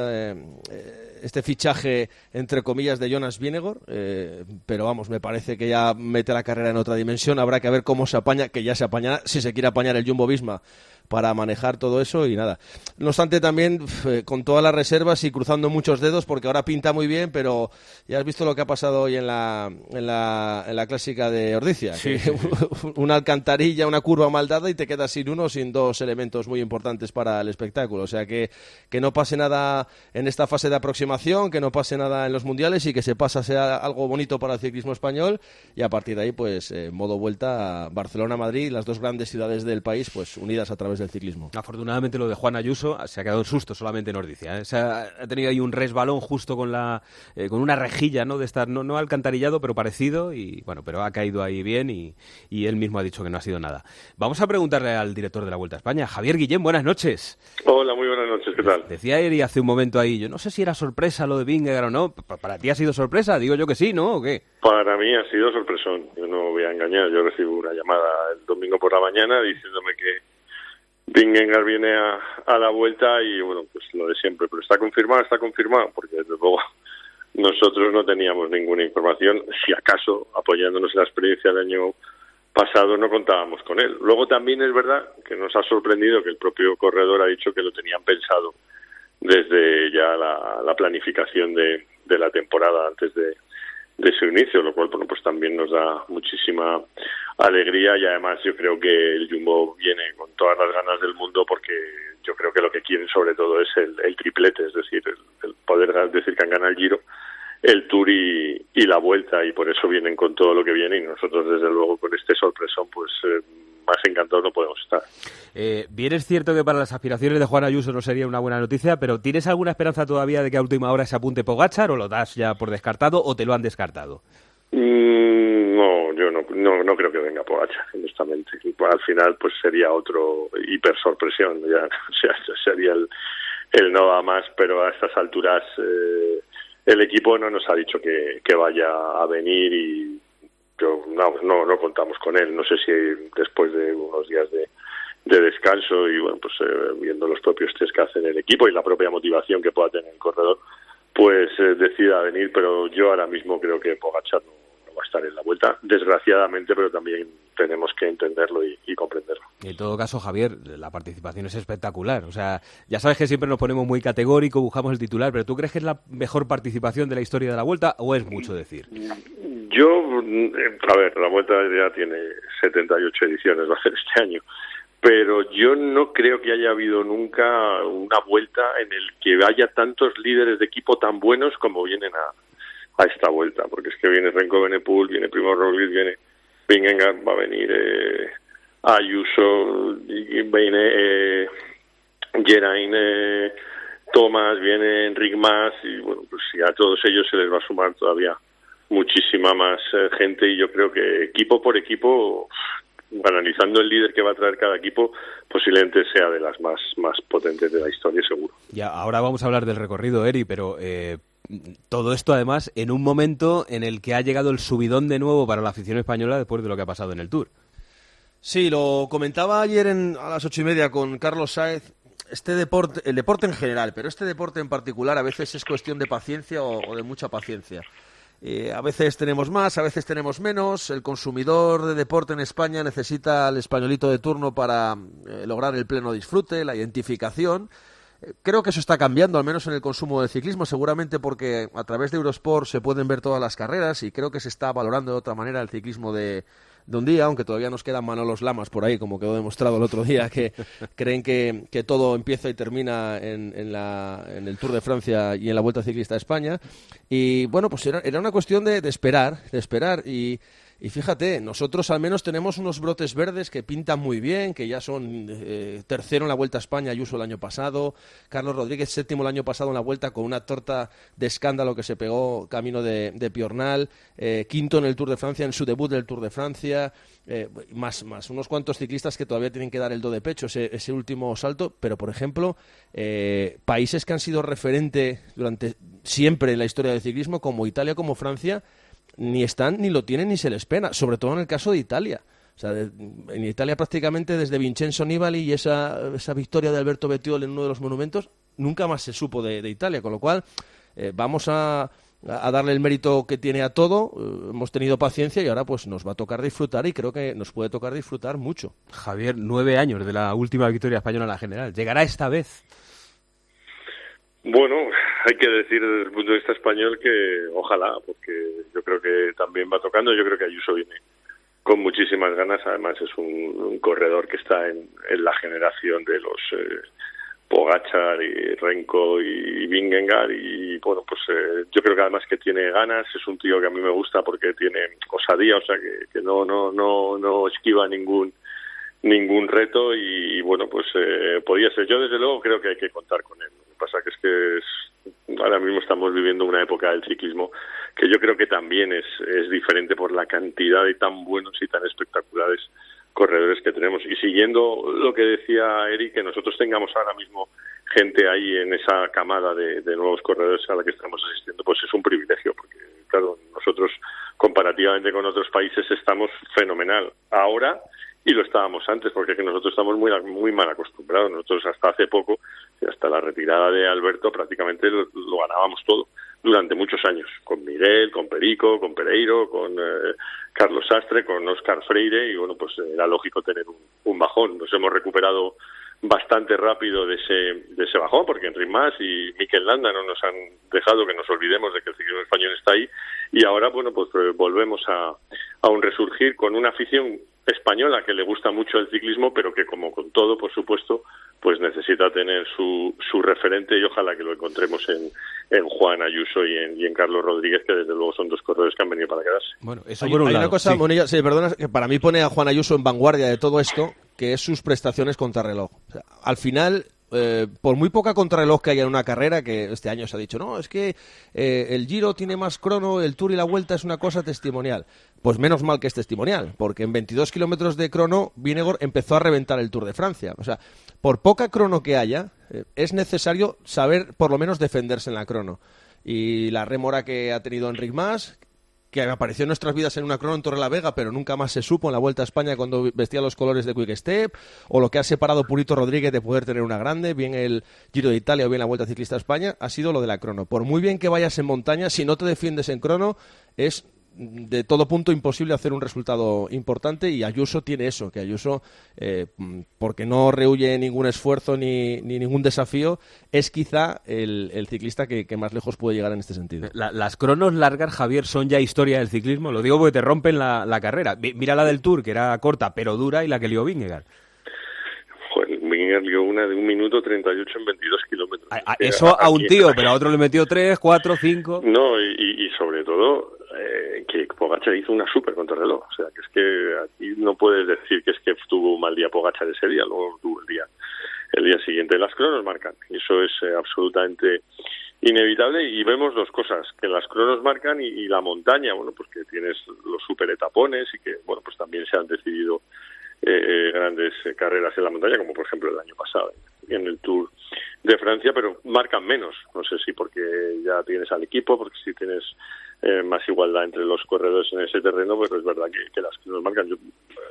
eh, este fichaje, entre comillas, de Jonas Vingegaard, eh, pero vamos, me parece que ya mete la carrera en otra dimensión. Habrá que ver cómo se apaña, que ya se apañará, si se quiere apañar el Jumbo-Visma para manejar todo eso, y nada. No obstante, también eh, con todas las reservas y cruzando muchos dedos, porque ahora pinta muy bien, pero ya has visto lo que ha pasado hoy en la en la, en la clásica de Ordizia. Sí, que, sí, sí. Una alcantarilla, una curva mal dada y te quedas sin uno, sin dos elementos muy importantes para el espectáculo. O sea, que, que no pase nada en esta fase de aproximación, que no pase nada en los mundiales y que se pasa sea algo bonito para el ciclismo español, y a partir de ahí, pues, eh, modo vuelta a Barcelona-Madrid, las dos grandes ciudades del país, pues unidas a través del ciclismo. Afortunadamente lo de Juan Ayuso se ha quedado en susto solamente en Ordicia, ¿eh? O sea, ha tenido ahí un resbalón justo con la eh, con una rejilla, ¿no? De estar no, no alcantarillado, pero parecido, y bueno, pero ha caído ahí bien, y, y él mismo ha dicho que no ha sido nada. Vamos a preguntarle al director de la Vuelta a España, Javier Guillén. Buenas noches. Hola, muy buenas noches, ¿qué tal? Decía Eri hace un momento ahí, yo no sé si era sorpresa lo de Vingegaard o no. ¿Para ti ha sido sorpresa? Digo yo que sí, ¿no? ¿O qué? Para mí ha sido sorpresón, yo no voy a engañar. Yo recibo una llamada el domingo por la mañana diciéndome que Vingegaard viene a, a la Vuelta, y bueno, pues lo de siempre, pero está confirmado, está confirmado, porque desde luego nosotros no teníamos ninguna información, si acaso apoyándonos en la experiencia del año pasado no contábamos con él. Luego también es verdad que nos ha sorprendido que el propio corredor ha dicho que lo tenían pensado desde ya la, la planificación de, de la temporada antes de, de su inicio, lo cual bueno, pues también nos da muchísima alegría, y además yo creo que el Jumbo viene con todas las ganas del mundo, porque yo creo que lo que quieren sobre todo es el, el triplete, es decir, el, el poder decir que han ganado el Giro, el Tour y, y la Vuelta, y por eso vienen con todo lo que viene, y nosotros desde luego con este sorpresón pues eh, más encantados no podemos estar. Eh, bien es cierto que para las aspiraciones de Juan Ayuso no sería una buena noticia, pero ¿tienes alguna esperanza todavía de que a última hora se apunte Pogačar o lo das ya por descartado o te lo han descartado? Mm, no, yo no, no, no creo que venga Pogačar, honestamente. Al final pues sería otro hiper sorpresión, ya, o sea, sería el, el no va más, pero a estas alturas eh, el equipo no nos ha dicho que, que vaya a venir y yo, no, no, no contamos con él. No sé si después de unos días de, de descanso y bueno, pues eh, viendo los propios test que hace el equipo y la propia motivación que pueda tener el corredor, pues eh, decida venir, pero yo ahora mismo creo que Pogačar no, no va a estar en la Vuelta, desgraciadamente, pero también tenemos que entenderlo y, y comprenderlo. En todo caso, Javier, la participación es espectacular. O sea, ya sabes que siempre nos ponemos muy categóricos, buscamos el titular, pero ¿tú crees que es la mejor participación de la historia de la Vuelta o es mucho decir? Yo, a ver, la Vuelta ya tiene setenta y ocho ediciones, va a ser este año, pero yo no creo que haya habido nunca una Vuelta en el que haya tantos líderes de equipo tan buenos como vienen a, a esta Vuelta, porque es que viene Renko Benepul, viene Primož Roglič, viene Vingegaard, va a venir eh, Ayuso, viene eh, Geraint, eh, Thomas, viene Enric Mas, y bueno, pues sí, a todos ellos se les va a sumar todavía muchísima más eh, gente, y yo creo que equipo por equipo, analizando el líder que va a traer cada equipo, posiblemente sea de las más, más potentes de la historia, seguro. Ya, ahora vamos a hablar del recorrido, Eri, pero eh, todo esto además en un momento en el que ha llegado el subidón de nuevo para la afición española después de lo que ha pasado en el Tour. Sí, lo comentaba ayer en, a las ocho y media con Carlos Sáez. Este deporte, el deporte en general, pero este deporte en particular a veces es cuestión de paciencia o, o de mucha paciencia. Eh, a veces tenemos más, a veces tenemos menos. El consumidor de deporte en España necesita al españolito de turno para eh, lograr el pleno disfrute, la identificación. Eh, creo que eso está cambiando, al menos en el consumo del ciclismo, seguramente porque a través de Eurosport se pueden ver todas las carreras y creo que se está valorando de otra manera el ciclismo de, de un día, aunque todavía nos quedan Manolos Lamas por ahí, como quedó demostrado el otro día, que creen que, que todo empieza y termina en, en, la, en el Tour de Francia y en la Vuelta Ciclista a España. Y bueno, pues era, era una cuestión de, de esperar, de esperar y... Y fíjate, nosotros al menos tenemos unos brotes verdes que pintan muy bien, que ya son eh, tercero en la Vuelta a España, Ayuso el año pasado, Carlos Rodríguez séptimo el año pasado en la Vuelta con una torta de escándalo que se pegó camino de, de Piornal, eh, quinto en el Tour de Francia, en su debut del Tour de Francia, eh, más, más unos cuantos ciclistas que todavía tienen que dar el do de pecho, ese, ese último salto, pero por ejemplo, eh, países que han sido referente durante siempre en la historia del ciclismo, como Italia, como Francia, ni están, ni lo tienen, ni se les pena, sobre todo en el caso de Italia. O sea, de, en Italia prácticamente desde Vincenzo Nibali y esa, esa victoria de Alberto Bettiol en uno de los monumentos, nunca más se supo de, de Italia, con lo cual eh, vamos a, a darle el mérito que tiene a todo, eh, hemos tenido paciencia y ahora pues nos va a tocar disfrutar y creo que nos puede tocar disfrutar mucho. Javier, nueve años de la última victoria española en la general, ¿llegará esta vez? Bueno, hay que decir desde el punto de vista español que ojalá, porque yo creo que también va tocando. Yo creo que Ayuso viene con muchísimas ganas. Además es un, un corredor que está en, en la generación de los eh, Pogačar y Renko y Vingegaard y bueno, pues eh, yo creo que además que tiene ganas. Es un tío que a mí me gusta porque tiene osadía, o sea que, que no no no no esquiva ningún ningún reto y, y bueno, pues eh, podía ser. Yo desde luego creo que hay que contar con él. Lo que pasa que es que es, ahora mismo estamos viviendo una época del ciclismo que yo creo que también es, es diferente por la cantidad de tan buenos y tan espectaculares corredores que tenemos. Y siguiendo lo que decía Eric, que nosotros tengamos ahora mismo gente ahí en esa camada de, de nuevos corredores a la que estamos asistiendo, pues es un privilegio, porque claro, nosotros comparativamente con otros países estamos fenomenal ahora y lo estábamos antes, porque es que nosotros estamos muy muy mal acostumbrados. Nosotros hasta hace poco, hasta la retirada de Alberto, prácticamente lo, lo ganábamos todo durante muchos años, con Miguel, con Perico, con Pereiro, con eh, Carlos Sastre, con Óscar Freire, y bueno, pues era lógico tener un, un bajón. Nos hemos recuperado bastante rápido de ese de ese bajón, porque Enric Mas y Mikel Landa no nos han dejado que nos olvidemos de que el ciclismo español está ahí, y ahora, bueno, pues volvemos a, a un resurgir con una afición española que le gusta mucho el ciclismo, pero que como con todo, por supuesto, pues necesita tener su, su referente, y ojalá que lo encontremos en, en Juan Ayuso y en, y en Carlos Rodríguez, que desde luego son dos corredores que han venido para quedarse. Bueno, eso hay, por un hay lado. Una cosa, sí. Monilla, sí, perdona, que para mí pone a Juan Ayuso en vanguardia de todo esto, que es sus prestaciones contrarreloj. O sea, al final, eh, por muy poca contrarreloj que haya en una carrera, que este año se ha dicho, no, es que eh, el Giro tiene más crono, el Tour y la Vuelta es una cosa testimonial. Pues menos mal que es testimonial, porque en veintidós kilómetros de crono, Vingegaard empezó a reventar el Tour de Francia. O sea, por poca crono que haya, eh, es necesario saber por lo menos defenderse en la crono. Y la rémora que ha tenido Enric Mas, que apareció en nuestras vidas en una crono en Torrelavega, pero nunca más se supo en la Vuelta a España cuando vestía los colores de Quick Step, o lo que ha separado Purito Rodríguez de poder tener una grande, bien el Giro de Italia o bien la Vuelta Ciclista a España, ha sido lo de la crono. Por muy bien que vayas en montaña, si no te defiendes en crono, es de todo punto imposible hacer un resultado importante, y Ayuso tiene eso, que Ayuso, eh, porque no rehuye ningún esfuerzo ni, ni ningún desafío, es quizá el, el ciclista que, que más lejos puede llegar en este sentido. La, las cronos largas, Javier, son ya historia del ciclismo, lo digo porque te rompen la, la carrera. Mira la del Tour, que era corta pero dura, y la que lió Vingegaard. Joder, Vingegaard lió una de un minuto treinta y ocho en veintidós kilómetros. A, a, eso a un tío, pero a otro le metió tres, cuatro, cinco... No, y, y, y sobre todo... Eh, que Pogačar hizo una súper contrarreloj, o sea, que es que aquí no puedes decir que es que tuvo un mal día Pogačar ese día, luego tuvo el día el día siguiente. Las cronos marcan, y eso es eh, absolutamente inevitable, y vemos dos cosas, que las cronos marcan y, y la montaña, bueno, pues que tienes los super etapones y que, bueno, pues también se han decidido eh, grandes eh, carreras en la montaña, como por ejemplo el año pasado en el Tour de Francia, pero marcan menos, no sé si porque ya tienes al equipo, porque si tienes eh, más igualdad entre los corredores en ese terreno, pero es verdad que, que las cronos marcan. Yo,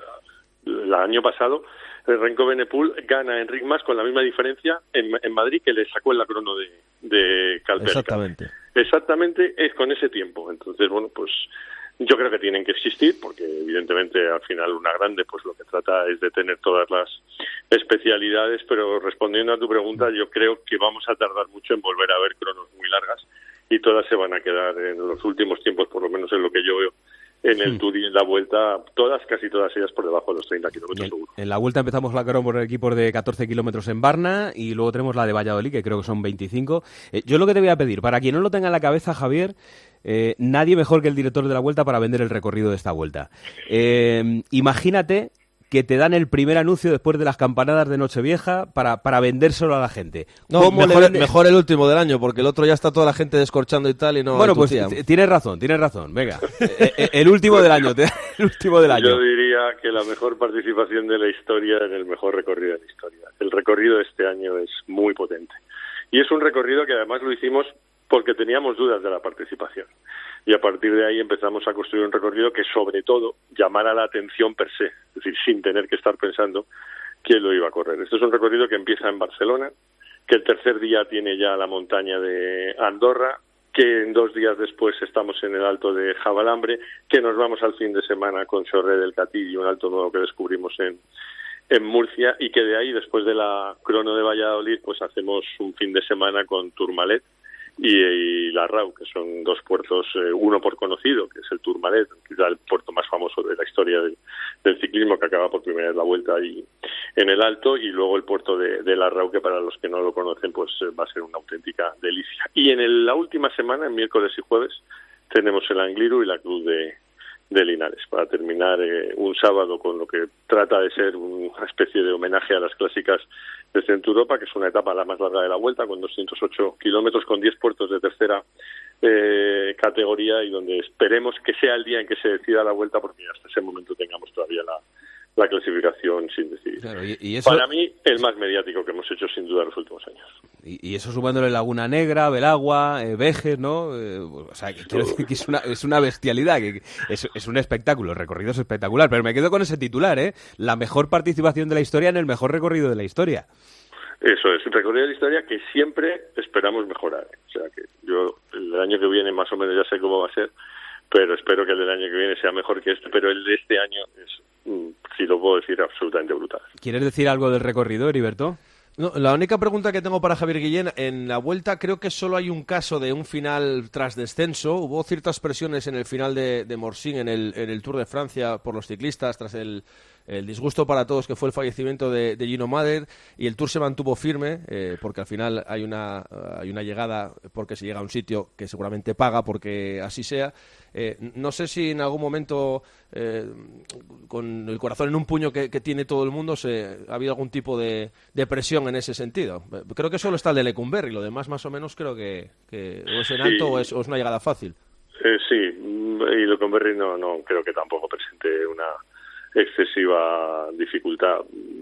el año pasado el Renko Benepul gana a Enric Mas con la misma diferencia en, en Madrid, que le sacó en la crono de, de Calpelka. Exactamente. Exactamente, es con ese tiempo. Entonces, bueno, pues yo creo que tienen que existir, porque evidentemente al final una grande pues lo que trata es de tener todas las especialidades, pero respondiendo a tu pregunta, yo creo que vamos a tardar mucho en volver a ver cronos muy largas, y todas se van a quedar en los últimos tiempos, por lo menos en lo que yo veo en el sí. Tour y en la Vuelta, todas, casi todas ellas por debajo de los treinta kilómetros seguro. En la Vuelta empezamos la crono por equipos de catorce kilómetros en Varna, y luego tenemos la de Valladolid, que creo que son veinticinco. Eh, yo lo que te voy a pedir, para quien no lo tenga en la cabeza, Javier, eh, nadie mejor que el director de la Vuelta para vender el recorrido de esta Vuelta. Eh, imagínate que te dan el primer anuncio después de las campanadas de Nochevieja para, para vendérselo a la gente. No, mejor, mejor el último del año, porque el otro ya está toda la gente descorchando y tal, y no... Bueno, pues tienes razón, tienes razón, venga. el, el último del año, el último del año. Yo diría que la mejor participación de la historia en el mejor recorrido de la historia. El recorrido de este año es muy potente. Y es un recorrido que además lo hicimos porque teníamos dudas de la participación. Y a partir de ahí empezamos a construir un recorrido que sobre todo llamara la atención per se, es decir, sin tener que estar pensando quién lo iba a correr. Este es un recorrido que empieza en Barcelona, que el tercer día tiene ya la montaña de Andorra, que en dos días después estamos en el alto de Javalambre, que nos vamos al fin de semana con Chorré del Catí y un alto nuevo que descubrimos en, en Murcia, y que de ahí, después de la crono de Valladolid, pues hacemos un fin de semana con Tourmalet y, y La Rau, que son dos puertos, eh, uno por conocido, que es el Tourmalet, quizá el puerto más famoso de la historia del, del ciclismo, que acaba por primera vez la vuelta ahí en el Alto, y luego el puerto de, de La Rau, que para los que no lo conocen, pues eh, va a ser una auténtica delicia. Y en el, la última semana, en miércoles y jueves, tenemos el Angliru y la Cruz de, de Linares, para terminar eh, un sábado con lo que trata de ser una especie de homenaje a las clásicas de Centro Europa, que es una etapa la más larga de la Vuelta, con doscientos ocho kilómetros, con diez puertos de tercera eh, categoría, y donde esperemos que sea el día en que se decida la Vuelta, porque hasta ese momento tengamos todavía la, la clasificación sin decidir. Claro, y, y eso... Para mí, el más mediático que hemos hecho sin duda en los últimos años. Y, y eso sumándole Laguna Negra, Belagua, eh, Vejes, ¿no? Eh, o sea, que quiero decir que es una, es una bestialidad, que es, es un espectáculo, el recorrido es espectacular, pero me quedo con ese titular, ¿eh? La mejor participación de la historia en el mejor recorrido de la historia. Eso es, un recorrido de la historia que siempre esperamos mejorar. O sea, que yo el año que viene más o menos ya sé cómo va a ser, pero espero que el del año que viene sea mejor que este, pero el de este año es, si lo puedo decir, absolutamente brutal. ¿Quieres decir algo del recorrido, Heriberto? No, la única pregunta que tengo para Javier Guillén, en la Vuelta creo que solo hay un caso de un final tras descenso. Hubo ciertas presiones en el final de, de Morsin en el, en el Tour de Francia por los ciclistas tras el, el disgusto para todos que fue el fallecimiento de, de Gino Mader, y el Tour se mantuvo firme eh, porque al final hay una, hay una llegada, porque se llega a un sitio que seguramente paga porque así sea. Eh, no sé si en algún momento, eh, con el corazón en un puño que, que tiene todo el mundo, se, ha habido algún tipo de, de presión en ese sentido. Creo que solo está el de Lecumberri, lo demás más o menos creo que, que o es en alto sí. o, es, o es una llegada fácil. Eh, sí, y Lecumberri no, no creo que tampoco presente una excesiva dificultad.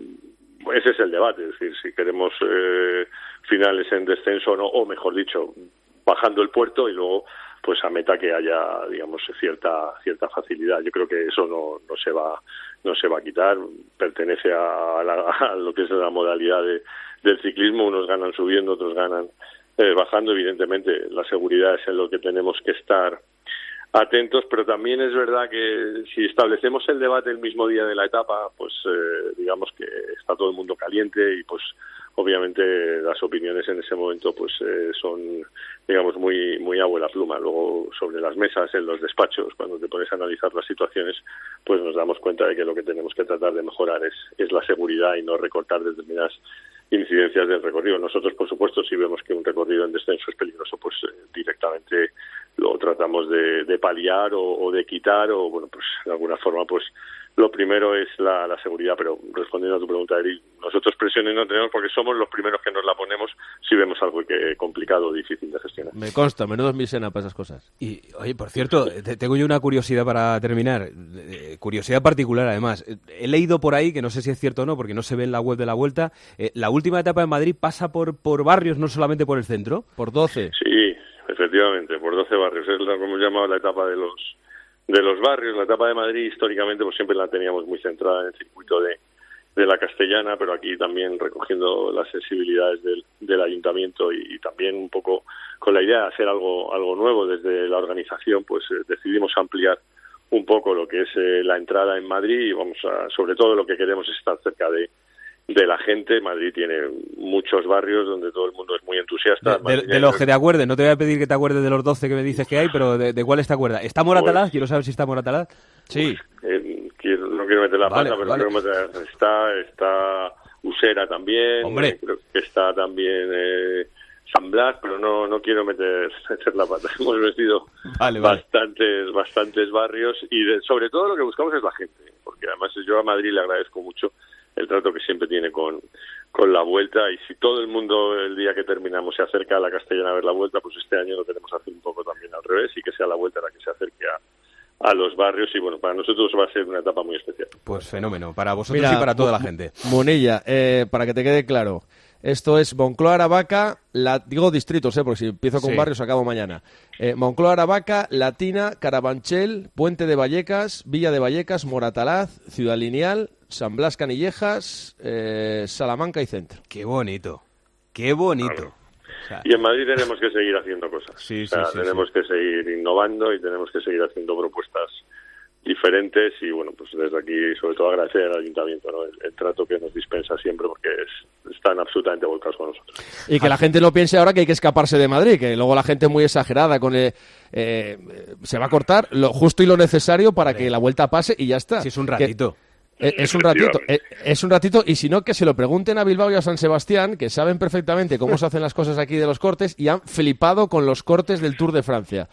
Ese es el debate, es decir, si queremos eh, finales en descenso o no, o mejor dicho, bajando el puerto y luego pues a meta que haya, digamos, cierta cierta facilidad. Yo creo que eso no, no se va no se va a quitar, pertenece a, la, a lo que es la modalidad de, del ciclismo. Unos ganan subiendo, otros ganan eh, bajando. Evidentemente la seguridad es en lo que tenemos que estar atentos, pero también es verdad que si establecemos el debate el mismo día de la etapa, pues eh, digamos que está todo el mundo caliente y pues obviamente las opiniones en ese momento pues eh, son, digamos, muy muy abuela pluma. Luego sobre las mesas, en los despachos, cuando te pones a analizar las situaciones, pues nos damos cuenta de que lo que tenemos que tratar de mejorar es, es la seguridad y no recortar determinadas incidencias del recorrido. Nosotros, por supuesto, si vemos que un recorrido en descenso es peligroso, pues eh, directamente lo tratamos de, de paliar o, o de quitar, o bueno, pues de alguna forma, pues lo primero es la, la seguridad. Pero respondiendo a tu pregunta, Eri, nosotros presiones no tenemos porque somos los primeros que nos la ponemos si vemos algo que complicado o difícil de gestionar. Me consta, menudo misena para esas cosas. Y, oye, por cierto, te, tengo yo una curiosidad para terminar, eh, curiosidad particular además. He leído por ahí, que no sé si es cierto o no, porque no se ve en la web de la Vuelta, eh, la última etapa en Madrid pasa por, por barrios, no solamente por el centro. Por doce. Sí, efectivamente, por doce barrios. Es lo que hemos llamado la etapa de los de los barrios. La etapa de Madrid históricamente pues siempre la teníamos muy centrada en el circuito de, de la Castellana, pero aquí también recogiendo las sensibilidades del, del ayuntamiento y, y también un poco con la idea de hacer algo algo nuevo desde la organización, pues eh, decidimos ampliar un poco lo que es eh, la entrada en Madrid y vamos a, sobre todo lo que queremos es estar cerca de de la gente. Madrid tiene muchos barrios donde todo el mundo es muy entusiasta. De, de, de los que te acuerdes, no te voy a pedir que te acuerdes de los doce que me dices que hay, pero ¿de, de cuáles te acuerdas? ¿Está Moratalaz? Pues, quiero saber si está Moratalaz. Sí. Eh, quiero, no quiero meter la vale, pata, pero vale. creo que meter, está, está Usera también. Hombre. Eh, creo que está también eh, San Blas, pero no no quiero meter, meter la pata. Hemos vestido vale, vale. bastantes bastantes barrios y de, sobre todo lo que buscamos es la gente, porque además yo a Madrid le agradezco mucho el trato que siempre tiene con, con la Vuelta, y si todo el mundo el día que terminamos se acerca a la Castellana a ver la Vuelta, pues este año lo queremos hacer un poco también al revés y que sea la Vuelta la que se acerque a, a los barrios, y bueno, para nosotros va a ser una etapa muy especial. Pues fenómeno, para vosotros Mira, y para toda la gente. Munilla, eh, para que te quede claro, esto es Moncloa, Aravaca, la, digo distritos, eh, porque si empiezo con Sí. barrios acabo mañana. Eh, Moncloa, Aravaca, Latina, Carabanchel, Puente de Vallecas, Villa de Vallecas, Moratalaz, Ciudad Lineal, San Blas Canillejas, eh, Salamanca y Centro. Qué bonito, qué bonito. Claro. O sea, Y en Madrid tenemos que seguir haciendo cosas. Sí, o sea, sí, sí, tenemos sí. que seguir innovando y tenemos que seguir haciendo propuestas diferentes, y bueno, pues desde aquí sobre todo agradecer al Ayuntamiento, ¿no? el, el trato que nos dispensa siempre, porque es, están absolutamente volcados con nosotros. Y que la gente no piense ahora que hay que escaparse de Madrid, que luego la gente muy exagerada con el, eh, se va a cortar lo justo y lo necesario para que la Vuelta pase y ya está. Si es un Que- ratito. Eh, Es un ratito, eh, es un ratito, y si no, que se lo pregunten a Bilbao y a San Sebastián, que saben perfectamente cómo se hacen las cosas aquí de los cortes, y han flipado con los cortes del Tour de Francia.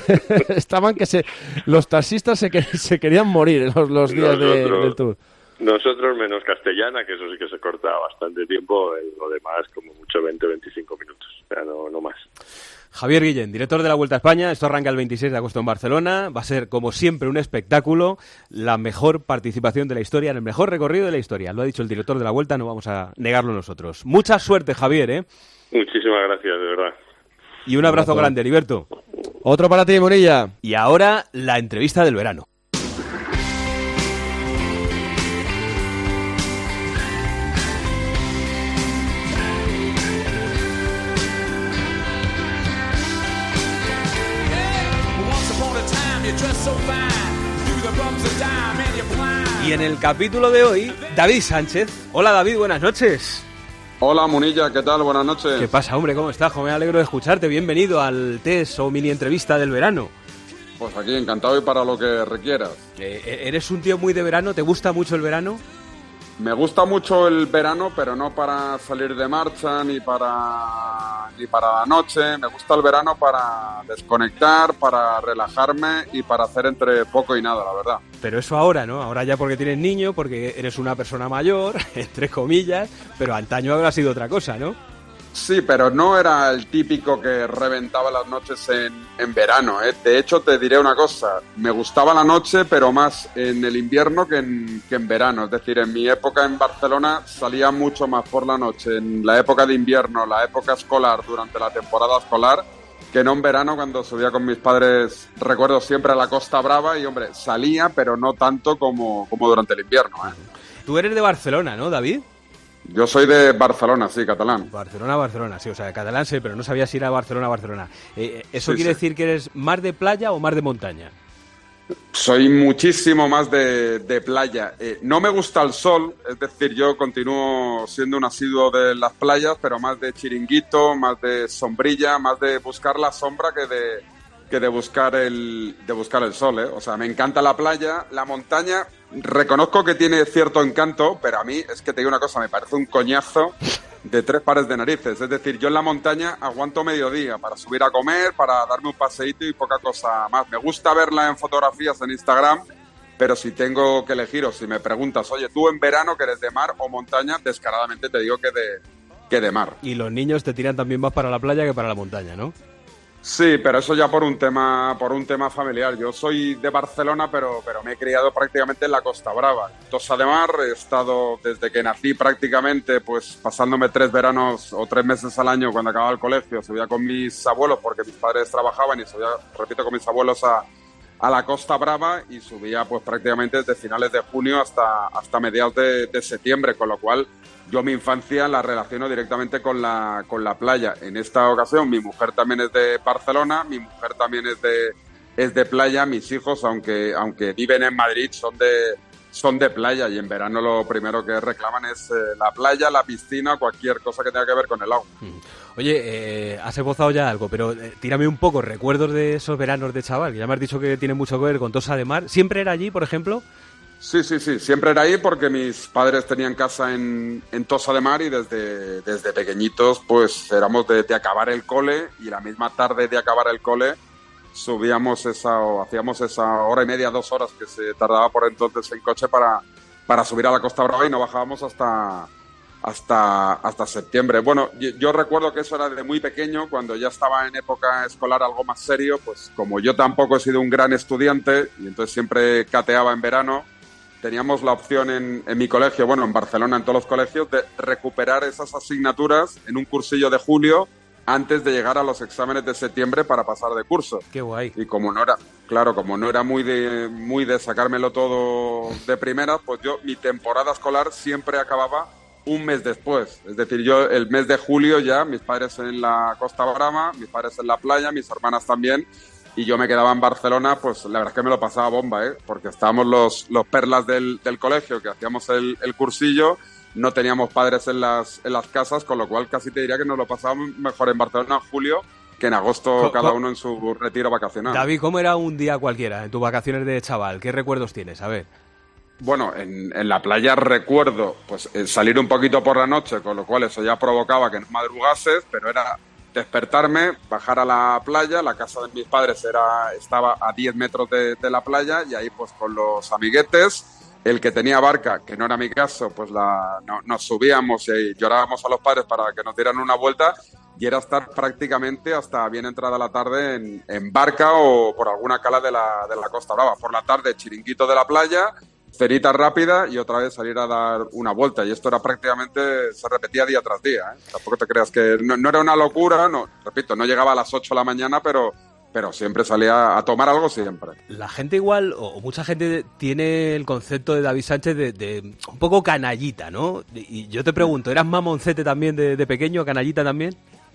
Estaban que se, los taxistas se, que- se querían morir los, los días de- Nosotros- del Tour. Nosotros menos Castellana, que eso sí que se corta bastante tiempo, eh, lo demás como mucho veinte a veinticinco minutos, o sea, no, no más. Javier Guillén, director de la Vuelta a España. Esto arranca el veintiséis de agosto en Barcelona. Va a ser, como siempre, un espectáculo. La mejor participación de la historia, en el mejor recorrido de la historia. Lo ha dicho el director de la Vuelta, no vamos a negarlo nosotros. Mucha suerte, Javier, ¿eh? Muchísimas gracias, de verdad. Y un abrazo Abrazo. grande, Heriberto. Otro para ti, Morilla. Y ahora, la entrevista del verano. Y en el capítulo de hoy, David Sánchez. Hola, David, buenas noches. Hola, Munilla, ¿qué tal? Buenas noches. ¿Qué pasa, hombre? ¿Cómo estás? Me alegro de escucharte. Bienvenido al test o mini entrevista del verano. Pues aquí, encantado y para lo que requieras. Eh, ¿Eres un tío muy de verano? ¿Te gusta mucho el verano? Me gusta mucho el verano, pero no para salir de marcha ni para ni para la noche. Me gusta el verano para desconectar, para relajarme y para hacer entre poco y nada, la verdad. Pero eso ahora, ¿no? Ahora ya porque tienes niño, porque eres una persona mayor, entre comillas, pero antaño habrá sido otra cosa, ¿no? Sí, pero no era el típico que reventaba las noches en, en verano, ¿eh? De hecho, te diré una cosa, me gustaba la noche, pero más en el invierno que en, que en verano. Es decir, en mi época en Barcelona salía mucho más por la noche, en la época de invierno, la época escolar, durante la temporada escolar, que no en verano cuando subía con mis padres, recuerdo siempre a la Costa Brava y, hombre, salía, pero no tanto como, como durante el invierno, ¿eh? Tú eres de Barcelona, ¿no, David? Yo soy de Barcelona, sí, catalán. Barcelona, Barcelona, sí, o sea, catalán sí, pero no sabía si era Barcelona, Barcelona. Eh, ¿Eso sí, quiere sí. decir que eres más de playa o más de montaña? Soy muchísimo más de, de playa. Eh, no me gusta el sol, es decir, yo continúo siendo un asiduo de las playas, pero más de chiringuito, más de sombrilla, más de buscar la sombra que de, que de buscar el, de buscar el sol, ¿eh? O sea, me encanta la playa, la montaña. Reconozco que tiene cierto encanto, pero a mí, es que te digo una cosa, me parece un coñazo de tres pares de narices. Es decir, yo en la montaña aguanto mediodía para subir a comer, para darme un paseíto y poca cosa más. Me gusta verla en fotografías en Instagram, pero si tengo que elegir o si me preguntas, oye, tú en verano que eres de mar o montaña, descaradamente te digo que de, que de mar. Y los niños te tiran también más para la playa que para la montaña, ¿no? Sí, pero eso ya por un tema por un tema familiar. Yo soy de Barcelona, pero pero me he criado prácticamente en la Costa Brava, en Tossa de Mar. He estado desde que nací prácticamente, pues pasándome tres veranos o tres meses al año cuando acababa el colegio. Subía con mis abuelos porque mis padres trabajaban y subía, repito, con mis abuelos a, a la Costa Brava y subía pues prácticamente desde finales de junio hasta, hasta mediados de, de septiembre, con lo cual yo mi infancia la relaciono directamente con la, con la playa. En esta ocasión mi mujer también es de Barcelona, mi mujer también es de, es de playa, mis hijos, aunque, aunque viven en Madrid, son de, son de playa y en verano lo primero que reclaman es eh, la playa, la piscina, cualquier cosa que tenga que ver con el agua. Oye, eh, has esbozado ya algo, pero eh, tírame un poco recuerdos de esos veranos de chaval, que ya me has dicho que tiene mucho que ver con Tossa de Mar. ¿Siempre era allí, por ejemplo? Sí, sí, sí, siempre era ahí porque mis padres tenían casa en, en Tossa de Mar y desde, desde pequeñitos pues éramos de, de acabar el cole y la misma tarde de acabar el cole subíamos esa o hacíamos esa hora y media, dos horas que se tardaba por entonces en coche para, para subir a la Costa Brava y no bajábamos hasta, hasta, hasta septiembre. Bueno, yo, yo recuerdo que eso era de muy pequeño, cuando ya estaba en época escolar algo más serio, pues como yo tampoco he sido un gran estudiante y entonces siempre cateaba en verano, teníamos la opción en, en mi colegio, bueno, en Barcelona, en todos los colegios, de recuperar esas asignaturas en un cursillo de julio antes de llegar a los exámenes de septiembre para pasar de curso. Qué guay. Y como no era, claro, como no era muy de, muy de sacármelo todo de primera, pues yo, mi temporada escolar siempre acababa un mes después. Es decir, yo el mes de julio ya, mis padres en la Costa Brava, mis padres en la playa, mis hermanas también, y yo me quedaba en Barcelona, pues la verdad es que me lo pasaba bomba, ¿eh? Porque estábamos los, los perlas del, del colegio, que hacíamos el, el cursillo, no teníamos padres en las, en las casas, con lo cual casi te diría que nos lo pasábamos mejor en Barcelona en julio que en agosto, Co- cada co- uno en su retiro vacacional. David, ¿cómo era un día cualquiera en tus vacaciones de chaval? ¿Qué recuerdos tienes? A ver. Bueno, en, en la playa recuerdo pues eh, salir un poquito por la noche, con lo cual eso ya provocaba que no madrugases, pero era despertarme, bajar a la playa. La casa de mis padres era estaba a diez metros de, de la playa y ahí pues con los amiguetes, el que tenía barca, que no era mi caso, pues la, no, nos subíamos y llorábamos a los padres para que nos dieran una vuelta y era estar prácticamente hasta bien entrada la tarde en, en barca o por alguna cala de la, de la Costa Brava. Por la tarde chiringuito de la playa, cerita rápida y otra vez salir a dar una vuelta. Y esto era prácticamente, se repetía día tras día, ¿eh? Tampoco te creas que no, no era una locura, no, repito, no llegaba a las ocho de la mañana, pero, pero siempre salía a tomar algo siempre. La gente igual, o mucha gente tiene el concepto de David Sánchez de, de un poco canallita, ¿no? Y yo te pregunto, ¿eras mamoncete también de, de pequeño, canallita también?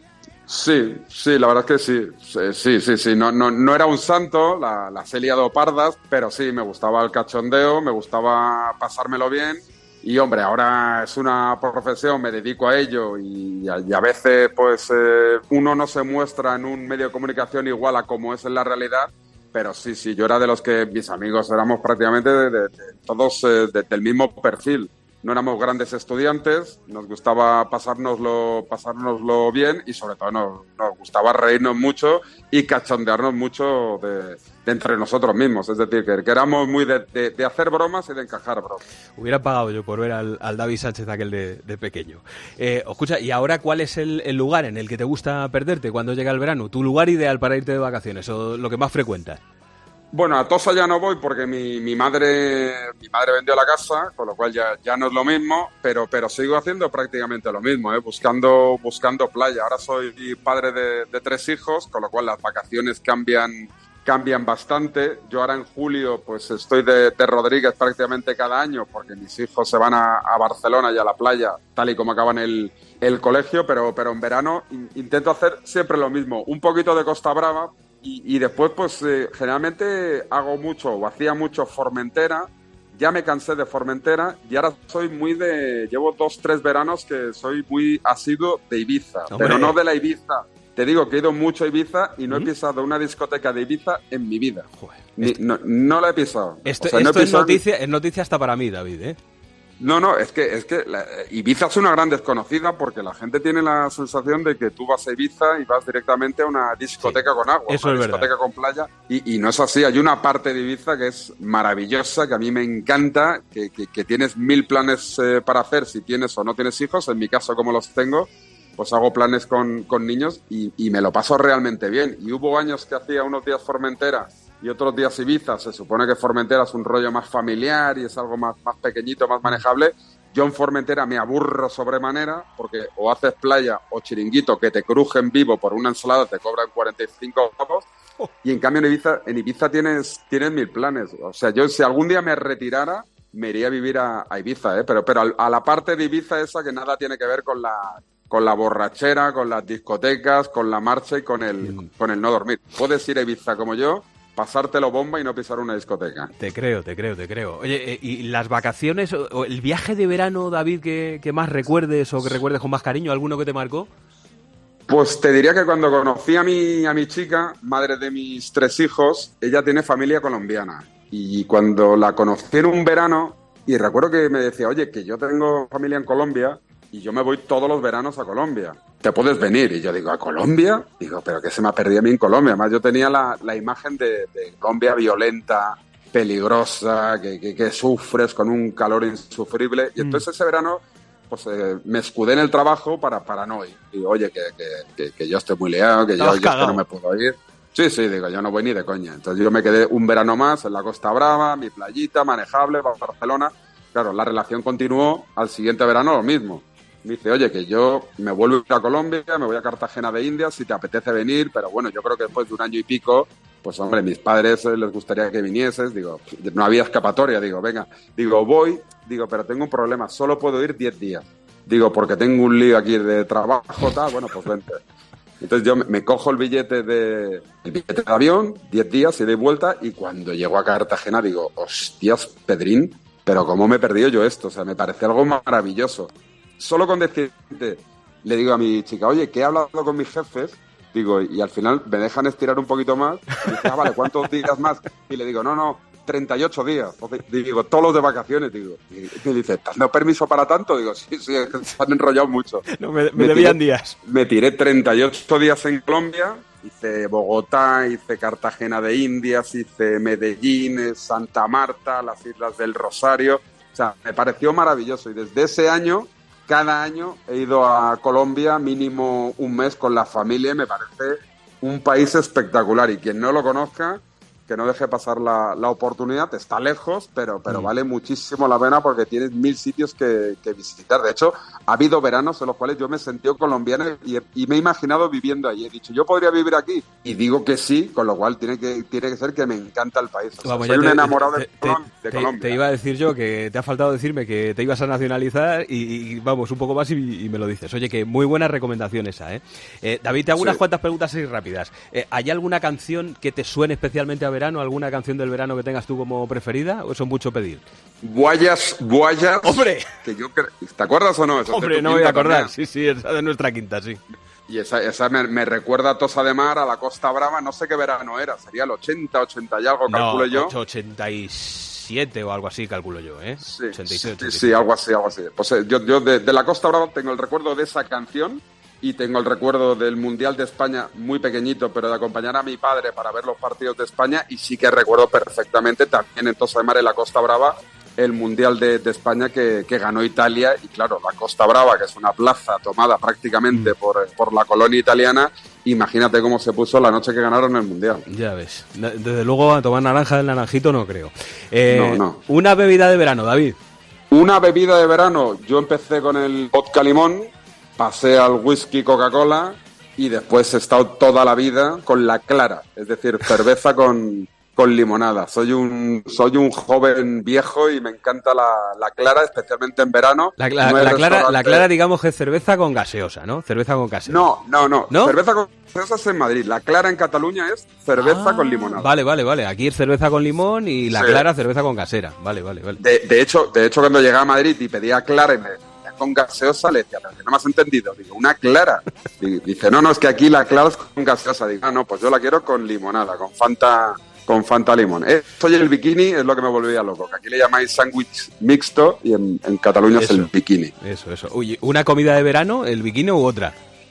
Sí, sí, la verdad es que sí, sí, sí, sí, sí. No, no, no era un santo, la, las he liado pardas, pero sí, me gustaba el cachondeo, me gustaba pasármelo bien Y, hombre, ahora es una profesión, me dedico a ello y a, y a veces, pues, eh, uno no se muestra en un medio de comunicación igual a como es en la realidad, pero sí, sí, yo era de los que mis amigos éramos prácticamente de, de, de todos eh, de, del mismo perfil. No éramos grandes estudiantes, nos gustaba pasárnoslo, pasárnoslo bien y sobre todo nos, nos gustaba reírnos mucho y cachondearnos mucho de, de entre nosotros mismos. Es decir, que, que éramos muy de, de, de hacer bromas y de encajar bromas. Hubiera pagado yo por ver al, al David Sánchez aquel de, de pequeño. Eh, escucha, ¿y ahora cuál es el, el lugar en el que te gusta perderte cuando llega el verano? ¿Tu lugar ideal para irte de vacaciones o lo que más frecuentas? Bueno, a Tossa ya no voy porque mi, mi madre mi madre vendió la casa, con lo cual ya, ya no es lo mismo, pero pero sigo haciendo prácticamente lo mismo, ¿eh? buscando buscando playa. Ahora soy padre de, de tres hijos, con lo cual las vacaciones cambian cambian bastante. Yo ahora en julio pues estoy de, de Rodríguez prácticamente cada año porque mis hijos se van a, a Barcelona y a la playa tal y como acaban el, el colegio, pero, pero en verano in, intento hacer siempre lo mismo, un poquito de Costa Brava. Y, y después, pues, eh, generalmente hago mucho, o hacía mucho Formentera, ya me cansé de Formentera y ahora soy muy de... Llevo dos, tres veranos que soy muy asiduo de Ibiza, ¡hombre! Pero no de la Ibiza. Te digo que he ido mucho a Ibiza y no ¿Mm? he pisado una discoteca de Ibiza en mi vida. Joder, Ni, esto... no, no la he pisado. Esto, o sea, esto no he pisado... es, noticia, es noticia hasta para mí, David, ¿eh? No, no, es que es que la, Ibiza es una gran desconocida porque la gente tiene la sensación de que tú vas a Ibiza y vas directamente a una discoteca sí, con agua, eso una es discoteca verdad. con playa, y, y no es así. Hay una parte de Ibiza que es maravillosa, que a mí me encanta, que, que, que tienes mil planes eh, para hacer si tienes o no tienes hijos. En mi caso, como los tengo, pues hago planes con, con niños y, y me lo paso realmente bien. Y hubo años que hacía unos días Formentera y otros días Ibiza. Se supone que Formentera es un rollo más familiar y es algo más, más pequeñito, más manejable. Yo en Formentera me aburro sobremanera porque o haces playa o chiringuito que te crujen vivo por una ensalada, te cobran cuarenta y cinco pavos. Y en cambio en Ibiza, en Ibiza tienes, tienes mil planes. O sea, yo si algún día me retirara, me iría a vivir a, a Ibiza, ¿eh? Pero, pero a, a la parte de Ibiza esa que nada tiene que ver con la... con la borrachera, con las discotecas, con la marcha y con el, mm. con el no dormir. Puedes ir a Ibiza como yo, pasártelo bomba y no pisar una discoteca. Te creo, te creo, te creo. Oye, eh, ¿y las vacaciones o, o el viaje de verano, David, que, que más recuerdes o que recuerdes con más cariño, alguno que te marcó? Pues te diría que cuando conocí a mi, a mi chica, madre de mis tres hijos, ella tiene familia colombiana. Y cuando la conocí en un verano, y recuerdo que me decía, oye, que yo tengo familia en Colombia y yo me voy todos los veranos a Colombia. ¿Te puedes venir? Y yo digo, ¿a Colombia? Digo, ¿pero qué se me ha perdido a mí en Colombia? Además, yo tenía la, la imagen de, de Colombia violenta, peligrosa, que, que, que sufres con un calor insufrible. Y entonces ese verano pues eh, me escudé en el trabajo para, para no ir. Digo, oye, que, que, que, que yo estoy muy liado, que yo, yo es que no me puedo ir. Sí, sí, digo, yo no voy ni de coña. Entonces yo me quedé un verano más en la Costa Brava, mi playita, manejable, para Barcelona. Claro, la relación continuó al siguiente verano lo mismo. Me dice, oye, que yo me vuelvo a ir a Colombia, me voy a Cartagena de Indias, si te apetece venir, pero bueno, yo creo que después de un año y pico, pues hombre, mis padres eh, les gustaría que vinieses, digo, no había escapatoria, digo, venga, digo, voy, digo, pero tengo un problema, solo puedo ir diez días. Digo, porque tengo un lío aquí de trabajo, tal, bueno, pues vente. Entonces yo me, me cojo el billete de el billete de avión, diez días, ida y vuelta, y cuando llego a Cartagena digo, hostias, Pedrín, pero cómo me he perdido yo esto, o sea, me parece algo maravilloso. Solo con decirte, le digo a mi chica, oye, que he hablado con mis jefes, digo, y al final me dejan estirar un poquito más, y dice, ah, vale, ¿cuántos días más? Y le digo, no, no, treinta y ocho días. Digo, todos los de vacaciones, digo. Y me dice, ¿te has dado permiso para tanto? Digo, sí, sí, se han enrollado mucho. No, me, me, me debían tiré, días. Me tiré treinta y ocho días en Colombia, hice Bogotá, hice Cartagena de Indias, hice Medellín, Santa Marta, las Islas del Rosario. O sea, me pareció maravilloso, y desde ese año... Cada año he ido a Colombia mínimo un mes con la familia y me parece un país espectacular. Y quien no lo conozca, que no deje pasar la, la oportunidad. Está lejos, pero, pero mm. vale muchísimo la pena porque tienes mil sitios que, que visitar. De hecho, ha habido veranos en los cuales yo me he sentido colombiano y, y me he imaginado viviendo allí. He dicho, ¿yo podría vivir aquí? Y digo que sí, con lo cual tiene que, tiene que ser que me encanta el país. O sea, Vamos, soy un te, enamorado te, de, te, Colom- de te, Colombia. Te iba a decir yo que te ha faltado decirme que te ibas a nacionalizar y, y vamos, un poco más y, y me lo dices. Oye, que muy buena recomendación esa, ¿eh? eh David, te hago sí. unas cuantas preguntas así rápidas. Eh, ¿Hay alguna canción que te suene especialmente a verano, alguna canción del verano que tengas tú como preferida, o eso es mucho pedir? Buayas, Buayas. ¡Hombre! Que yo cre... ¿Te acuerdas o no? Eso Hombre, no me voy a acordar. También. Sí, sí, esa de nuestra quinta, sí. Y esa, esa me, me recuerda a Tosa de Mar, a la Costa Brava, no sé qué verano era, sería el ochenta, ochenta y algo, calculo no, yo. ochenta y siete o algo así, calculo yo, ¿eh? Sí, ochenta y seis, sí, sí, algo así, algo así. Pues eh, yo, yo de, de la Costa Brava tengo el recuerdo de esa canción y tengo el recuerdo del Mundial de España, muy pequeñito, pero de acompañar a mi padre para ver los partidos de España, y sí que recuerdo perfectamente también en Tosa de Mar, en la Costa Brava, el Mundial de, de España que, que ganó Italia. Y claro, la Costa Brava, que es una plaza tomada prácticamente mm. por, por la colonia italiana, imagínate cómo se puso la noche que ganaron el Mundial. Ya ves, desde luego a tomar naranja del naranjito no creo. Eh, no, no. Una bebida de verano, David. Una bebida de verano, yo empecé con el vodka limón, pasé al whisky Coca-Cola y después he estado toda la vida con la clara, es decir, cerveza con... con limonada. Soy un soy un joven viejo y me encanta la, la clara, especialmente en verano. La, la, no la, clara, la clara, digamos, que es cerveza con gaseosa, ¿no? Cerveza con gaseosa. No, no, no, no. Cerveza con gaseosa es en Madrid. La clara en Cataluña es cerveza ah, con limonada. Vale, vale, vale. Aquí es cerveza con limón y la sí. clara cerveza con gasera. Vale, vale, vale. De, de hecho, de hecho, cuando llegué a Madrid y pedía clara y me con gaseosa, le decía, pero que no me has entendido. Digo, una clara. Y dice, no, no, es que aquí la clara es con gaseosa. Digo, ah, no, pues yo la quiero con limonada, con Fanta... con Fanta Limón. Eh, soy el bikini, es lo que me volvía loco. Que aquí le llamáis sándwich mixto y en, en Cataluña eso, es el bikini. Eso, eso. Oye, ¿una comida de verano, el bikini u otra?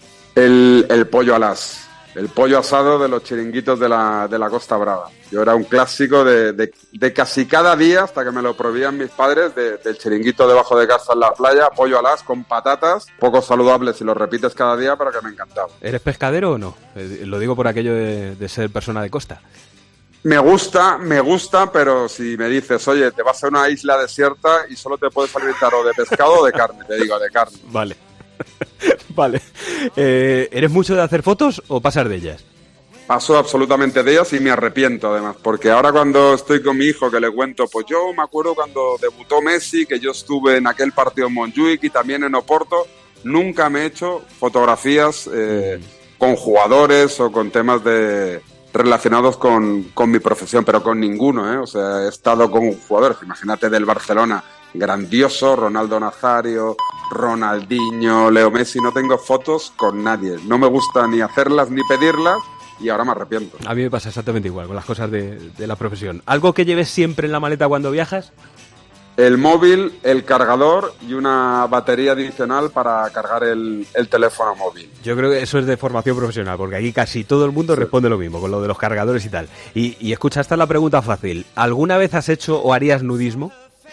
El, el pollo alas. El pollo asado de los chiringuitos de la, de la Costa Brava. Yo era un clásico de, de, de casi cada día, hasta que me lo prohibían mis padres, de, del chiringuito debajo de casa en la playa, pollo alas con patatas, poco saludable si lo repites cada día, pero que me encantaba. ¿Eres pescadero o no? Eh, lo digo por aquello de, de ser persona de costa. Me gusta, me gusta, pero si me dices, oye, te vas a una isla desierta y solo te puedes alimentar o de pescado o de carne, te digo, de carne. Vale. Vale. Eh, ¿Eres mucho de hacer fotos o pasar de ellas? Paso absolutamente de ellas y me arrepiento además, porque ahora cuando estoy con mi hijo que le cuento, pues yo me acuerdo cuando debutó Messi, que yo estuve en aquel partido en Montjuic y también en Oporto, nunca me he hecho fotografías eh, con jugadores o con temas de... relacionados con, con mi profesión, pero con ninguno, ¿eh? O sea, he estado con jugadores, imagínate, del Barcelona, grandioso, Ronaldo Nazario, Ronaldinho, Leo Messi, no tengo fotos con nadie, no me gusta ni hacerlas ni pedirlas y ahora me arrepiento. A mí me pasa exactamente igual con las cosas de, de la profesión. ¿Algo que lleves siempre en la maleta cuando viajas? El móvil, el cargador y una batería adicional para cargar el, el teléfono móvil. Yo creo que eso es de formación profesional, porque aquí casi todo el mundo sí. responde lo mismo, con lo de los cargadores y tal. Y, y escucha, esta es la pregunta fácil. ¿Alguna vez has hecho o harías nudismo?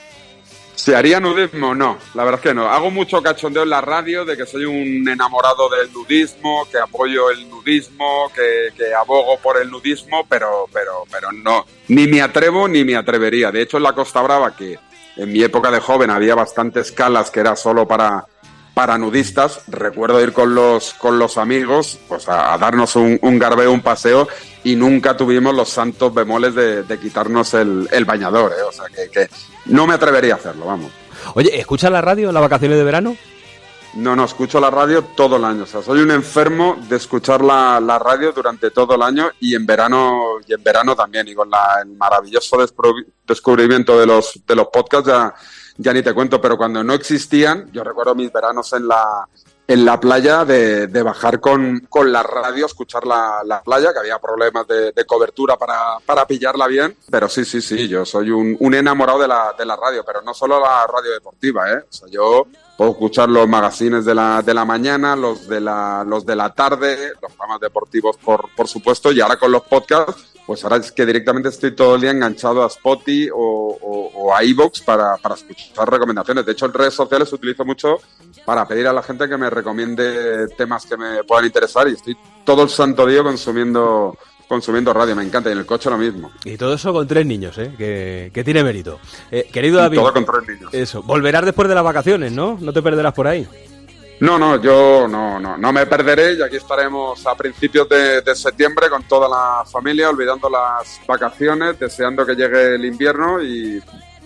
¿Se haría nudismo? No, la verdad es que no. Hago mucho cachondeo en la radio de que soy un enamorado del nudismo, que apoyo el nudismo, que, que abogo por el nudismo, pero, pero, pero no. Ni me atrevo ni me atrevería. De hecho, en la Costa Brava, que en mi época de joven había bastantes calas que era solo para, para nudistas, recuerdo ir con los, con los amigos pues a, a darnos un, un garbeo, un paseo, y nunca tuvimos los santos bemoles de, de quitarnos el, el bañador, ¿eh? O sea, que, que no me atrevería a hacerlo, vamos. Oye, ¿escuchas la radio en las vacaciones de verano? No, no, escucho la radio todo el año. O sea, soy un enfermo de escuchar la, la radio durante todo el año y en verano y en verano también. Y con la, el maravilloso descubrimiento de los de los podcasts ya, ya ni te cuento. Pero cuando no existían, yo recuerdo mis veranos en la en la playa de, de bajar con, con la radio, escuchar la, la playa, que había problemas de, de cobertura para, para pillarla bien. Pero sí, sí, sí, yo soy un, un enamorado de la, de la radio, pero no solo la radio deportiva, ¿eh? O sea, yo puedo escuchar los magazines de la, de la mañana, los de la, los de la tarde, los programas deportivos, por, por supuesto, y ahora con los podcasts, pues ahora es que directamente estoy todo el día enganchado a Spotify o, o, o a iVoox para, para escuchar recomendaciones. De hecho, en redes sociales utilizo mucho para pedir a la gente que me recomiende temas que me puedan interesar y estoy todo el santo día consumiendo... consumiendo radio, me encanta, y en el coche lo mismo. Y todo eso con tres niños, ¿eh? Que, que tiene mérito. Eh, querido David, todo con tres niños. Eso, volverás después de las vacaciones, ¿no? No te perderás por ahí. No, no, yo no, no, no me perderé y aquí estaremos a principios de, de septiembre con toda la familia, olvidando las vacaciones, deseando que llegue el invierno y,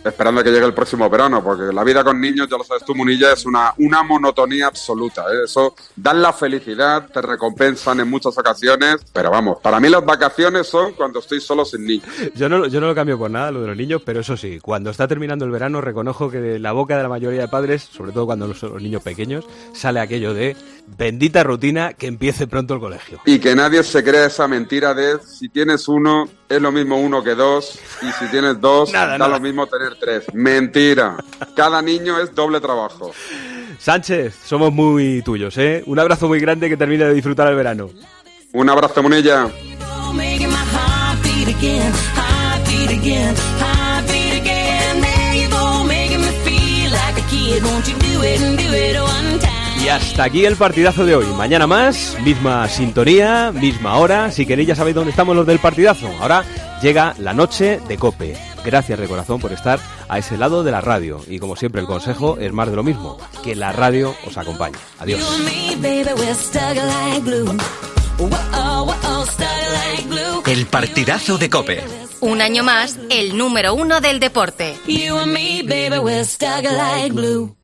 esperando a que llegue el próximo verano, porque la vida con niños, ya lo sabes tú, Munilla, es una, una monotonía absoluta, ¿eh? Eso, dan la felicidad, te recompensan en muchas ocasiones, pero vamos, para mí las vacaciones son cuando estoy solo sin niños. Yo no, yo no lo cambio por nada, lo de los niños, pero eso sí, cuando está terminando el verano, reconozco que de la boca de la mayoría de padres, sobre todo cuando los, los niños pequeños, sale aquello de bendita rutina, que empiece pronto el colegio. Y que nadie se crea esa mentira de si tienes uno, es lo mismo uno que dos, y si tienes dos, nada, da nada. lo mismo tener tres. Mentira. Cada niño es doble trabajo. Sánchez, somos muy tuyos, ¿eh? Un abrazo muy grande, que termine de disfrutar el verano. Un abrazo, Munilla. Y hasta aquí el partidazo de hoy. Mañana más, misma sintonía, misma hora. Si queréis ya sabéis dónde estamos los del partidazo. Ahora llega la noche de COPE. Gracias de corazón por estar a ese lado de la radio. Y como siempre el consejo es más de lo mismo, que la radio os acompañe. Adiós. El partidazo de COPE. Un año más, el número uno del deporte.